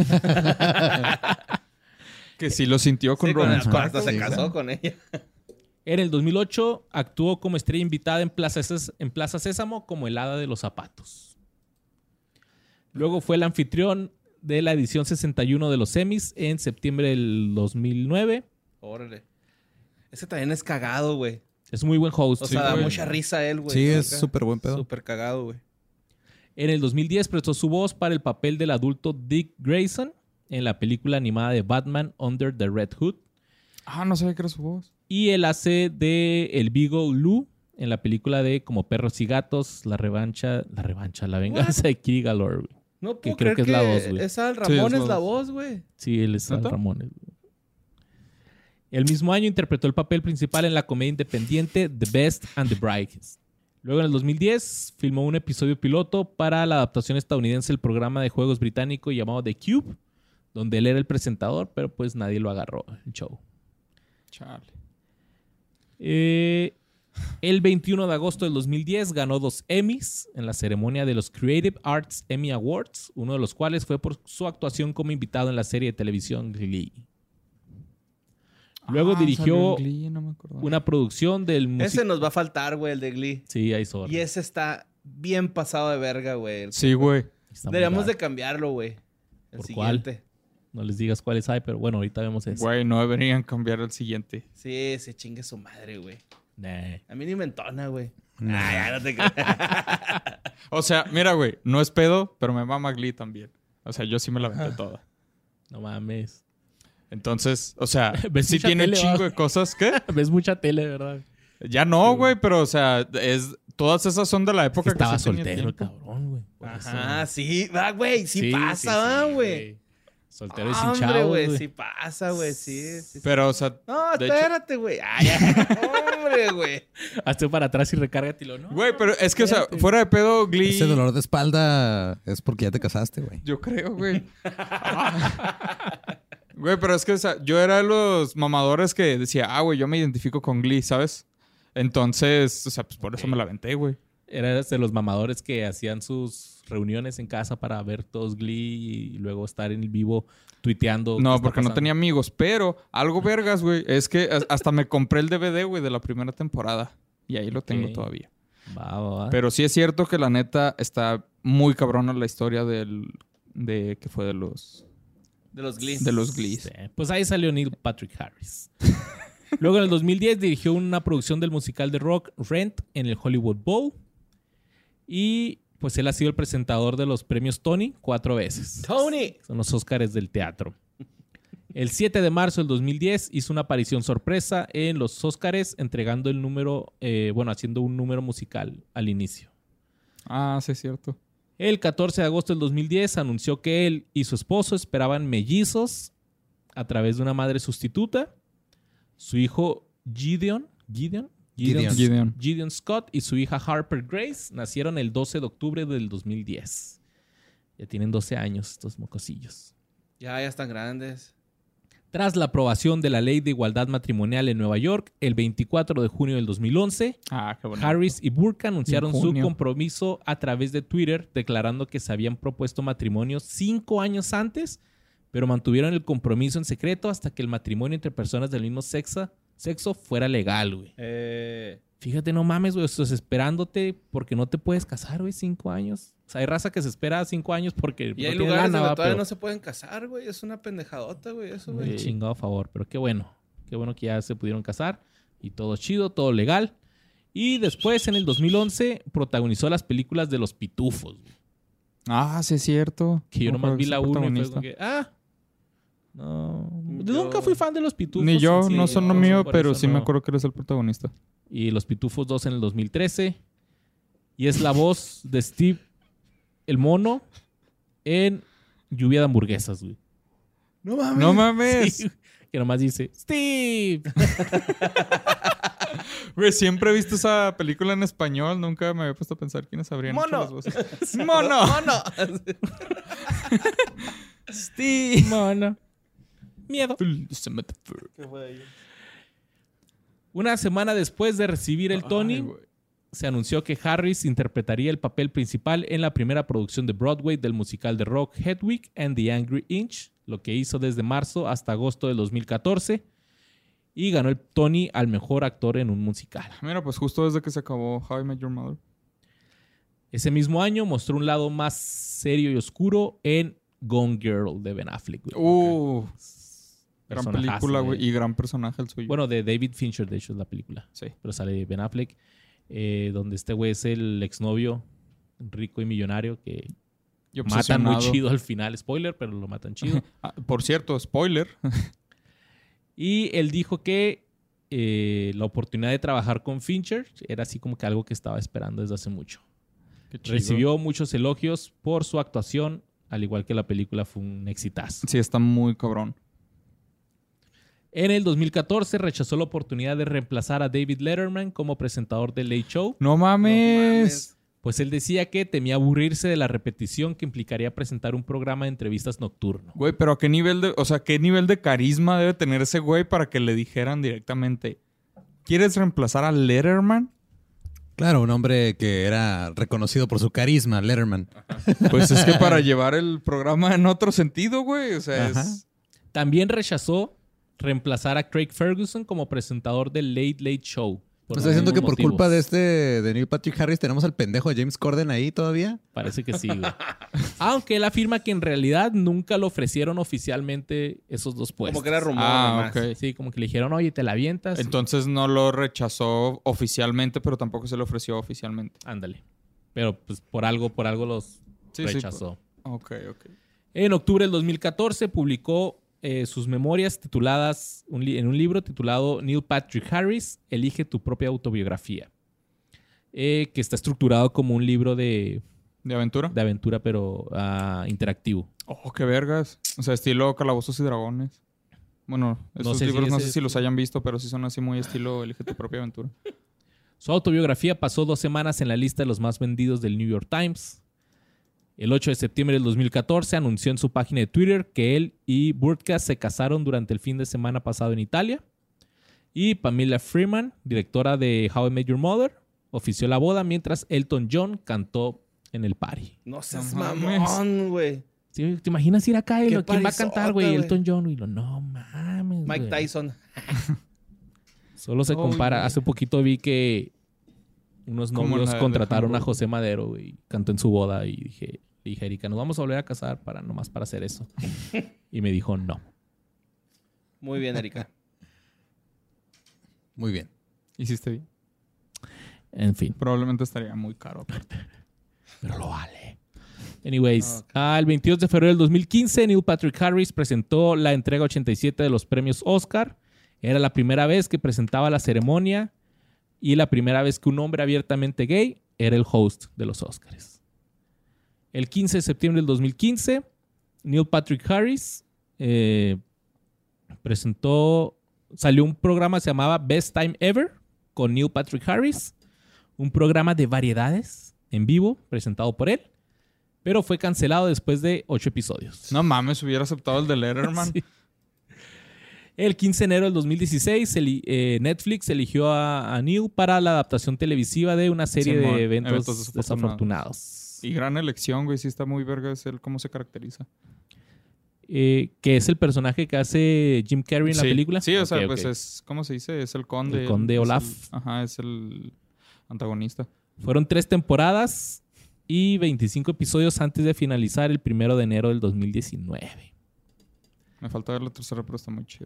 Que sí lo sintió con Sí, Robin hasta Sparkles. se Sí, casó claro. con ella. En el 2008 actuó como estrella invitada en Plaza Sésamo como el hada de los zapatos. Luego fue el anfitrión de la edición 61 de los Emmys en septiembre del 2009. Órale. Ese también es cagado, güey. Es muy buen host. O sea, da güey. mucha risa él, güey. Sí, es Acá. súper buen pedo. Súper cagado, güey. En el 2010 prestó su voz para el papel del adulto Dick Grayson en la película animada de Batman Under the Red Hood. Ah, no sabía que era su voz. Y él hace de el Beagle Lou en la película de Como Perros y Gatos, la venganza de Kiri Galore, güey. No Que puedo creo creer que es la voz, güey. Es Al Sí, Ramón, es es la la voz. voz, güey. Sí, él es Al ¿Neta? Ramones. Güey. El mismo año interpretó el papel principal en la comedia independiente The Best and the Brightest. Luego en el 2010 filmó un episodio piloto para la adaptación estadounidense del programa de juegos británico llamado The Cube, donde él era el presentador, pero pues nadie lo agarró el show. Chale. El 21 de agosto del 2010 ganó 2 Emmys en la ceremonia de los Creative Arts Emmy Awards, uno de los cuales fue por su actuación como invitado en la serie de televisión Glee. Luego Salió dirigió en Glee, no me acordaba. una producción del Ese musical. nos va a faltar, güey, el de Glee. Sí, ahí sorry. Y ese está bien pasado de verga, güey. Sí, güey. Está muy Deberíamos raro. de cambiarlo, güey. El ¿Por siguiente. No les digas cuáles hay, pero bueno, ahorita vemos eso. Güey, no deberían cambiar el siguiente. Sí, se chingue su madre, güey. Nah. A mí ni me entona, güey. No. Ah, ya no te creas. O sea, mira, güey, no es pedo, pero me mama Glee también. O sea, yo sí me la aventé toda. No mames. Entonces, o sea, ¿Ves sí mucha tiene un tele, chingo va? de cosas que... Ves mucha tele, ¿verdad? Ya no, güey, pero o sea, todas esas son de la Es que época que estaba sí tenía soltero, el tiempo. cabrón, güey. Por Ajá, eso. sí, va, güey. Sí, pasa, va, güey. Soltero y sin Hombre, chavos, güey, güey. sí pasa, güey. Sí. Pero, o sea, No, de hecho- espérate, güey. Ay, ya. Hombre, güey. Hazte para atrás y recárgatelo, ¿no? güey, pero es que, o sea, espérate. fuera de pedo, Glee... Ese dolor de espalda es porque ya te casaste, güey. Yo creo, güey. Güey, pero es que, o sea, yo era de los mamadores que decía, güey, yo me identifico con Glee, ¿sabes? Entonces, o sea, pues por eso me la aventé, güey. Eras de los mamadores que hacían sus reuniones en casa para ver todos Glee y luego estar en el vivo tuiteando. qué No, está porque no pasando. tenía amigos, pero algo vergas, güey. Es que hasta me compré el DVD, güey, de la primera temporada. Y ahí lo tengo Ok. todavía. Va. Pero sí es cierto que la neta está muy cabrona la historia de que fue de los Glee. Glee. Sí, pues ahí salió Neil Patrick Harris. Luego en el 2010 dirigió una producción del musical de rock Rent en el Hollywood Bowl. Y pues él ha sido el presentador de los premios Tony 4 veces. Tony. Son los Óscares del teatro. El 7 de marzo del 2010 hizo una aparición sorpresa en los Óscares entregando el número, haciendo un número musical al inicio. Ah, sí es cierto. El 14 de agosto del 2010 anunció que él y su esposo esperaban mellizos a través de una madre sustituta. Su hijo Gideon Scott y su hija Harper Grace nacieron el 12 de octubre del 2010. Ya tienen 12 años estos mocosillos. Ya están grandes. Tras la aprobación de la Ley de Igualdad Matrimonial en Nueva York, el 24 de junio del 2011, Ah, qué bonito. Harris y Burke anunciaron En su junio. compromiso a través de Twitter, declarando que se habían propuesto matrimonio 5 años antes, pero mantuvieron el compromiso en secreto hasta que el matrimonio entre personas del mismo sexo fuera legal, güey. Fíjate, no mames, güey, estás esperándote porque no te puedes casar, güey, 5 años. O sea, hay raza que se espera 5 años porque Y no hay tiene lugares lana, donde va, todavía pero no se pueden casar, güey. Es una pendejadota, güey. Eso, güey. el chingado a favor. Pero qué bueno que ya se pudieron casar y todo chido, todo legal. Y después, en el 2011, protagonizó las películas de Los Pitufos, güey. Ah, sí es cierto. Que yo No nomás me vi la acuerdo 1 y que fue fue como que, no. Yo- Nunca fui fan de Los Pitufos. Ni yo, sí, no son lo no, mío, por pero eso sí me no. acuerdo que eres el protagonista. Y Los Pitufos 2 en el 2013. Y es la voz de Steve el Mono en Lluvia de Hamburguesas, güey. No mames. No mames. Sí, que nomás dice, Steve. Güey, siempre he visto esa película en español. Nunca me había puesto a pensar quiénes habrían hecho Mono. las voces. ¡Mono! Mono. Steve. Mono. Miedo. ¿Qué fue ahí? Una semana después de recibir el Tony, Ay, güey. se anunció que Harris interpretaría el papel principal en la primera producción de Broadway del musical de rock Hedwig and the Angry Inch, lo que hizo desde marzo hasta agosto del 2014, y ganó el Tony al mejor actor en un musical. Mira, pues justo desde que se acabó How I Met Your Mother. Ese mismo año mostró un lado más serio y oscuro en Gone Girl de Ben Affleck, güey. Gran Personajazo, película, güey. Y gran personaje el suyo. Bueno, de David Fincher, de hecho, es la película. Sí. Pero sale Ben Affleck. Donde este güey es el exnovio rico y millonario que Y matan muy obsesionado. chido al final. Spoiler, pero lo matan chido. Ah, por cierto, spoiler. Y él dijo que la oportunidad de trabajar con Fincher era así como que algo que estaba esperando desde hace mucho. Qué chido. Recibió muchos elogios por su actuación, al igual que la película fue un exitazo. Sí, está muy cabrón. En el 2014 rechazó la oportunidad de reemplazar a David Letterman como presentador del Late Show, ¡No mames! pues él decía que temía aburrirse de la repetición que implicaría presentar un programa de entrevistas nocturno. Güey, pero ¿a qué nivel de... O sea, ¿qué nivel de carisma debe tener ese güey para que le dijeran directamente ¿quieres reemplazar a Letterman? Claro, un hombre que era reconocido por su carisma, Letterman. Pues es que para llevar el programa en otro sentido, güey. O sea, Ajá. es... También rechazó reemplazar a Craig Ferguson como presentador del Late Late Show. por ¿Estás los diciendo que mismos por culpa motivos. de Neil Patrick Harris tenemos al pendejo de James Corden ahí todavía? Parece que sí, güey. Aunque él afirma que en realidad nunca lo ofrecieron oficialmente esos dos puestos. Como que era rumor Ah, nomás. ok. Sí, como que le dijeron, oye, te la avientas. Entonces no lo rechazó oficialmente, pero tampoco se le ofreció oficialmente. Ándale. Pero pues por algo los Sí, sí, rechazó. Ok. En octubre del 2014 publicó sus memorias tituladas en un libro titulado Neil Patrick Harris, Elige tu propia autobiografía. Que está estructurado como un libro de ¿De aventura? aventura, pero interactivo. Oh, qué vergas. O sea, estilo Calabozos y Dragones. Bueno, esos sé si libros no ese sé es- si los hayan visto, pero sí son así muy estilo Elige tu propia aventura. Su autobiografía pasó 2 semanas en la lista de los más vendidos del New York Times. El 8 de septiembre del 2014 anunció en su página de Twitter que él y Burtka se casaron durante el fin de semana pasado en Italia. Y Pamela Freeman, directora de How I Met Your Mother, ofició la boda mientras Elton John cantó en el party. No seas No mames. mamón, güey. ¿Sí? ¿Te imaginas ir acá y Qué quién va a cantar, parisota, güey? güey. Elton John. Y no mames, Mike güey. Tyson. Solo se Ay, compara. güey. Hace poquito vi que unos Como novios la de contrataron a Hamburgo. José Madero, güey. Cantó en su boda y dije, Erika, nos vamos a volver a casar nomás para hacer eso. Y me dijo, no. Muy bien, Erika. Muy bien. ¿Hiciste bien? En fin, Probablemente estaría muy caro. pero lo vale. Anyways, el 22 de febrero del 2015, Neil Patrick Harris presentó la entrega 87 de los premios Oscar. Era la primera vez que presentaba la ceremonia y la primera vez que un hombre abiertamente gay era el host de los Oscars. El 15 de septiembre del 2015, Neil Patrick Harris salió un programa que se llamaba Best Time Ever con Neil Patrick Harris, un programa de variedades en vivo presentado por él, pero fue cancelado después de 8 episodios. No mames, hubiera aceptado el de Letterman. Sí. El 15 de enero del 2016, Netflix eligió a Neil para la adaptación televisiva de una serie Simón, de eventos eventos desafortunados. Y gran elección, güey. Sí está muy verga. Es él cómo se caracteriza. Que es el personaje que hace Jim Carrey en la Sí. película. Sí, o sea, Ok, pues ok. es... ¿Cómo se dice? Es el conde. El conde es Olaf. Ajá, es el antagonista. Fueron 3 temporadas y 25 episodios antes de finalizar el 1 de enero del 2019. Me falta ver la tercera, pero está muy chido.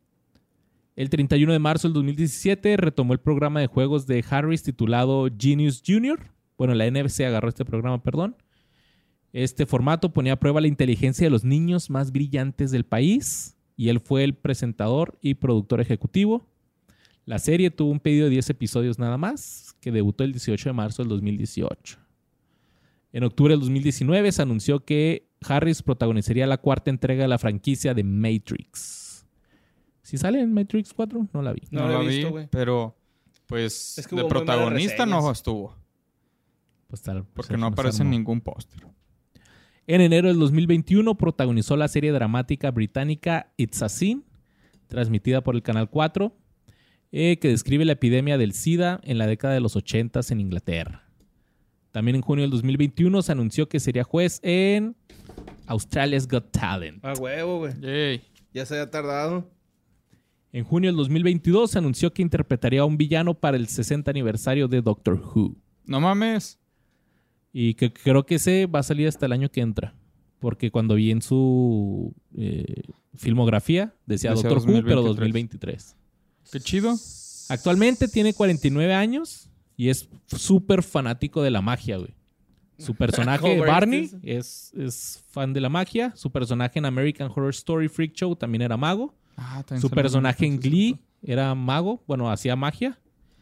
El 31 de marzo del 2017 retomó el programa de juegos de Harris titulado Genius Jr. Bueno, la NBC agarró este programa, perdón. Este formato ponía a prueba la inteligencia de los niños más brillantes del país y él fue el presentador y productor ejecutivo. La serie tuvo un pedido de 10 episodios nada más, que debutó el 18 de marzo del 2018. En octubre del 2019 se anunció que Harris protagonizaría la 4ª entrega de la franquicia de Matrix. ¿Sí sale en Matrix 4? No la vi. No No lo la he vi, visto, güey. pero... Pues Es que de hubo muy malas protagonista no reseñas. estuvo. Pues tal, Porque pues, no se aparece en armó. ningún póster. En enero del 2021 protagonizó la serie dramática británica It's a Sin, transmitida por el Canal 4, que describe la epidemia del SIDA en la década de los 80 en Inglaterra. También en junio del 2021 se anunció que sería juez en Australia's Got Talent. A huevo, güey. Yay. Ya se había tardado. En junio del 2022 se anunció que interpretaría a un villano para el 60 aniversario de Doctor Who. No mames. Y que creo que ese va a salir hasta el año que entra. Porque cuando vi en su filmografía. Decía Decía Doctor Who, pero 2023. 2023. Qué chido. Actualmente tiene 49 años y es súper fanático de la magia, güey. Su personaje, ¿Cómo Barney, es? es fan de la magia. Su personaje en American Horror Story Freak Show también era mago. También Su salió personaje en entonces, Glee era mago. Bueno, hacía magia.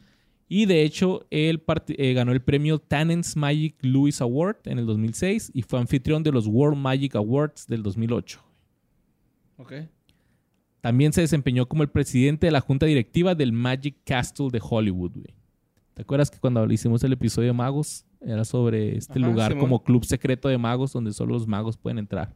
Y de hecho, él ganó el premio Tannen's Magic Louis Award en el 2006 y fue anfitrión de los World Magic Awards del 2008. Ok. También se desempeñó como el presidente de la junta directiva del Magic Castle de Hollywood, güey. ¿Te acuerdas que cuando hicimos el episodio de magos era sobre este Ajá, lugar Simón. como club secreto de magos donde solo los magos pueden entrar?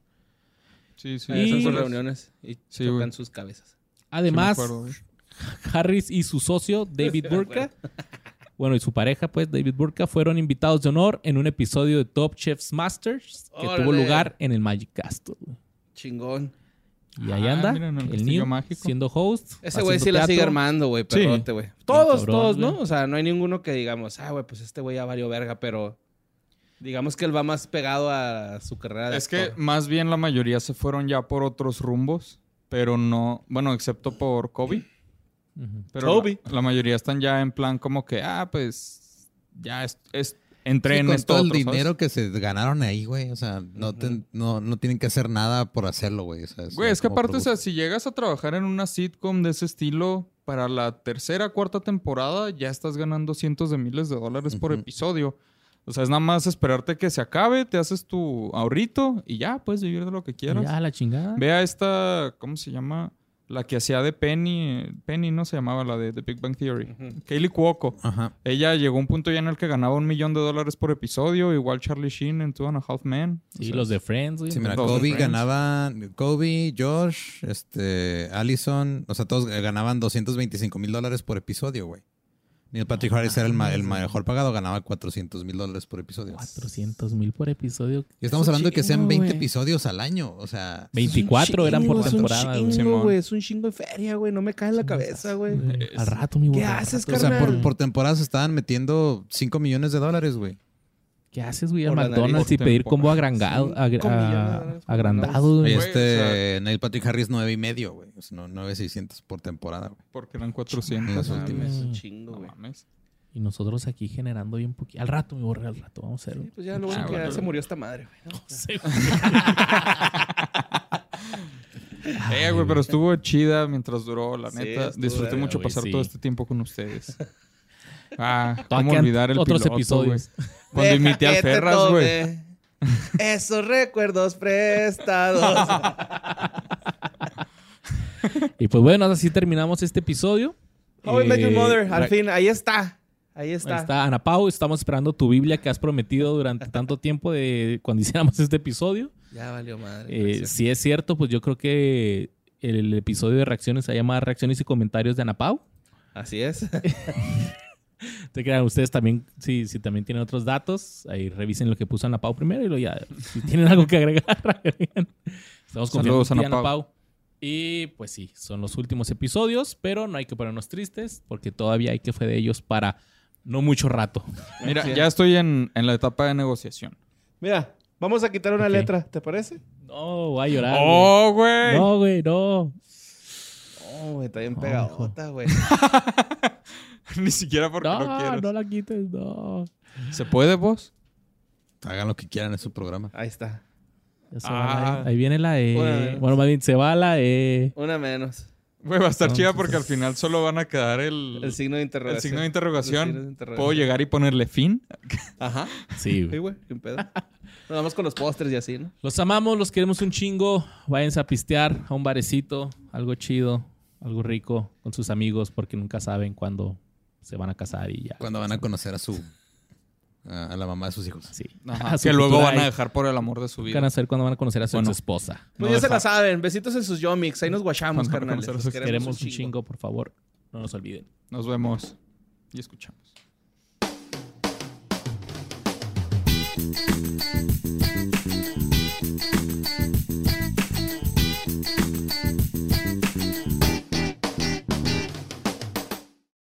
Sí, sí. Ahí Y- hacen sus reuniones y Sí, tocan güey. sus cabezas. Además, Sí me acuerdo, güey. Harris y su socio David Burka, bueno, y su pareja, pues, David Burka, fueron invitados de honor en un episodio de Top Chefs Masters que tuvo ¡Órale! lugar en el Magic Castle, güey. Chingón. Y ahí anda, mira, en el el Castillo Neil, Mágico. siendo host. Ese güey sí haciendo la sigue teatro. armando, güey. Sí. Perrote, güey. Todos, cabrón, todos, güey. ¿no? O sea, no hay ninguno que digamos, güey, pues este güey ya valió verga, pero digamos que él va más pegado a su carrera de Es que actor. más bien la mayoría se fueron ya por otros rumbos, pero no, bueno, excepto por Kobe. Ujú. Pero Kobe. la mayoría están ya en plan como que, pues, ya entré Sí, en con esto todo el otro, ¿sabes? dinero que se ganaron ahí, güey. O sea, no tienen que hacer nada por hacerlo, güey. O sea, Güey, es que como aparte, o sea, producto. si llegas a trabajar en una sitcom de ese estilo, para la tercera, cuarta temporada, ya estás ganando cientos de miles de dólares por Ujú. episodio. O sea, es nada más esperarte que se acabe, te haces tu ahorrito y ya, puedes vivir de lo que quieras. Ya, la chingada. Ve a esta, ¿cómo se llama? La que hacía de Penny. Penny no se llamaba, la de The Big Bang Theory. Ujú. Kaylee Cuoco. Ajá. Ella llegó a un punto ya en el que ganaba $1 millón por episodio. Igual Charlie Sheen en Two and a Half Men. O Sí, sea, los de Friends, güey. Sí, mira, Los de Kobe Friends. ganaba, Kobe, Josh, Allison, o sea, todos ganaban $225,000 por episodio, güey. Neil Patrick Harris era el mejor pagado, ganaba $400,000 por episodio. 400,000 por episodio. Y estamos Es un hablando de que sean chingo, 20 güey. episodios al año, o sea... 24 eran por temporada, Es güey. un chingo, Simón. güey. Es un chingo de feria, güey. No me cae en la cabeza, güey. Al rato, mi güey. ¿Qué al haces, rato. O sea, carnal? por temporada se estaban metiendo $5 millones, güey. ¿Qué haces, güey? Al Por la McDonald's y nariz. pedir Por combo temporada. agrandado, 5 millones de dólares por agrandado, Y güey. Güey, o sea- Neil Patrick Harris 9.5, güey. O sea, 9,600 por temporada, güey. Porque eran 400. Las No mames, últimas. es un chingo, No güey. mames. Y nosotros aquí generando bien poquito. Al rato, mi borre, al rato. Vamos a hacerlo. Pues ya lo bueno que ya bueno. se murió esta madre, güey. ¿no? Sí, Güey, pero estuvo chida mientras duró, la Sí, neta. estuvo Disfruté verga, mucho güey, pasar sí. todo este tiempo con ustedes. Todavía cómo quedan olvidar el otros piloto, episodios. güey. Cuando imité al Deja que te Ferraz, güey. tome esos recuerdos prestados. Y pues bueno, así terminamos este episodio. How I Met Your Mother. Al Ra- fin, ahí está. Ahí Ahí está. está Ana Pau. Estamos esperando tu Biblia que has prometido durante tanto tiempo de cuando hiciéramos este episodio. Ya valió madre. gracias. Si es cierto, pues yo creo que el episodio de reacciones se llama Reacciones y Comentarios de Ana Pau. Así es. Te crean, ustedes también, si también tienen otros datos, ahí revisen lo que puso Ana Pau primero y luego ya, si tienen algo que agregar, agreguen. Estamos confiando Saludos, en ti, Ana Ana Pau. Pau. Y pues sí, son los últimos episodios, pero no hay que ponernos tristes porque todavía hay que fue de ellos para no mucho rato. Mira, Así es. ya estoy en la etapa de negociación. Mira, vamos a quitar una Ok. letra, ¿te parece? No, voy a llorar. ¡Oh, güey. güey! No, güey, no. Oh, güey, está bien No, pegadota, güey. Ni siquiera porque no No, quieres. no la quites, no. ¿Se puede, vos? Hagan lo que quieran en su programa. Ahí está. Ya se va la Ah. E. Ahí viene la E. Bueno. Bueno, más bien se va la E. Una menos. Güey, va a estar No, chida pues porque al final solo van a quedar El signo de el interrogación. signo de El interrogación. signo de interrogación. ¿Puedo llegar y ponerle fin? Ajá. Sí, Sí, güey. güey. ¿Qué pedo? Nos vamos con los pósters y así, ¿no? Los amamos, los queremos un chingo. Váyanse a pistear a un barecito, algo chido, algo rico con sus amigos porque nunca saben cuándo se van a casar y ya. Cuando van a conocer a la mamá de sus hijos. Sí. Ajá, Su que luego cultura van a ahí. dejar por el amor de su Nunca vida. van a saber cuándo van a conocer a su Bueno. esposa. Pues No ya se deja- la saben. Besitos en sus yomics. Ahí nos guachamos, Cuando carnales. conocemos Los a sus- Queremos un chingo, por favor. No nos olviden. Nos vemos y escuchamos.